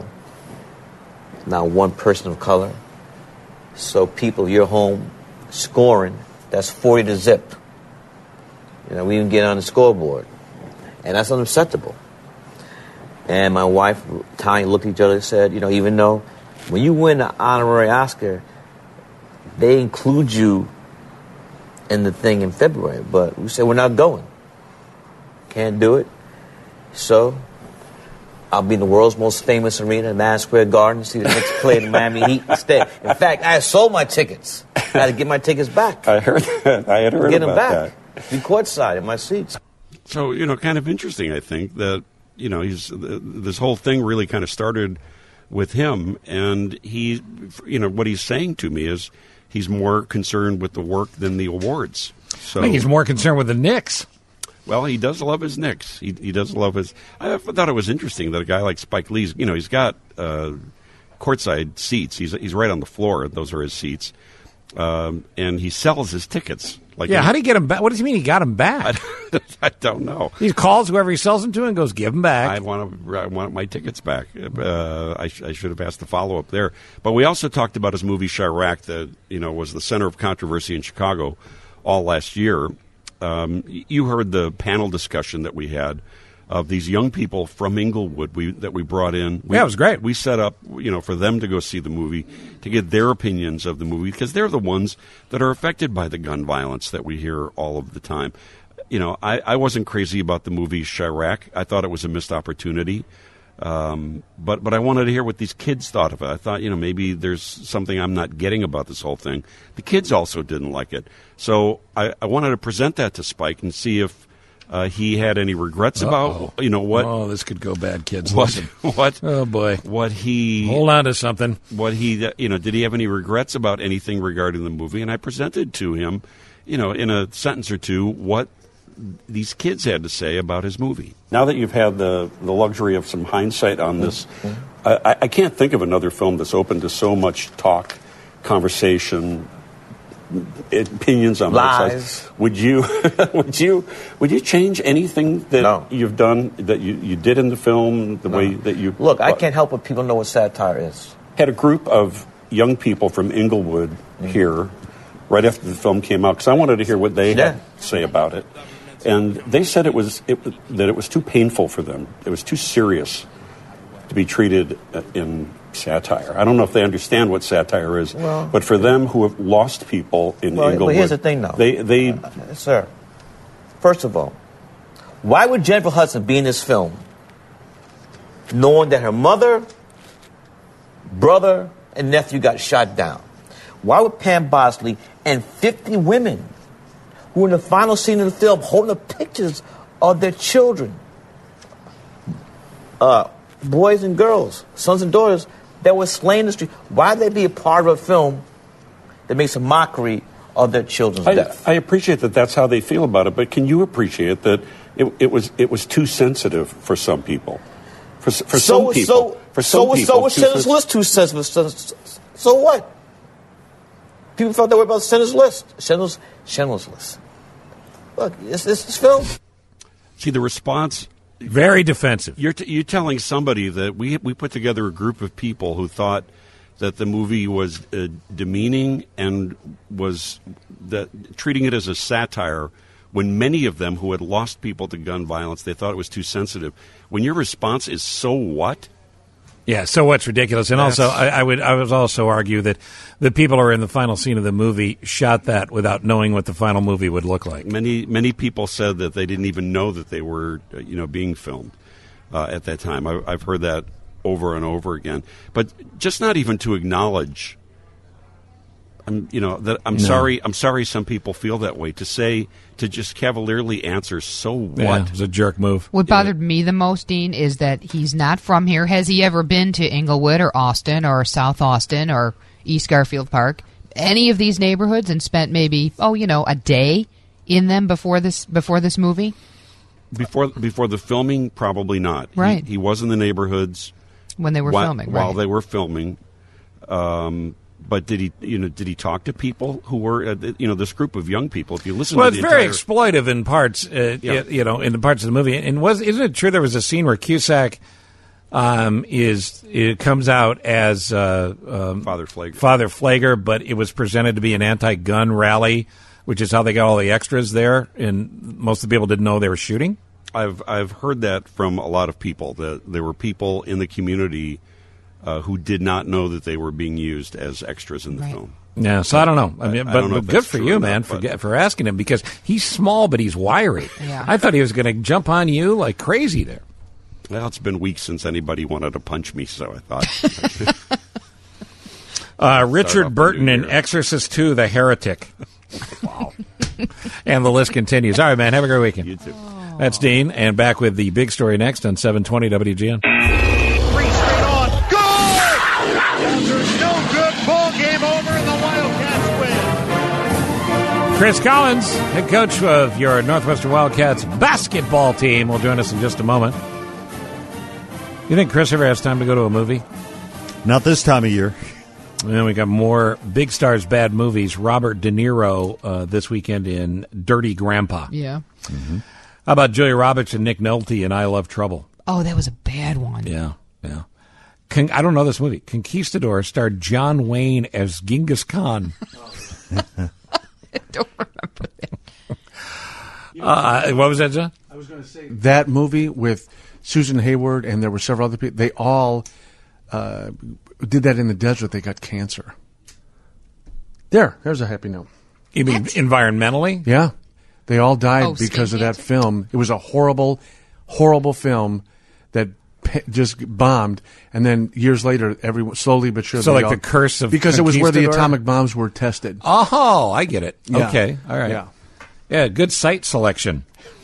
now one person of color. So people, you're home scoring, that's forty to zip. You know, we even get on the scoreboard. And that's unacceptable. And my wife, Tanya, looked at each other and said, you know, even though when you win an honorary Oscar, they include you in the thing in February. But we said, we're not going. Can't do it. So I'll be in the world's most famous arena, Madison Square Garden, to see the Knicks play the Miami Heat instead. In fact, I sold my tickets. I had to get my tickets back. I heard that. I had heard get about them back. that. Be courtside in my seats. So, you know, kind of interesting, I think, that, you know, he's this whole thing really kind of started with him. And he, you know, what he's saying to me is he's more concerned with the work than the awards. So I think he's more concerned with the Knicks. Well, he does love his Knicks. He he does love his. I thought it was interesting that a guy like Spike Lee's, you know, he's got uh, courtside seats. He's he's right on the floor. Those are his seats, um, and he sells his tickets. Like yeah, how do you get him back? What does he mean he got him back? I, I don't know. He calls whoever he sells them to and goes, "Give them back." I want to, I want my tickets back. Uh, I, sh- I should have asked the follow up there. But we also talked about his movie Chirac, that you know was the center of controversy in Chicago all last year. Um, you heard the panel discussion that we had of these young people from Inglewood we, that we brought in. We, yeah, it was great. We set up, you know, for them to go see the movie, to get their opinions of the movie, because they're the ones that are affected by the gun violence that we hear all of the time. You know, I, I wasn't crazy about the movie Chirac. I thought it was a missed opportunity. Um, but but I wanted to hear what these kids thought of it. I thought, you know, maybe there's something I'm not getting about this whole thing. The kids also didn't like it. So I, I wanted to present that to Spike and see if uh, he had any regrets Uh-oh. about, you know, what. Oh, this could go bad, kids. What, Listen. what? Oh, boy. What he. Hold on to something. What he, you know, did he have any regrets about anything regarding the movie? And I presented to him, you know, in a sentence or two, what these kids had to say about his movie. Now that you've had the, the luxury of some hindsight on this, mm-hmm. I, I can't think of another film that's open to so much talk, conversation, opinions on both sides. Would you, would you, would you change anything that no. you've done, that you, you did in the film, the no. way that you... Look, I can't help but people know what satire is. Had a group of young people from Inglewood mm-hmm. here right after the film came out, because I wanted to hear what they yeah. had to say about it. And they said it was it, that it was too painful for them. It was too serious to be treated in satire. I don't know if they understand what satire is, well, but for them who have lost people in well, Inglewood, well, here's the thing, though. They, they, uh, sir. First of all, why would Jennifer Hudson be in this film, knowing that her mother, brother, and nephew got shot down? Why would Pam Bosley and fifty women who in the final scene of the film holding up pictures of their children, uh, boys and girls, sons and daughters, that were slain in the street, why would they be a part of a film that makes a mockery of their children's I, death? I appreciate that that's how they feel about it, but can you appreciate that it, it was it was too sensitive for some people? For, for so, some people. So, for some so, people. So was Schindler's List too sensitive? So, so what? People felt that way about Schindler's List. Schindler's, Schindler's List. Look, this this is film. See, the response... Very defensive. You're, t- you're telling somebody that we we put together a group of people who thought that the movie was uh, demeaning and was that treating it as a satire, when many of them who had lost people to gun violence, they thought it was too sensitive. When your response is, so what? Yeah, so what's ridiculous. And That's, also, I, I would I would also argue that the people who are in the final scene of the movie shot that without knowing what the final movie would look like. Many many people said that they didn't even know that they were, you know, being filmed. uh, at that time. I, I've heard that over and over again. But just not even to acknowledge, I'm, you know, that I'm No. sorry. I'm sorry. Some people feel that way. To say, to just cavalierly answer, so what? Yeah, it was a jerk move. What bothered me the most, Dean, is that he's not from here. Has he ever been to Inglewood or Austin or South Austin or East Garfield Park, any of these neighborhoods, and spent maybe, oh, you know, a day in them before this before this movie? Before before the filming, probably not. Right. He, he was in the neighborhoods When they were while, filming, while right. they were filming. Um, but did he, you know, did he talk to people who were, uh, you know, this group of young people? If you listen, Well, to it's the very entire, exploitive in parts, uh, Yeah. you know, in the parts of the movie. And was isn't it true there was a scene where Cusack um, is it comes out as uh, um, Father Flager. Father Flager, but it was presented to be an anti-gun rally, which is how they got all the extras there, and most of the people didn't know they were shooting. I've I've heard that from a lot of people, that there were people in the community uh, who did not know that they were being used as extras in the Right. film. Yeah, so I don't know. I mean, I but, don't know but if good that's for true you, or man, not, for but- get, for asking him, because he's small, but he's wiry. Yeah. I thought he was going to jump on you like crazy there. Well, it's been weeks since anybody wanted to punch me, so I thought. Uh, off Richard the Burton new in year. Exorcist two, The Heretic. Wow. And the list continues. All right, man, have a great weekend. You too. That's Dean, and back with the big story next on seven twenty W G N. Three straight on. Goal! There's no good. Ball game over, and the Wildcats win. Chris Collins, head coach of your Northwestern Wildcats basketball team, will join us in just a moment. You think Chris ever has time to go to a movie? Not this time of year. And then we got more Big Stars Bad Movies. Robert De Niro uh, this weekend in Dirty Grandpa. Yeah. How about Julia Roberts and Nick Nolte in I Love Trouble? Oh, that was a bad one. Yeah, yeah. Con- I don't know this movie. Conquistador starred John Wayne as Genghis Khan. I don't remember that. Uh, what was that, John? I was going to say that movie with Susan Hayward, and there were several other people. They all uh, did that in the desert. They got cancer. There, there's a happy note. You mean environmentally? Yeah, they all died Oh, skin because of that cancer? film. It was a horrible, horrible film that pe- just bombed, and then years later, everyone slowly but surely. So like all- the curse of because it was where the Conquistador? atomic bombs were tested. Oh, I get it. Yeah. Okay, all right. Yeah. Yeah, good site selection.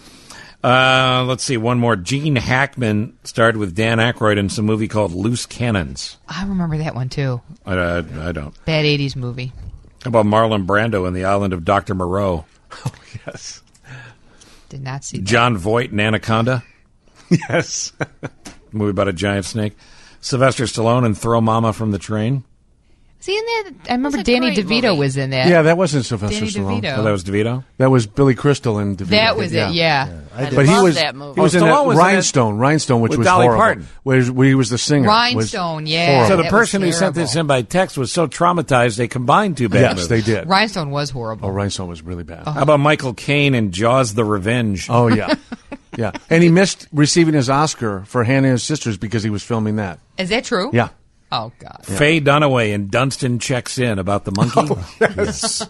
Uh, let's see, one more. Gene Hackman starred with Dan Aykroyd in some movie called Loose Cannons. I remember that one, too. I, I, I don't. Bad eighties movie. How about Marlon Brando in The Island of Doctor Moreau? Yes. Did not see that. John Voight in Anaconda, Yes. movie about a giant snake. Sylvester Stallone in Throw Mama from the Train. Is he in that? I remember It's a Danny great DeVito movie. was in that. Yeah, that wasn't Sylvester Danny Stallone. DeVito. Oh, that was DeVito? That was Billy Crystal and DeVito. That was it, yeah. I But he love was that movie. he was Oh, in Stallone that was in it Rhinestone, Rhinestone, which with was Dolly horrible. Parton. Where, where he was the singer. was Rhinestone, yeah. horrible. So the That person who was sent this terrible. in by text was so traumatized they combined two bad Yes, movies. they did. Rhinestone was horrible. Oh, Rhinestone was really bad. How about Michael Caine in Jaws the Revenge? Oh yeah, yeah. And he missed receiving his Oscar for Hannah and His Sisters because he was filming that. Is that true? Yeah. Oh, God. Faye Dunaway in Dunstan Checks In about the monkey. Oh, yes.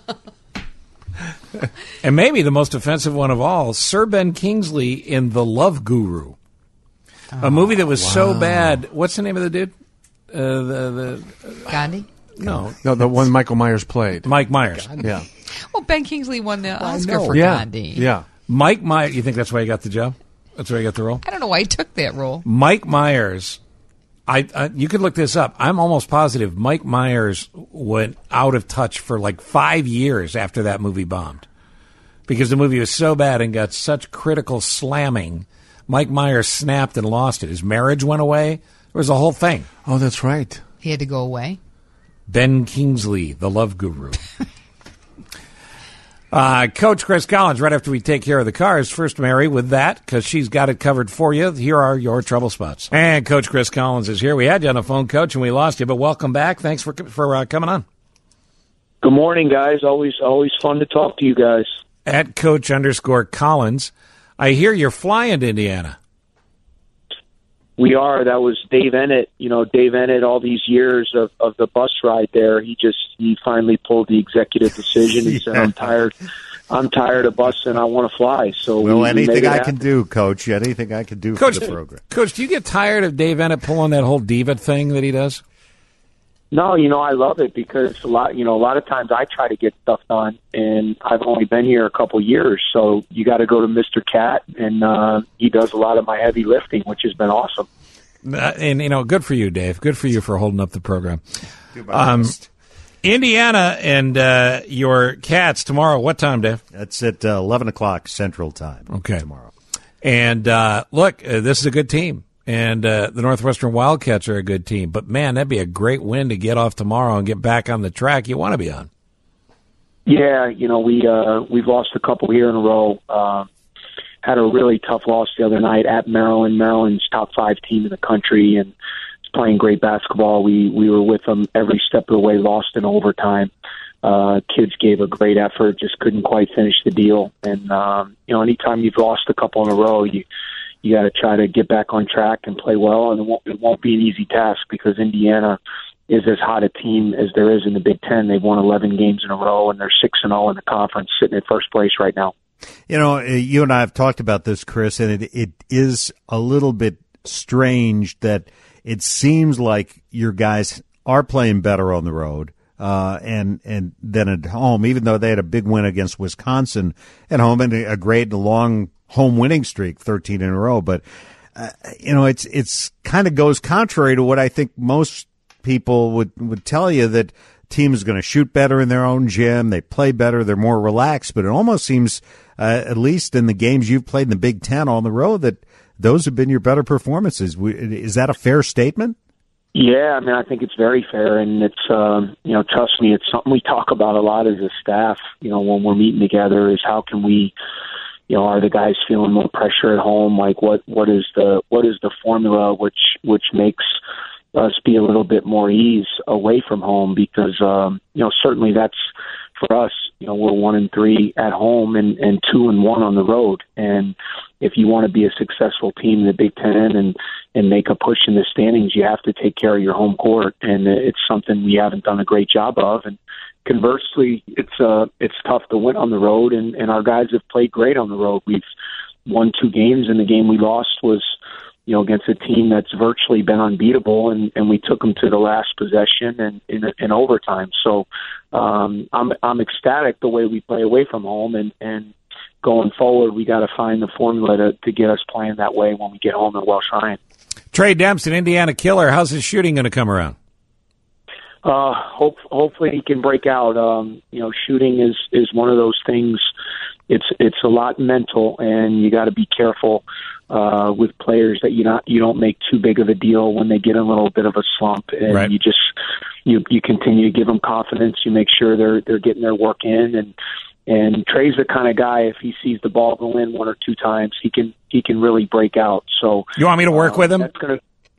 And maybe the most offensive one of all, Sir Ben Kingsley in The Love Guru. A movie that was so bad. What's the name of the dude? Uh, the, the Gandhi? No. No, the one Michael Myers played. Mike Myers. Yeah. Well, Ben Kingsley won the Oscar know. for Yeah. Gandhi. Yeah. Mike Myers. You think that's why he got the job? That's why he got the role? I don't know why he took that role. Mike Myers. I, I you could look this up. I'm almost positive Mike Myers went out of touch for like five years after that movie bombed, because the movie was so bad and got such critical slamming. Mike Myers snapped and lost it. His marriage went away. There was a whole thing. Oh, that's right. He had to go away. Ben Kingsley, the Love Guru. Uh, Coach Chris Collins, right after we take care of the cars. First, Mary, with that, because she's got it covered for you. Here are your trouble spots. And Coach Chris Collins is here. We had you on the phone, Coach, and we lost you, but welcome back. Thanks for for uh, coming on. Good morning, guys. Always, always fun to talk to you guys. At Coach underscore Collins. I hear you're flying to Indiana. We are. That was Dave Ennett. You know, Dave Ennett, all these years of, of the bus ride there, he just, he finally pulled the executive decision. He said, I'm tired, I'm tired of busting. I want to fly. So well, we, anything we I can can do, Coach. Anything I can do Coach, for the program. Coach, do you get tired of Dave Ennett pulling that whole diva thing that he does? No, you know, I love it because a lot, you know, a lot of times I try to get stuff done, and I've only been here a couple years, so you got to go to Mister Cat, and uh, he does a lot of my heavy lifting, which has been awesome. Uh, and, you know, good for you, Dave. Good for you for holding up the program. Um, Indiana and uh, your Cats tomorrow. What time, Dave? That's at uh, eleven o'clock Central Time. Okay. Tomorrow. And uh, look, uh, this is a good team. And uh, the Northwestern Wildcats are a good team. But, man, that'd be a great win to get off tomorrow and get back on the track you want to be on. Yeah, you know, we, uh, we've lost a couple here in a row. Uh, had a really tough loss the other night at Maryland. Maryland's top five team in the country and is playing great basketball. We, we were with them every step of the way, lost in overtime. Uh, kids gave a great effort, just couldn't quite finish the deal. And, um, you know, anytime you've lost a couple in a row, you – you got to try to get back on track and play well, and it won't, it won't be an easy task because Indiana is as hot a team as there is in the Big Ten. They've won eleven games in a row, and they're six and zero in the conference, sitting at first place right now. You know, you and I have talked about this, Chris, and it it is a little bit strange that it seems like your guys are playing better on the road uh, and and than at home, even though they had a big win against Wisconsin at home and a great long home winning streak, thirteen in a row. But, uh, you know, it's, it's kind of goes contrary to what I think most people would, would tell you, that team is going to shoot better in their own gym. They play better. They're more relaxed, but it almost seems, uh, at least in the games you've played in the Big Ten on the road, that those have been your better performances. Is that a fair statement? Yeah, I mean, I think it's very fair, and it's, um, you know, trust me, it's something we talk about a lot as a staff, you know, when we're meeting together, is how can we, you know, are the guys feeling more pressure at home? Like, what, what is the what is the formula which which makes us be a little bit more ease away from home? Because um, you know, certainly that's for us. You know, we're one and three at home and, and two and one on the road. And if you want to be a successful team in the Big Ten and and make a push in the standings, you have to take care of your home court, and it's something we haven't done a great job of. And conversely, it's uh it's tough to win on the road, and, and our guys have played great on the road. We've won two games, and the game we lost was, you know, against a team that's virtually been unbeatable, and, and we took them to the last possession and in, in overtime. So um, I'm I'm ecstatic the way we play away from home, and, and going forward, we got to find the formula to, to get us playing that way when we get home at Welsh Ryan. Trey Dempsey, Indiana killer. How's his shooting going to come around? Uh, hope, hopefully he can break out. Um, you know, shooting is, is one of those things. It's it's a lot mental, and you got to be careful uh, with players that you not you don't make too big of a deal when they get in a little bit of a slump, and right. you just you you continue to give them confidence. You make sure they're they're getting their work in, and and Trey's the kind of guy, if he sees the ball go in one or two times, he can he can really break out. So you want me to work uh, with him? That's gonna.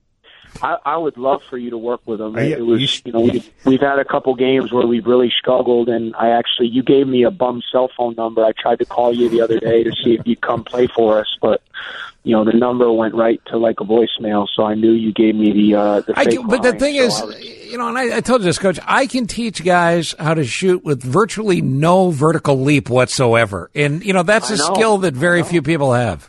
I, I would love for you to work with him. You, it was, you, you know, we've, we've had a couple games where we've really struggled, and I actually, you gave me a bum cell phone number. I tried to call you the other day to see if you'd come play for us, but you know, the number went right to like a voicemail, so I knew you gave me the uh, the fake I, But the line, thing so is, was, you know, and I, I told you this, Coach, I can teach guys how to shoot with virtually no vertical leap whatsoever, and you know that's a skill that very few people have.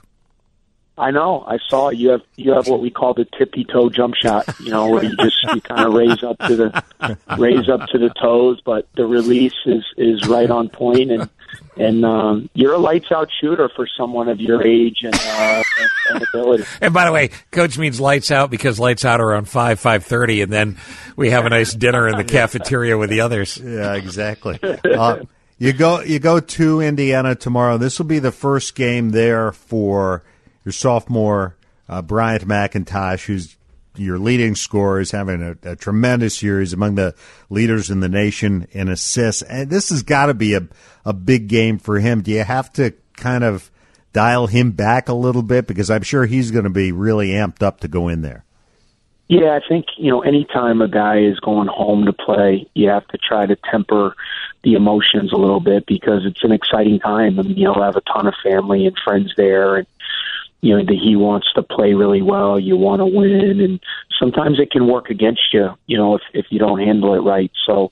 I know. I saw you have you have what we call the tippy toe jump shot. You know, where you just you kind of raise up to the raise up to the toes, but the release is is right on point, and and um, you're a lights out shooter for someone of your age and, uh, and, and ability. And by the way, Coach means lights out because lights out are on five five thirty, and then we have a nice dinner in the cafeteria with the others. Yeah, exactly. Uh, you go you go to Indiana tomorrow. This will be the first game there for your sophomore, uh, Bryant McIntosh, who's your leading scorer, is having a, a tremendous year. He's among the leaders in the nation in assists. And this has got to be a, a big game for him. Do you have to kind of dial him back a little bit? Because I'm sure he's going to be really amped up to go in there. Yeah, I think, you know, anytime a guy is going home to play, you have to try to temper the emotions a little bit because it's an exciting time. I mean, you'll have a ton of family and friends there, and you know, that he wants to play really well, you want to win, and sometimes it can work against you, you know, if, if you don't handle it right. So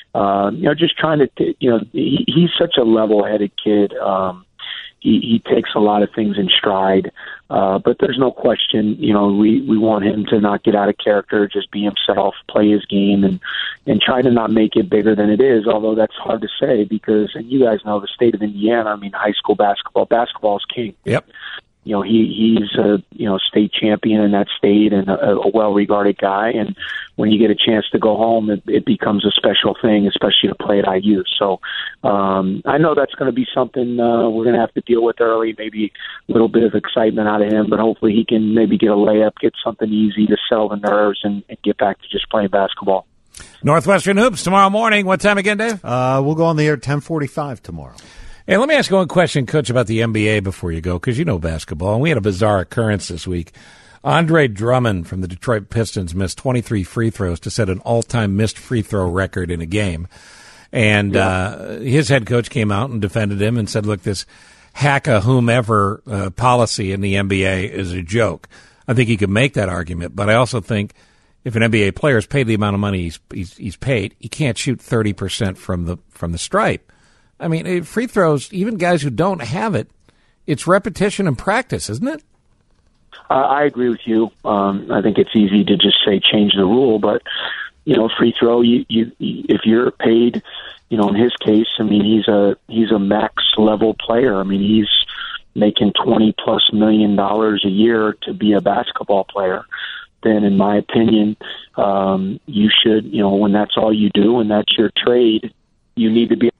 uh, you know, just trying to, t- you know, he, he's such a level-headed kid. Um, he, he takes a lot of things in stride. Uh, but there's no question, you know, we, we want him to not get out of character, just be himself, play his game, and, and try to not make it bigger than it is, although that's hard to say because, and you guys know the state of Indiana, I mean, high school basketball, basketball is king. Yep. You know, he, he's a, you know, state champion in that state and a, a well-regarded guy. And when you get a chance to go home, it, it becomes a special thing, especially to play at I U. So um, I know that's going to be something uh, we're going to have to deal with early, maybe a little bit of excitement out of him, but hopefully he can maybe get a layup, get something easy to sell the nerves and, and get back to just playing basketball. Northwestern Hoops tomorrow morning. What time again, Dave? Uh, we'll go on the air at ten forty-five tomorrow. Hey, let me ask you one question, Coach, about the N B A before you go, because you know basketball. And we had a bizarre occurrence this week. Andre Drummond from the Detroit Pistons missed twenty-three free throws to set an all-time missed free throw record in a game. And yeah. uh, his head coach came out and defended him and said, look, this hack-a-whomever uh, policy in the N B A is a joke. I think he could make that argument, but I also think if an N B A player is paid the amount of money he's, he's, he's paid, he can't shoot thirty percent from the from the stripe. I mean, free throws, even guys who don't have it, it's repetition and practice, isn't it? Uh, I agree with you. Um, I think it's easy to just say change the rule, but, you know, free throw, you, you, if you're paid, you know, in his case, I mean, he's a he's a max level player. I mean, he's making twenty plus million dollars a year to be a basketball player. Then, in my opinion, um, you should, you know, when that's all you do and that's your trade, you need to be.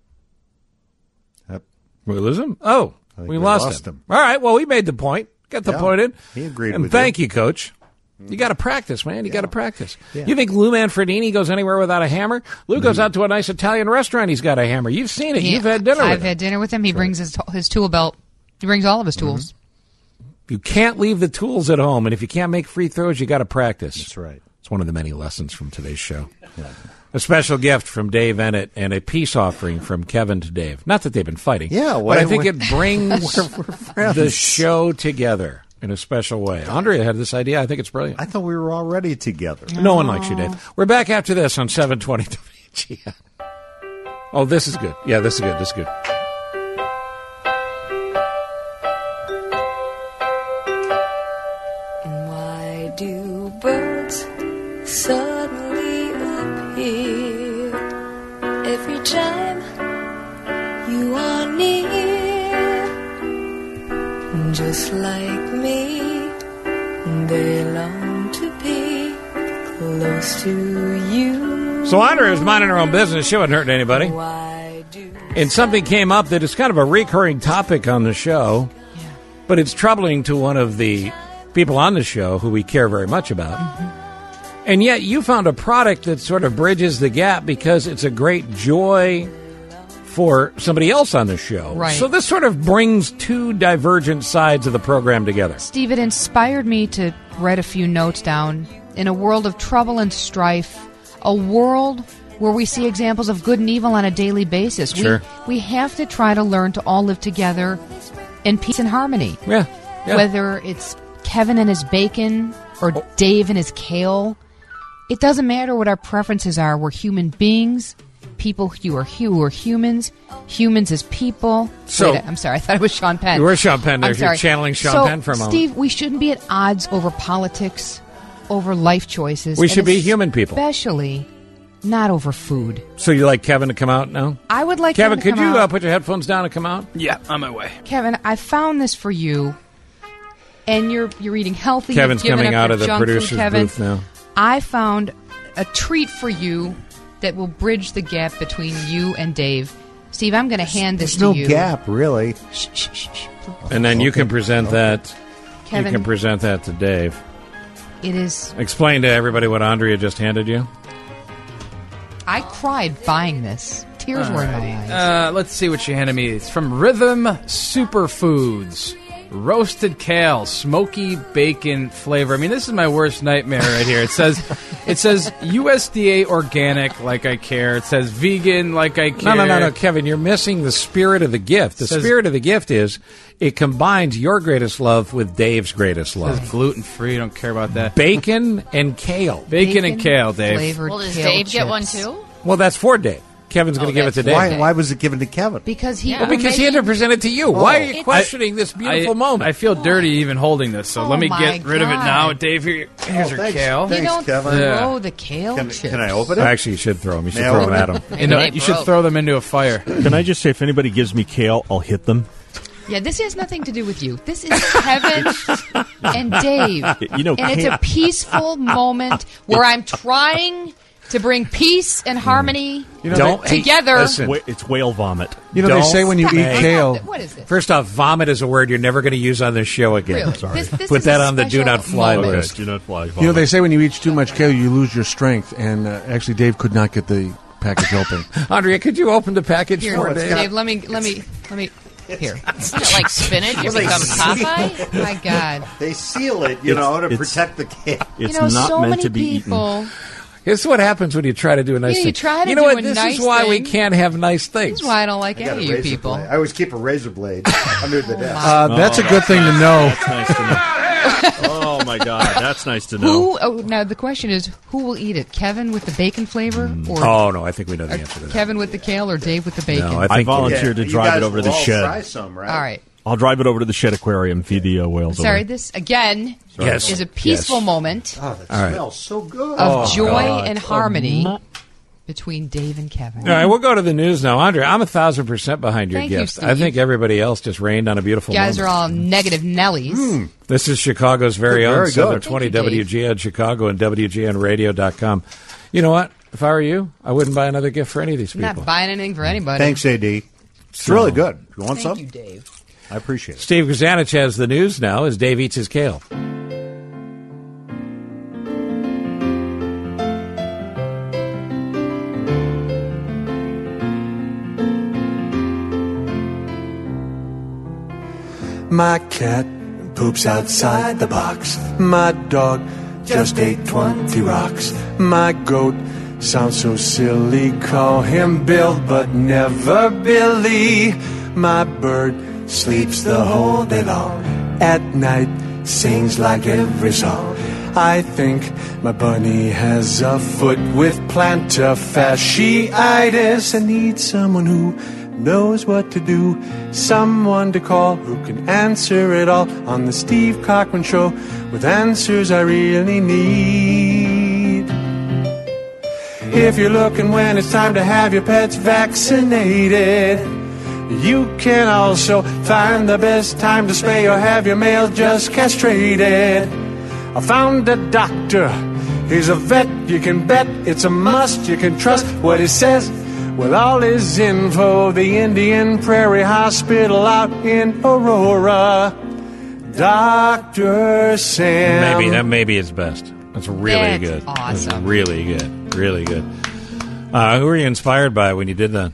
We lose him? Oh, we, we lost, lost him. him. All right, well, we made the point. Got the yeah, point in. He agreed and with thank you. you, Coach. You got to practice, man. You yeah. got to practice. Yeah. You think Lou Manfredini goes anywhere without a hammer? Lou mm-hmm. goes out to a nice Italian restaurant. He's got a hammer. You've seen it. Yeah, You've had dinner I've with him. I've had dinner with him. He That's brings right. his his tool belt. He brings all of his tools. Mm-hmm. You can't leave the tools at home, and if you can't make free throws, you got to practice. That's right. It's one of the many lessons from today's show. Yeah. A special gift from Dave Ennett and a peace offering from Kevin to Dave. Not that they've been fighting, yeah, but why, I think why, it brings we're, we're the show together in a special way. Andrea had this idea. I think it's brilliant. I thought we were already together. No one likes you, Dave. We're back after this on seven twenty W G N. Oh, this is good. Yeah, this is good. This is good. Why do birds suddenly appear every time you are near? Just like me, they long to be close to you. So Andrea was minding her own business. She wasn't hurting anybody. And something came up that is kind of a recurring topic on the show, yeah. but it's troubling to one of the people on the show who we care very much about. Mm-hmm. And yet you found a product that sort of bridges the gap because it's a great joy for somebody else on the show. Right. So this sort of brings two divergent sides of the program together. Steve, it inspired me to write a few notes down. In a world of trouble and strife, a world where we see examples of good and evil on a daily basis, sure. we, we have to try to learn to all live together in peace and harmony. Yeah. yeah. Whether it's Kevin and his bacon or oh. Dave and his kale, it doesn't matter what our preferences are. We're human beings. People who are, who are humans, humans as people. So, Wait, I'm sorry, I thought it was Sean Penn. You were Sean Penn there. I'm sorry. You're channeling Sean so, Penn for a moment. Steve, we shouldn't be at odds over politics, over life choices. We should be human people. Especially not over food. So you like Kevin to come out now? I would like Kevin, Kevin to could come you out. Uh, put your headphones down and come out? Yeah, on my way. Kevin, I found this for you, and you're you're eating healthy. Kevin's You've given coming up out your of the junk food, producer's Kevin. booth now. I found a treat for you that will bridge the gap between you and Dave. Steve, I'm going to hand this There's to no you. gap, really. Shh, shh, shh, shh. And then you can present okay. that. Kevin, you can present that to Dave. It is. Explain to everybody what Andrea just handed you. I cried buying this. Tears All were in right. my eyes. Uh, let's see what you handed me. It's from Rhythm Superfoods. Roasted kale, smoky bacon flavor. I mean, this is my worst nightmare right here. It says, it says U S D A organic, like I care. It says vegan, like I care. No, no, no, no, Kevin, you're missing the spirit of the gift. The says, spirit of the gift is it combines your greatest love with Dave's greatest love. It says gluten free. I don't care about that. Bacon and kale. Bacon, bacon and kale, Dave. Flavored well, does kale Dave chips. get one too? Well, that's for Dave. Kevin's going to Oh, give it to that's Dave. Why, why was it given to Kevin? Because he Well, because he had to present it to you. Why are you It's- questioning this beautiful I, moment? I feel dirty even holding this, so Oh let me my get rid of it God. now. Dave, here, here's Oh, your thanks. kale. You don't Kevin. throw Yeah. the kale Can, chips. can I open it? Actually, you should throw him. You should May I throw open him at it? him. You know, They you should broke. throw them into a fire. Can I just say, if anybody gives me kale, I'll hit them? Yeah, this has nothing to do with you. This is Kevin and Dave. You know, and it's a kale- peaceful moment where I'm trying to bring peace and harmony You know, Don't- hey, together. listen. Wh- It's whale vomit. You know, Don't they say when you say- eat kale. What is this? First off, vomit is a word you're never going to use on this show again. Really? This- this Put is that a on the do special not fly moment. list. Do not fly. You know, they say when you eat too much kale, you lose your strength. And uh, actually, Dave could not get the package open. Andrea, could you open the package Here, for Dave, Dave? let me, let me, let me. Here. Isn't it like spinach? You Well, they become seal- Popeye? My God. They seal it, you It's- know, to it's- protect the kale. It's you know, not so meant many to be people. eaten. This is what happens when you try to do a nice Yeah, you thing. try to you know do what? a This nice is why we thing. can't have nice things. This is why I don't like I got any a of you razor people. blade. I always keep a razor blade under the desk. Uh, that's a good thing to know. That's nice to know. Oh, my God. That's nice to know. Who? Oh, now the question is, who will eat it? Kevin with the bacon flavor, or Oh, no, I think we know the or answer to that. Kevin with the kale, or Dave with the bacon? No, I I think volunteered to you drive guys it over to will the all shed. try some, right? All right. I'll drive it over to the shed aquarium, feed the uh, whales. Sorry, over. this again Yes. is a peaceful Yes. moment Oh, that All right. smells so good. of Oh, joy God. and harmony between Dave and Kevin. All right, we'll go to the news now. Andre, I'm a thousand percent behind your Thank you, gift. I Steve. think everybody else just rained on a beautiful You guys moment. are all negative Nellies. This is Chicago's very Good, own very seven good. twenty Thank you, W G N Chicago and W G N radio dot com. You know what? If I were you, I wouldn't buy another gift for any of these I'm people. not buying anything for anybody. Thanks, A D. It's So- really good. You want Thank some? you, Dave. I appreciate it. Steve Grzanich has the news now as Dave eats his kale. My cat poops outside the box. My dog just ate twenty rocks. My goat sounds so silly. Call him Bill, but never Billy. My bird sleeps the whole day long. At night, sings like every song. I think my bunny has a foot with plantar fasciitis and needs someone who knows what to do. Someone to call who can answer it all on the Steve Cochran Show with answers I really need. If you're looking when it's time to have your pets vaccinated, you can also find the best time to spay or have your male just castrated. I found a doctor, he's a vet, you can bet, it's a must, you can trust what he says. With all his info, the Indian Prairie Hospital out in Aurora. Doctor Sam. Maybe that may be his best. That's really That's good. awesome. That's really good. Really good. Uh, who were you inspired by when you did that?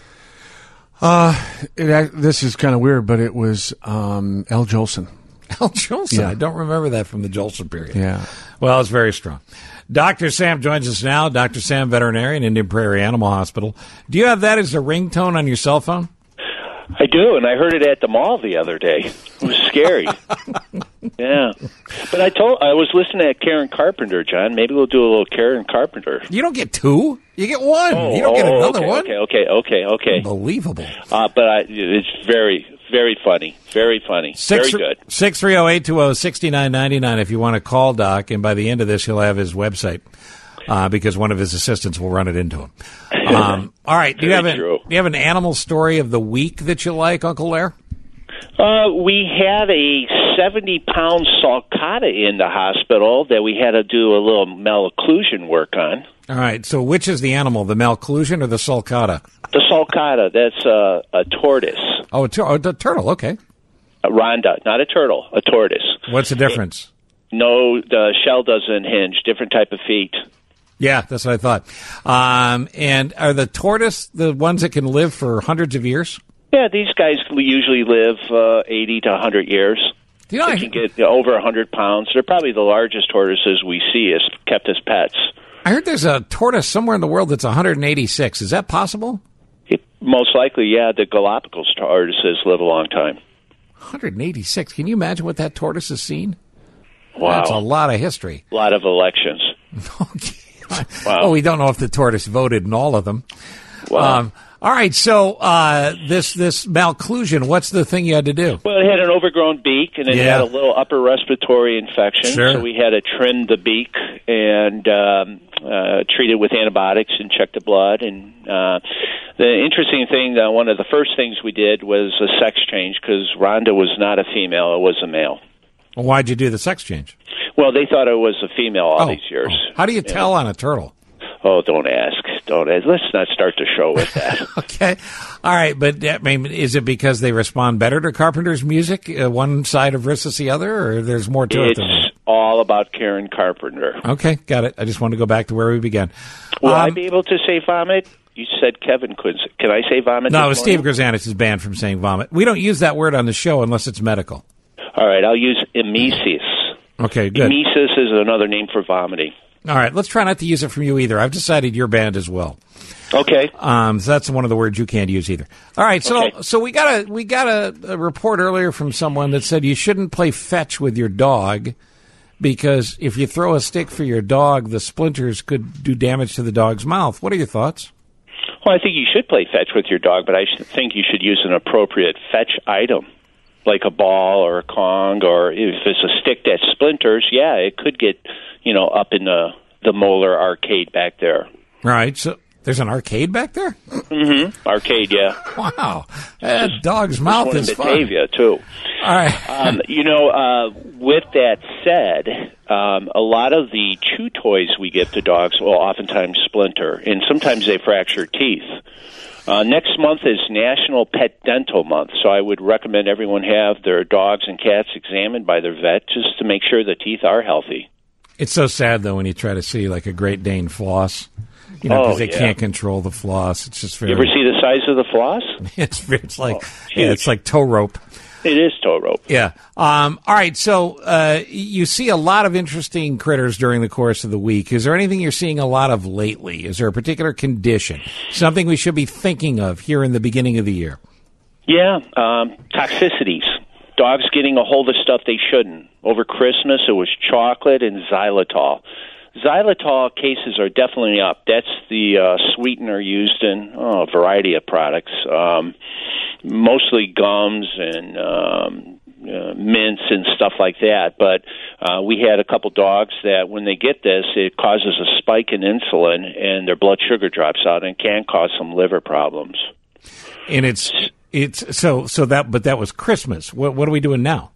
Uh, it, ac- this is kind of weird, but it was um, Al Jolson. Al Jolson. Yeah. I don't remember that from the Jolson period. Yeah. Well, it's very strong. Doctor Sam joins us now. Doctor Sam, veterinarian, Indian Prairie Animal Hospital. Do you have that as a ringtone on your cell phone? I do, and I heard it at the mall the other day. It was scary. Yeah. But I told I was listening to Karen Carpenter, John. Maybe we'll do a little Karen Carpenter. You don't get two. You get one. Oh, you don't get oh, another okay, one. Okay, okay, okay, okay. Unbelievable. Uh, but I, it's very, very funny. Very funny. Six, very good. six three zero eight two zero six nine nine nine if you want to call Doc, and by the end of this, he'll have his website uh, because one of his assistants will run it into him. Um, all right. Do you, have Very a, true. do you have an animal story of the week that you like, Uncle Lair? Uh, we had a seventy-pound sulcata in the hospital that we had to do a little malocclusion work on. All right. So which is the animal, the malclusion or the sulcata? The sulcata, that's uh, a tortoise. Oh, a, tur- oh, the turtle. Okay. A rhonda, not a turtle, a tortoise. What's the difference? No, the shell doesn't hinge. Different type of feet. Yeah, that's what I thought. Um, and are the tortoise the ones that can live for hundreds of years? Yeah, these guys usually live uh, eighty to one hundred years. You know, they I- can get over one hundred pounds. They're probably the largest tortoises we see as kept as pets. I heard there's a tortoise somewhere in the world that's one hundred eighty-six. Is that possible? It, most likely, yeah, the Galapagos tortoises live a long time. one hundred eighty-six. Can you imagine what that tortoise has seen? Wow. That's a lot of history. A lot of elections. Wow. Oh, we don't know if the tortoise voted in all of them. Wow. Um, all right, so uh, this this malclusion, what's the thing you had to do? Well, it had an overgrown beak, and it Yeah. had a little upper respiratory infection. Sure. So we had to trim the beak and um, uh, treat it with antibiotics and check the blood. And uh, the interesting thing, uh, one of the first things we did was a sex change because Rhonda was not a female; it was a male. Well, why'd you do the sex change? Well, they thought it was a female all Oh, these years. How do you tell on a turtle? Oh, don't ask. Don't ask. Let's not start the show with that. Okay. All right, but I mean, is it because they respond better to Carpenter's music, uh, one side versus the other, or there's more to it It's than that? all about Karen Carpenter. Okay, got it. I just wanted to go back to where we began. Will I Um, be able to say vomit? You said Kevin couldn't. Can I say vomit? No, this it was Steve morning? Grzanich is banned from saying vomit. We don't use that word on the show unless it's medical. All right, I'll use emesis. Okay, good. Emesis is another name for vomiting. All right, let's try not to use it from you either. I've decided you're banned as well. Okay. Um, so that's one of the words you can't use either. All right, so Okay. so we got a we got a, a report earlier from someone that said you shouldn't play fetch with your dog because if you throw a stick for your dog, the splinters could do damage to the dog's mouth. What are your thoughts? Well, I think you should play fetch with your dog, but I should think you should use an appropriate fetch item, like a ball or a Kong, or if it's a stick that splinters, yeah, it could get, you know, up in the, the Moeller arcade back there. Right, so there's an arcade back there? Mm-hmm. Arcade, yeah. Wow. That dog's There's mouth one is in fun. Batavia, too. All right. um, you know, uh, with that said, um, a lot of the chew toys we give to dogs will oftentimes splinter, and sometimes they fracture teeth. Uh, next month is National Pet Dental Month, so I would recommend everyone have their dogs and cats examined by their vet just to make sure the teeth are healthy. It's so sad, though, when you try to see, like, a Great Dane floss. You know, because Oh, they yeah. can't control the floss. It's just very... You ever see the size of the floss? It's it's like Oh, yeah, it's like tow rope. It is tow rope. Yeah. Um, all right. So uh, you see a lot of interesting critters during the course of the week. Is there anything you're seeing a lot of lately? Is there a particular condition, something we should be thinking of here in the beginning of the year? Yeah, um, toxicities. Dogs getting a hold of stuff they shouldn't. Over Christmas, it was chocolate and xylitol. Xylitol cases are definitely up. That's the uh, sweetener used in oh, a variety of products, um, mostly gums and um, uh, mints and stuff like that. But uh, we had a couple dogs that when they get this, it causes a spike in insulin and their blood sugar drops out and can cause some liver problems. And it's it's so so that but that was Christmas. What what are we doing now?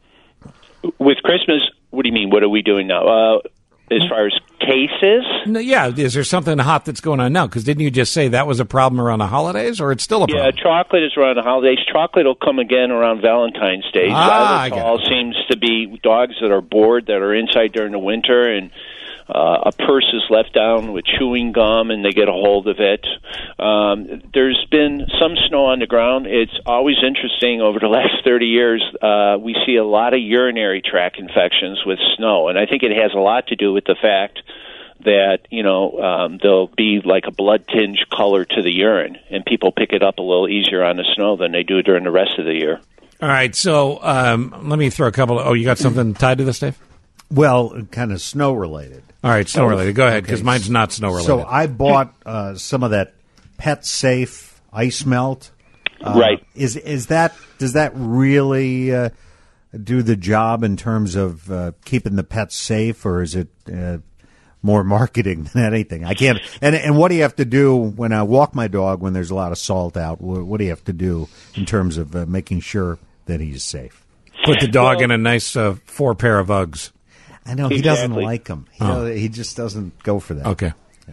With Christmas, what do you mean? What are we doing now? Uh, as far as cases? No, yeah, is there something hot that's going on now? Because didn't you just say that was a problem around the holidays, or it's still a Yeah, problem? chocolate is around the holidays. Chocolate will come again around Valentine's Day. Ah, I Xylitol seems to be dogs that are bored, that are inside during the winter, and uh, a purse is left down with chewing gum, and they get a hold of it. Um, there's been some snow on the ground. It's always interesting. Over the last thirty years, uh, we see a lot of urinary tract infections with snow, and I think it has a lot to do with the fact that, you know, um, there'll be like a blood-tinged color to the urine, and people pick it up a little easier on the snow than they do during the rest of the year. All right, so um, let me throw a couple. Of, oh, you got something tied to this, Dave? Well, kind of snow related. All right, snow related. Go ahead, because Okay. mine's not snow related. So I bought uh, some of that Pet Safe ice melt. Uh, Right. Is is that does that really uh, do the job in terms of uh, keeping the pets safe, or is it uh, more marketing than anything? I can't. And and what do you have to do when I walk my dog when there's a lot of salt out? What, what do you have to do in terms of uh, making sure that he's safe? Put the dog in a nice uh, four pair of Uggs. I know he doesn't Exactly. like them. He, Oh. he just doesn't go for that. Okay.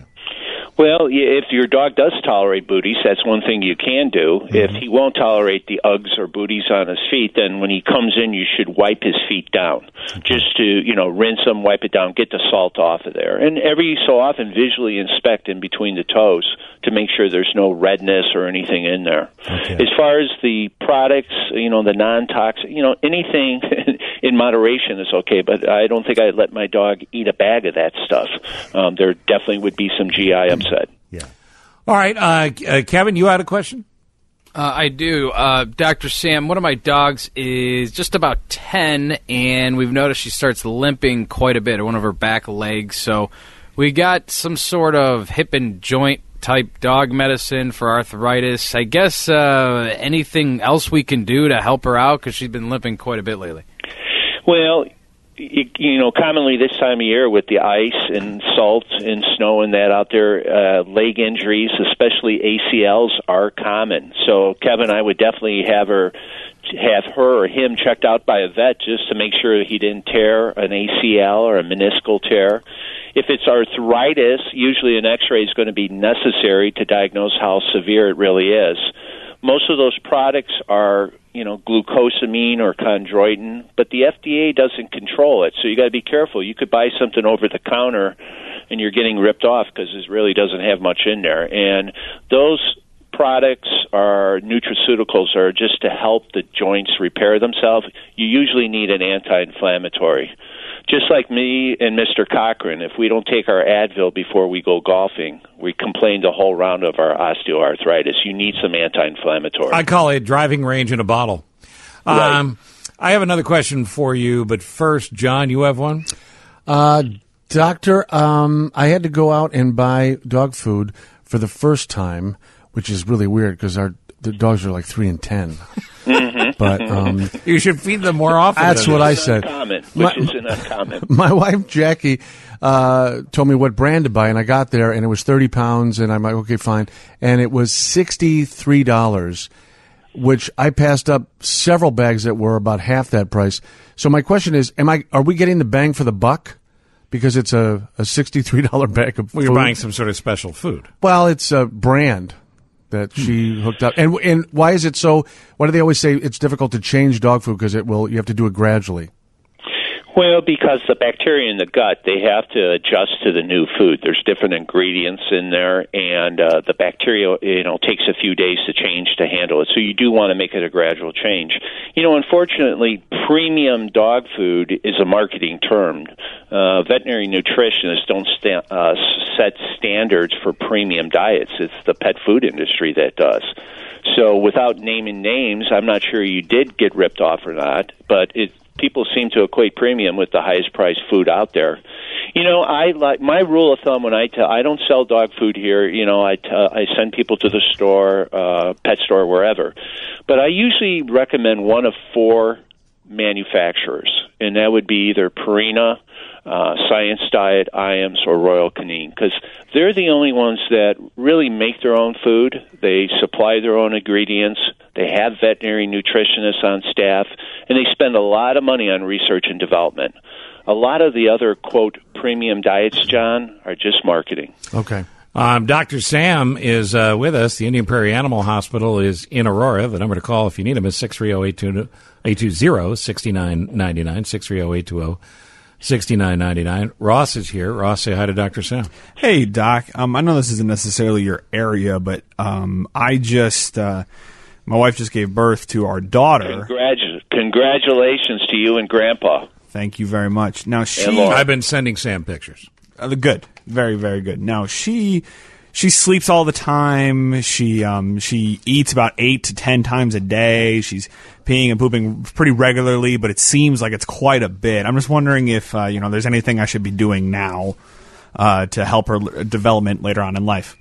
Well, yeah, if your dog does tolerate booties, that's one thing you can do. Mm-hmm. If he won't tolerate the Uggs or booties on his feet, then when he comes in, you should wipe his feet down. Just to, you know, rinse them, wipe it down, get the salt off of there. And every so often visually inspect in between the toes to make sure there's no redness or anything in there. Okay. As far as the products, you know, the non-toxic, you know, anything in moderation is okay, but I don't think I'd let my dog eat a bag of that stuff. Um, there definitely would be some G I upset. All right, uh, uh, Kevin, you had a question? Uh, I do. Uh, Doctor Sam, one of my dogs is just about ten, and we've noticed she starts limping quite a bit, one of her back legs. So We got some sort of hip and joint type dog medicine for arthritis. I guess uh, anything else we can do to help her out because she's been limping quite a bit lately. Well, you, you know, commonly this time of year with the ice and salt and snow and that out there, uh, leg injuries, especially A C Ls, are common. So, Kevin, I would definitely have her have her or him checked out by a vet just to make sure that he didn't tear an A C L or a meniscal tear. If it's arthritis, usually an X-ray is going to be necessary to diagnose how severe it really is. Most of those products are, you know, glucosamine or chondroitin, but the F D A doesn't control it, so you got to be careful. You could buy something over the counter, and you're getting ripped off because it really doesn't have much in there. And those products are nutraceuticals are just to help the joints repair themselves. You usually need an anti-inflammatory. Just like me and Mister Cochran, if we don't take our Advil before we go golfing, we complain the whole round of our osteoarthritis. You need some anti-inflammatory. I call it driving range in a bottle. Right. Um, I have another question for you, but first, John, you have one? Uh, doctor, um, I had to go out and buy dog food for the first time, which is really weird because our the dogs are like three and ten. Mm-hmm. But um, you should feed them more often. That's what I said. Uncommon, which My- isn't uncommon. My wife Jackie uh, told me what brand to buy, and I got there, and it was thirty pounds, and I'm like, okay, fine, and it was sixty-three dollars, which I passed up several bags that were about half that price. So my question is, am I? Are we getting the bang for the buck? Because it's a, a sixty-three dollars bag of food. Well, you're buying some sort of special food. Well, it's a brand that she hooked up. And and why is it so? Why do they always say it's difficult to change dog food? Because it will. You have to do it gradually. Well, because the bacteria in the gut, they have to adjust to the new food. There's different ingredients in there, and uh, the bacteria, you know, takes a few days to change to handle it. So you do want to make it a gradual change. You know, unfortunately, premium dog food is a marketing term. Uh, veterinary nutritionists don't sta- uh, set standards for premium diets. It's the pet food industry that does. So without naming names, I'm not sure you did get ripped off or not, but it people seem to equate premium with the highest priced food out there. You know, I like my rule of thumb when I tell I don't sell dog food here. You know, I t- I send people to the store, uh, pet store, wherever. But I usually recommend one of four manufacturers, and that would be either Purina, uh, Science Diet, I A M S, or Royal Canin, because they're the only ones that really make their own food. They supply their own ingredients. They have veterinary nutritionists on staff, and they spend a lot of money on research and development. A lot of the other, quote, premium diets, John, are just marketing. Okay. Um, Doctor Sam is uh, with us. The Indian Prairie Animal Hospital is in Aurora. The number to call if you need him is six three zero, eight two zero, six nine nine nine, six three zero, eight two zero, six nine nine nine. Ross is here. Ross, say hi to Doctor Sam. Hey, Doc. Um, I know this isn't necessarily your area, but um, I just, uh, my wife just gave birth to our daughter. Congratu- congratulations to you and Grandpa. Thank you very much. Now she, I've been sending Sam pictures. Uh, good, very, very good. Now she, she sleeps all the time. She, um, she eats about eight to ten times a day. She's peeing and pooping pretty regularly, but it seems like it's quite a bit. I'm just wondering if uh, you know, there's anything I should be doing now uh, to help her l- development later on in life.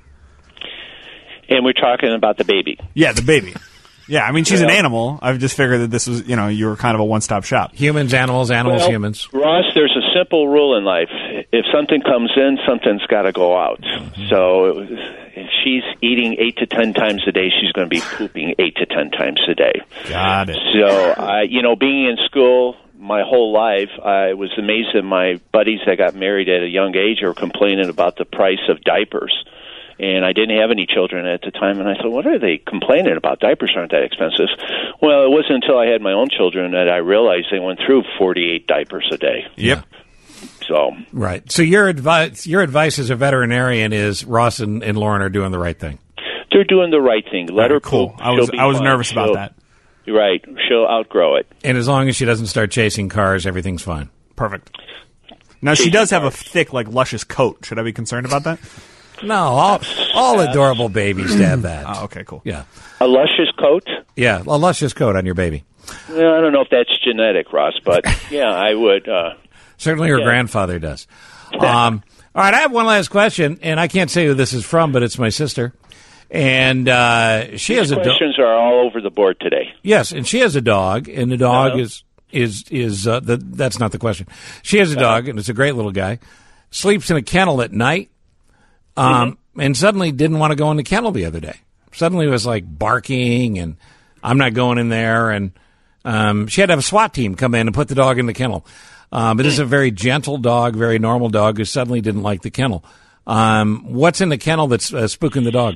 And we're talking about the baby. Yeah, the baby. Yeah, I mean, she's Well, an animal. I've just figured that this was, you know, you were kind of a one-stop shop. Humans, animals, animals, Well, humans. Ross, there's a simple rule in life. If something comes in, something's got to go out. Mm-hmm. So it was, if she's eating eight to ten times a day, she's going to be pooping eight to ten times a day. Got it. So, I, you know, being in school my whole life, I was amazed that my buddies that got married at a young age were complaining about the price of diapers. And I didn't have any children at the time, and I thought, what are they complaining about? Diapers aren't that expensive. Well, it wasn't until I had my own children that I realized they went through forty-eight diapers a day. Yep. So Right. So your advice, your advice as a veterinarian is Ross and, and Lauren are doing the right thing. they're doing the right thing. Let her cool. poop. I was She'll be I was fine. nervous about She'll- that. Right. She'll outgrow it. And as long as she doesn't start chasing cars, everything's fine. Perfect. Now she does have a thick, like luscious coat. Should I be concerned about that? No, all all adorable babies have that. Oh, okay, cool. Yeah. A luscious coat? Yeah, a luscious coat on your baby. Well, I don't know if that's genetic, Ross, but yeah, I would. Uh, Certainly her yeah. grandfather does. Um, All right, I have one last question, and I can't say who this is from, but it's my sister. And uh, she These has a dog. questions are all over the board today. Yes, and she has a dog, and the dog Uh-huh. is is is uh, the, that's not the question. She has a dog, and it's a great little guy. Sleeps in a kennel at night, um, Mm-hmm. and suddenly didn't want to go in the kennel the other day. Suddenly was like barking, and I'm not going in there. And um, she had to have a SWAT team come in and put the dog in the kennel. Um, but this is a very gentle dog, very normal dog who suddenly didn't like the kennel. Um, what's in the kennel that's uh, spooking the dog?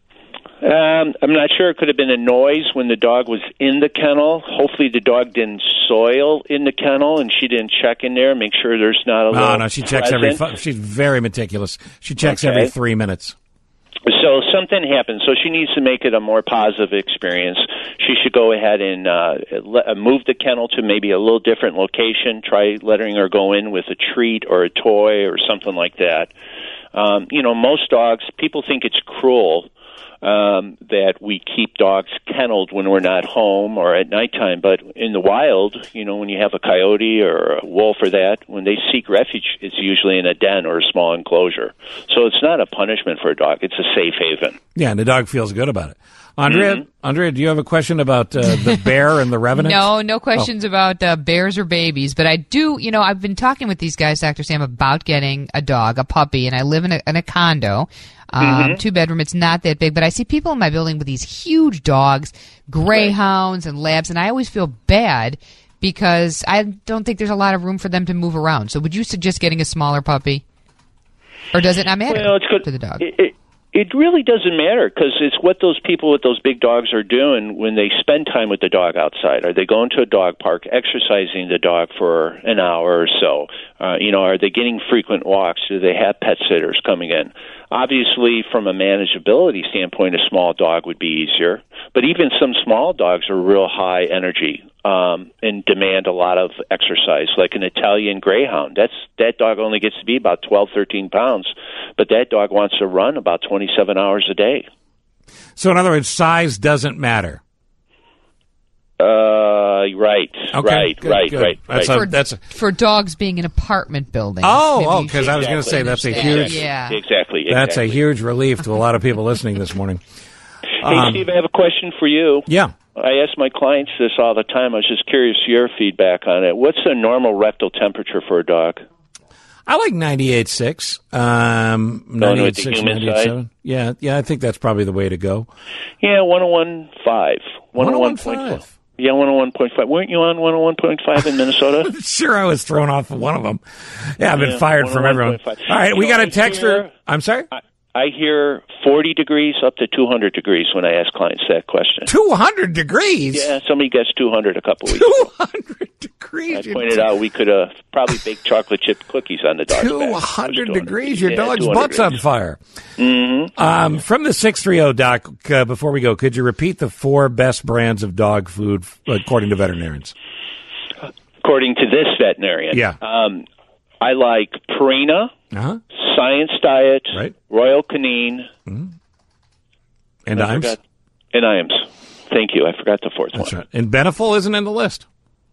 Um, I'm not sure. It could have been a noise when the dog was in the kennel. Hopefully the dog didn't soil in the kennel, and she didn't check in there, make sure there's not a No, little no, she checks every. present. Fu- she's very meticulous. She checks Okay. every three minutes. So something happened. So she needs to make it a more positive experience. She should go ahead and uh, le- uh, move the kennel to maybe a little different location. Try letting her go in with a treat or a toy or something like that. Um, you know, most dogs, people think it's cruel um, that we keep dogs kenneled when we're not home or at nighttime. But in the wild, you know, when you have a coyote or a wolf or that, when they seek refuge, it's usually in a den or a small enclosure. So it's not a punishment for a dog. It's a safe haven. Yeah, and the dog feels good about it. Andrea, Mm-hmm. Andrea, do you have a question about uh, the bear and the revenant? No, no questions about uh, bears or babies. But I do, you know, I've been talking with these guys, Doctor Sam, about getting a dog, a puppy, and I live in a, in a condo, um, Mm-hmm. two bedroom. It's not that big, but I see people in my building with these huge dogs, greyhounds and labs, and I always feel bad because I don't think there's a lot of room for them to move around. So would you suggest getting a smaller puppy? Or does it not matter Well, it's good. to the dog? It, it, it really doesn't matter because it's what those people with those big dogs are doing when they spend time with the dog outside. Are they going to a dog park, exercising the dog for an hour or so? Uh, you know, are they getting frequent walks? Do they have pet sitters coming in? Obviously, from a manageability standpoint, a small dog would be easier. But even some small dogs are real high energy um, and demand a lot of exercise, like an Italian Greyhound. That's that dog only gets to be about twelve, thirteen pounds, but that dog wants to run about twenty-seven hours a day. So, in other words, size doesn't matter. Uh, right, Okay, right, good, right, good. right, That's right. a- that's a- For dogs being in apartment buildings. Oh, Maybe oh, you because should- I was going to say that's a Exactly. huge, Yeah. Exactly. that's a exactly. huge relief to a lot of people listening this morning. Hey, Um, Steve, I have a question for you. Yeah. I ask my clients this all the time. I was just curious your feedback on it. What's the normal rectal temperature for a dog? I like ninety-eight point six. Um, Going ninety-eight with point the six, human ninety-eight point seven. Yeah, yeah, I think that's probably the way to go. Yeah, one oh one point five. one oh one one point point five. five. Yeah, one oh one point five. Weren't you on one oh one point five in Minnesota? Sure, I was thrown off of one of them. Yeah, I've been Yeah, fired from everyone. one oh one point five. All right, we You know, got a I texter. hear- I'm sorry? I, I hear forty degrees up to two hundred degrees when I ask clients that question. two hundred degrees? Yeah, somebody guessed two hundred a couple weeks ago. two hundred degrees? I pointed out we could have probably baked chocolate chip cookies on the dog's back. two hundred It was degrees? Your Yeah, dog's two hundred butt's on degrees. fire. Mm-hmm. Um, from the six three zero, Doc, uh, before we go, could you repeat the four best brands of dog food according to veterinarians? According to this veterinarian. Yeah. Um, I like Purina, Uh-huh. Science Diet, Right. Royal Canin, And I Iams? forgot- and Iams. Thank you. I forgot the fourth That's one. right. And Beneful isn't in the list.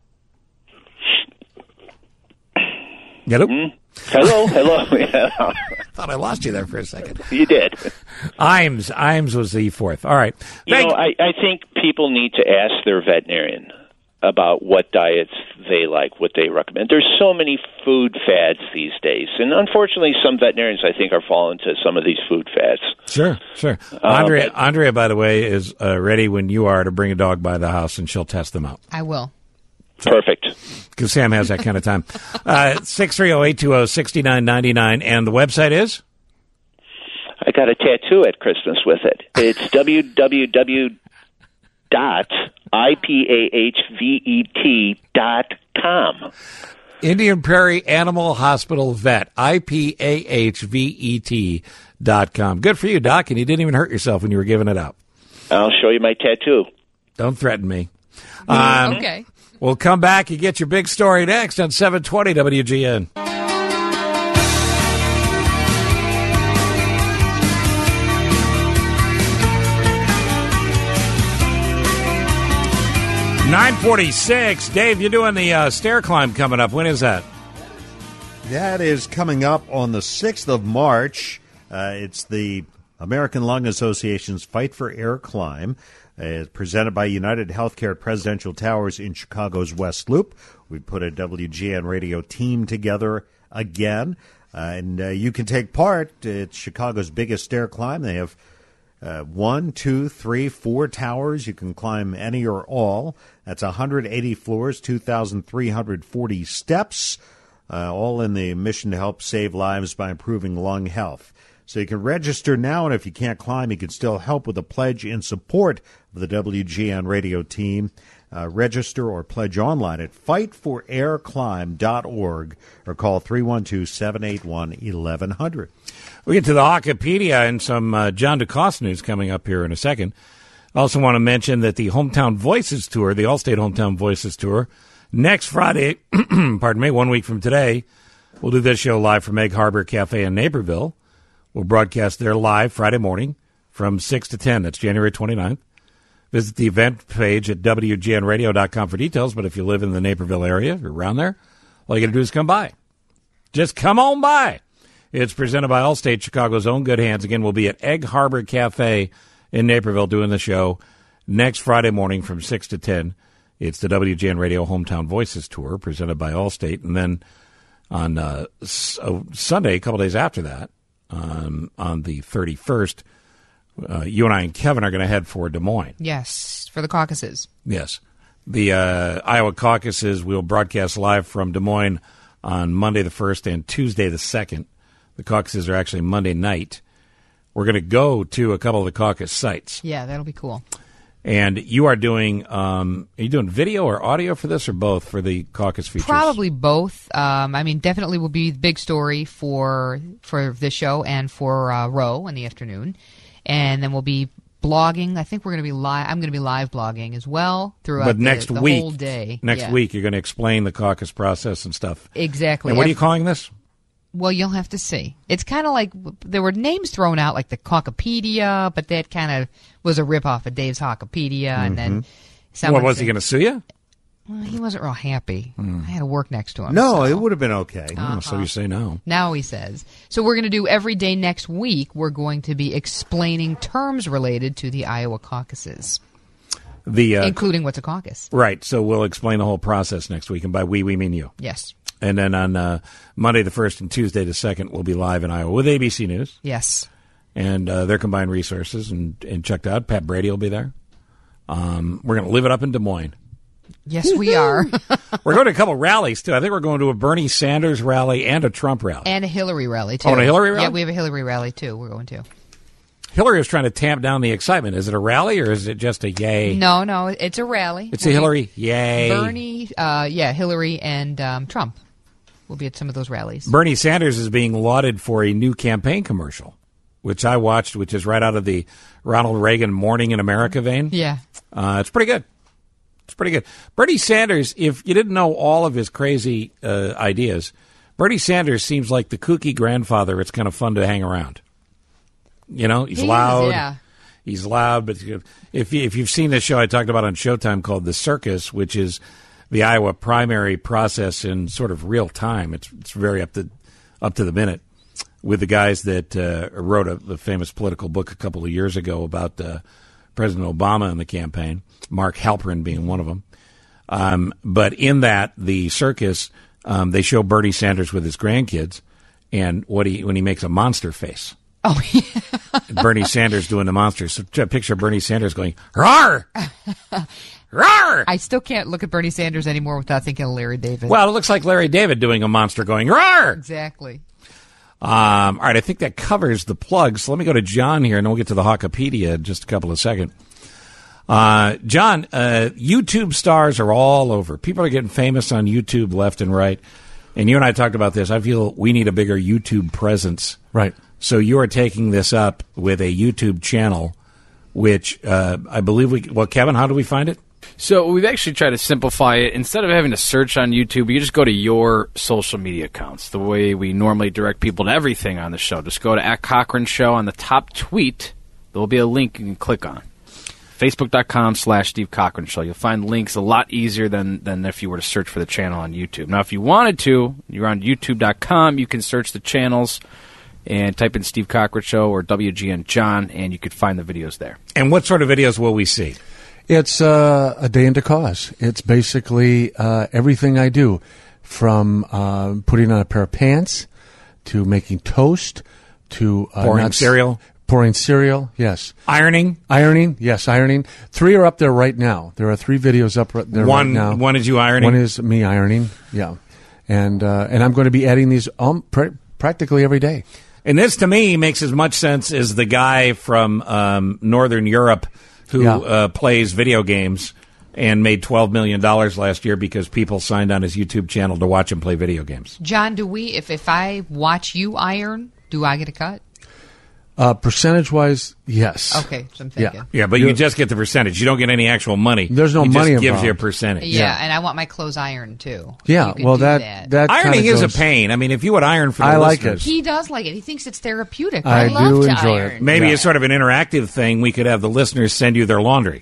Hello? Mm. Hello, hello. Yeah. Thought I lost you there for a second. You did. Iams. Iams was the fourth. All right. You Thank- know, I, I think people need to ask their veterinarian about what diets they like, what they recommend. There's so many food fads these days, and unfortunately, some veterinarians, I think, are falling to some of ththese food fads. Sure, sure. Uh, Andrea, Andrea, by the way, is uh, ready when you are to bring a dog by the house, and she'll test them out. I will. Perfect. Because Sam has that kind of time. Uh, six three zero, eight two zero, six nine nine nine. And the website is? I got a tattoo at Christmas with it. It's w w w dot i p a h v e t dot com. Indian Prairie Animal Hospital Vet, I P A H V E T dot com. Good for you, Doc, and you didn't even hurt yourself when you were giving it out. I'll show you my tattoo. Don't threaten me. Um, Okay. We'll come back and get your big story next on seven twenty W G N. nine forty-six. Dave, you're doing the uh, stair climb coming up. When is that? That is coming up on the sixth of March. Uh, it's the American Lung Association's Fight for Air Climb. Uh, it's presented by United Healthcare at Presidential Towers in Chicago's West Loop. We put a W G N radio team together again, uh, and uh, you can take part. It's Chicago's biggest air climb. They have uh, one, two, three, four towers. You can climb any or all. That's one hundred eighty floors, two thousand three hundred forty steps. Uh, all in the mission to help save lives by improving lung health. So you can register now, and if you can't climb, you can still help with a pledge in support of the W G N radio team. Uh, register or pledge online at fight for air climb dot org or call three one two, seven eight one, eleven hundred. We get to the Hockapedia and some uh, John DeCoste news coming up here in a second. I also want to mention that the Hometown Voices Tour, the Allstate Hometown Voices Tour, next Friday, pardon me, one week from today, we'll do this show live from Egg Harbor Cafe in Naperville. We'll broadcast there live Friday morning from six to ten. That's January twenty-ninth. Visit the event page at W G N radio dot com for details, but if you live in the Naperville area or around there, all you got to do is come by. Just come on by. It's presented by Allstate, Chicago's own good hands. Again, we'll be at Egg Harbor Cafe in Naperville doing the show next Friday morning from six to ten. It's the W G N Radio Hometown Voices Tour presented by Allstate. And then on uh, s- uh, Sunday, a couple days after that, um, on the thirty-first, uh, you and I and Kevin are going to head for Des Moines. Yes, for the caucuses. Yes. The uh, Iowa caucuses, we'll broadcast live from Des Moines on Monday the first and Tuesday the second. The caucuses are actually Monday night. We're going to go to a couple of the caucus sites. Yeah, that'll be cool. And you are doing, um, are you doing video or audio for this or both for the caucus features? Probably both. Um, I mean, definitely will be the big story for for this show and for uh, Roe in the afternoon. And then we'll be blogging. I think we're going to be live. I'm going to be live blogging as well throughout but the, next the week, whole day. Next yeah. week, you're going to explain the caucus process and stuff. Exactly. And what are you calling this? Well, you'll have to see. It's kind of like there were names thrown out, like the Caucapedia, but that kind of was a ripoff of Dave's Hockapedia. Mm-hmm. And then what was said, he going to sue you? Well, he wasn't real happy. Mm. I had to work next to him. No, so. it would have been okay. Uh-huh. Oh, so you say no. Now he says. So we're going to do every day next week. We're going to be explaining terms related to the Iowa caucuses. The uh, including what's a caucus. Right. So we'll explain the whole process next week. And by we, we mean you. Yes. And then on uh, Monday the first and Tuesday the second, we'll be live in Iowa with A B C News. Yes. And uh, their combined resources and, and checked out. Pat Brady will be there. Um, we're going to live it up in Des Moines. Yes, we are. We're going to a couple rallies, too. I think we're going to a Bernie Sanders rally and a Trump rally. And a Hillary rally, too. Oh, and a Hillary rally? Yeah, we have a Hillary rally, too. We're going to. Hillary was trying to tamp down the excitement. Is it a rally or is it just a yay? No, no, it's a rally. It's we'll a Hillary yay. Bernie, uh, yeah, Hillary and um, Trump will be at some of those rallies. Bernie Sanders is being lauded for a new campaign commercial, which I watched, which is right out of the Ronald Reagan Morning in America vein. Yeah. Uh, it's pretty good. It's pretty good. Bernie Sanders, if you didn't know all of his crazy uh, ideas, Bernie Sanders seems like the kooky grandfather. It's kind of fun to hang around. You know, he's he loud. Is, yeah. He's loud, but if you, if you've seen this show I talked about on Showtime called The Circus, which is the Iowa primary process in sort of real time, it's it's very up to up to the minute with the guys that uh, wrote a the famous political book a couple of years ago about uh, President Obama and the campaign. Mark Halperin being one of them. Um, but in that, the circus, um, they show Bernie Sanders with his grandkids, and what he when he makes a monster face. Oh, yeah. Bernie Sanders doing the monster. So picture Bernie Sanders going, "Rawr! Rawr!" I still can't look at Bernie Sanders anymore without thinking of Larry David. Well, it looks like Larry David doing a monster going, "Rawr!" Exactly. Um, all right, I think that covers the plugs. So let me go to John here, and then we'll get to the Hockapedia in just a couple of seconds. Uh, John, uh, YouTube stars are all over. People are getting famous on YouTube left and right. And you and I talked about this. I feel we need a bigger YouTube presence. Right. So you are taking this up with a YouTube channel, which uh, I believe we... Well, Kevin, how do we find it? So we've actually tried to simplify it. Instead of having to search on YouTube, you just go to your social media accounts, the way we normally direct people to everything on the show. Just go to at Cochran Show. On the top tweet, there will be a link you can click on. Facebook.com slash Steve Cochran Show. You'll find links a lot easier than, than if you were to search for the channel on YouTube. Now, if you wanted to, you're on YouTube dot com, you can search the channels and type in Steve Cochran Show or W G N John, and you could find the videos there. And what sort of videos will we see? It's uh, a day into cause. It's basically uh, everything I do, from uh, putting on a pair of pants to making toast to uh, Pouring not- cereal? Pouring cereal, yes. Ironing? Ironing, yes, ironing. Three are up there right now. There are three videos up right there One- right now. one is you ironing? One is me ironing, yeah. And uh, and I'm going to be adding these um, pr- practically every day. And this, to me, makes as much sense as the guy from um, Northern Europe who Yeah. uh, plays video games and made twelve million dollars last year because people signed on his YouTube channel to watch him play video games. John, do we, if, if I watch you iron, do I get a cut? Uh, percentage-wise, yes. Okay, so I'm thinking. Yeah, Yeah, but you just get the percentage. You don't get any actual money. There's no he money just gives involved. you a percentage. Yeah, and I want my clothes ironed, too. Yeah, You could well, do that, that Ironing kinda is goes- a pain. I mean, if you would iron for the I like listeners, He does like it. He thinks it's therapeutic. I I, do love to enjoy iron. it. maybe Yeah. it's sort of an interactive thing. We could have the listeners send you their laundry.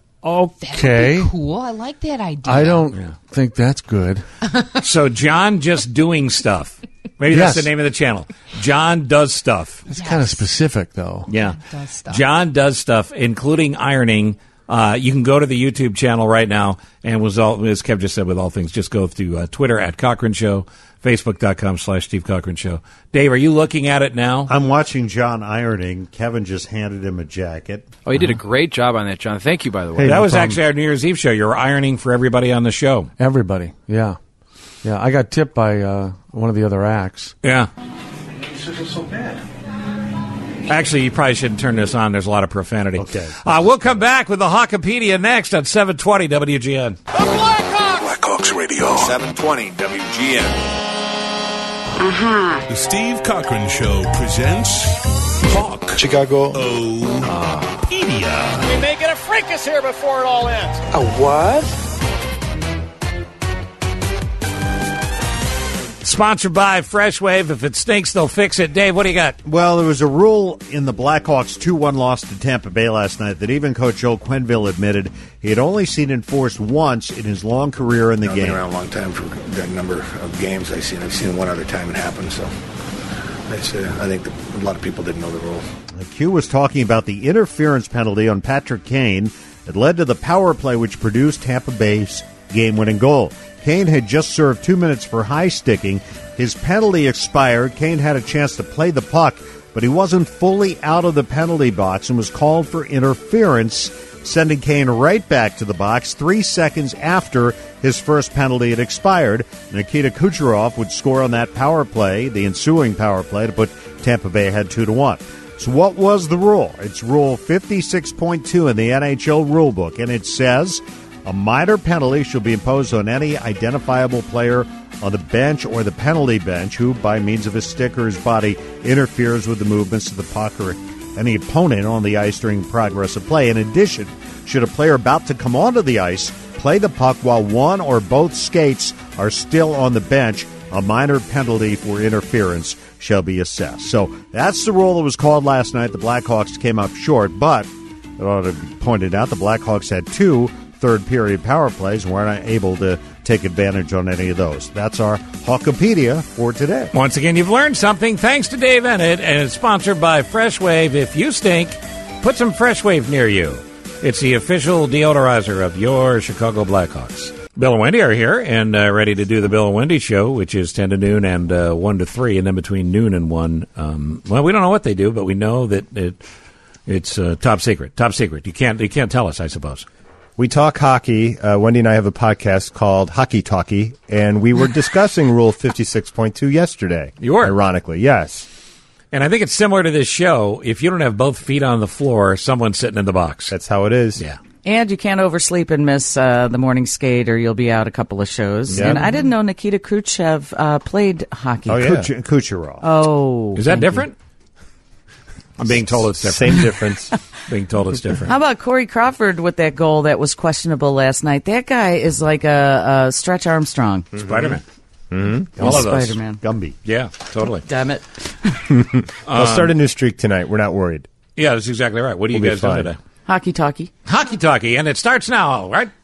Okay. Cool. I like that idea. I don't think that's good. So John just doing stuff. Maybe Yes. that's the name of the channel. John does stuff. It's kind of specific, though. Yeah. Does stuff. John does stuff, including ironing. Uh, you can go to the YouTube channel right now, and was all, as Kev just said, with all things, just go to uh, Twitter at Cochran Show, Facebook.com slash Steve Cochran Show. Dave, are you looking at it now? I'm watching John ironing. Kevin just handed him a jacket. Oh, you did a great job on that, John. Thank you, by the way. Hey, that no was problem. actually our New Year's Eve show. You were ironing for everybody on the show. Everybody, yeah. Yeah, I got tipped by uh, one of the other acts. Yeah. It's so bad. Actually, you probably shouldn't turn this on. There's a lot of profanity. Okay. Uh, we'll come back with the Hawkopedia next on seven twenty W G N. Blackhawks Radio. seven twenty W G N. Uh-huh. The Steve Cochran Show presents Hawk. Chicago. Pedia. We may get a fracas here before it all ends. A what? Sponsored by Fresh Wave. If it stinks, they'll fix it. Dave, what do you got? Well, there was a rule in the Blackhawks two one loss to Tampa Bay last night that even Coach Joe Quenneville admitted he had only seen enforced once in his long career in the I've game. been around a long time for that number of games I've seen. I've seen one other time it happen, so it's, uh, I think the, a lot of people didn't know the rule. Q was talking about the interference penalty on Patrick Kane that led to the power play which produced Tampa Bay's game-winning goal. Kane had just served two minutes for high sticking. His penalty expired. Kane had a chance to play the puck, but he wasn't fully out of the penalty box and was called for interference, sending Kane right back to the box three seconds after his first penalty had expired. Nikita Kucherov would score on that power play, the ensuing power play, to put Tampa Bay ahead two to one. So what was the rule? It's Rule fifty-six point two in the N H L rulebook, and it says a minor penalty shall be imposed on any identifiable player on the bench or the penalty bench who, by means of his stick or his body, interferes with the movements of the puck or any opponent on the ice during progress of play. In addition, should a player about to come onto the ice play the puck while one or both skates are still on the bench, a minor penalty for interference shall be assessed. So that's the rule that was called last night. The Blackhawks came up short, but it ought to be pointed out the Blackhawks had two third-period power plays and weren't able to take advantage on any of those. That's our Hawkopedia for today. Once again, you've learned something thanks to Dave Ennett, and it's sponsored by Fresh Wave. If you stink, put some Fresh Wave near you. It's the official deodorizer of your Chicago Blackhawks. Bill and Wendy are here and uh, ready to do the Bill and Wendy show, which is ten to noon and uh, one to three, and then between noon and one. Um, well, we don't know what they do, but we know that it, it's uh, top secret. Top secret. You can't you can't tell us, I suppose. We talk hockey. Uh, Wendy and I have a podcast called Hockey Talkie, and we were discussing Rule fifty-six point two yesterday. You were? Ironically, yes. And I think it's similar to this show. If you don't have both feet on the floor, someone's sitting in the box. That's how it is. Yeah. And you can't oversleep and miss uh, the morning skate, or you'll be out a couple of shows. Yeah. And I didn't know Nikita Khrushchev uh, played hockey. Oh, yeah. Kuch- Kucherov. Oh. Is that thank you. different? I'm being told it's different. Same difference. Being told it's different. How about Corey Crawford with that goal that was questionable last night? That guy is like a, a Stretch Armstrong. Mm-hmm. Spider-Man. Mm-hmm. All of those. Spider-Man. Gumby. Yeah, totally. Damn it. I'll start a new streak tonight. We're not worried. Yeah, that's exactly right. What are you We'll be guys doing fine. today? Hockey talkie. Hockey talkie, and it starts now, right?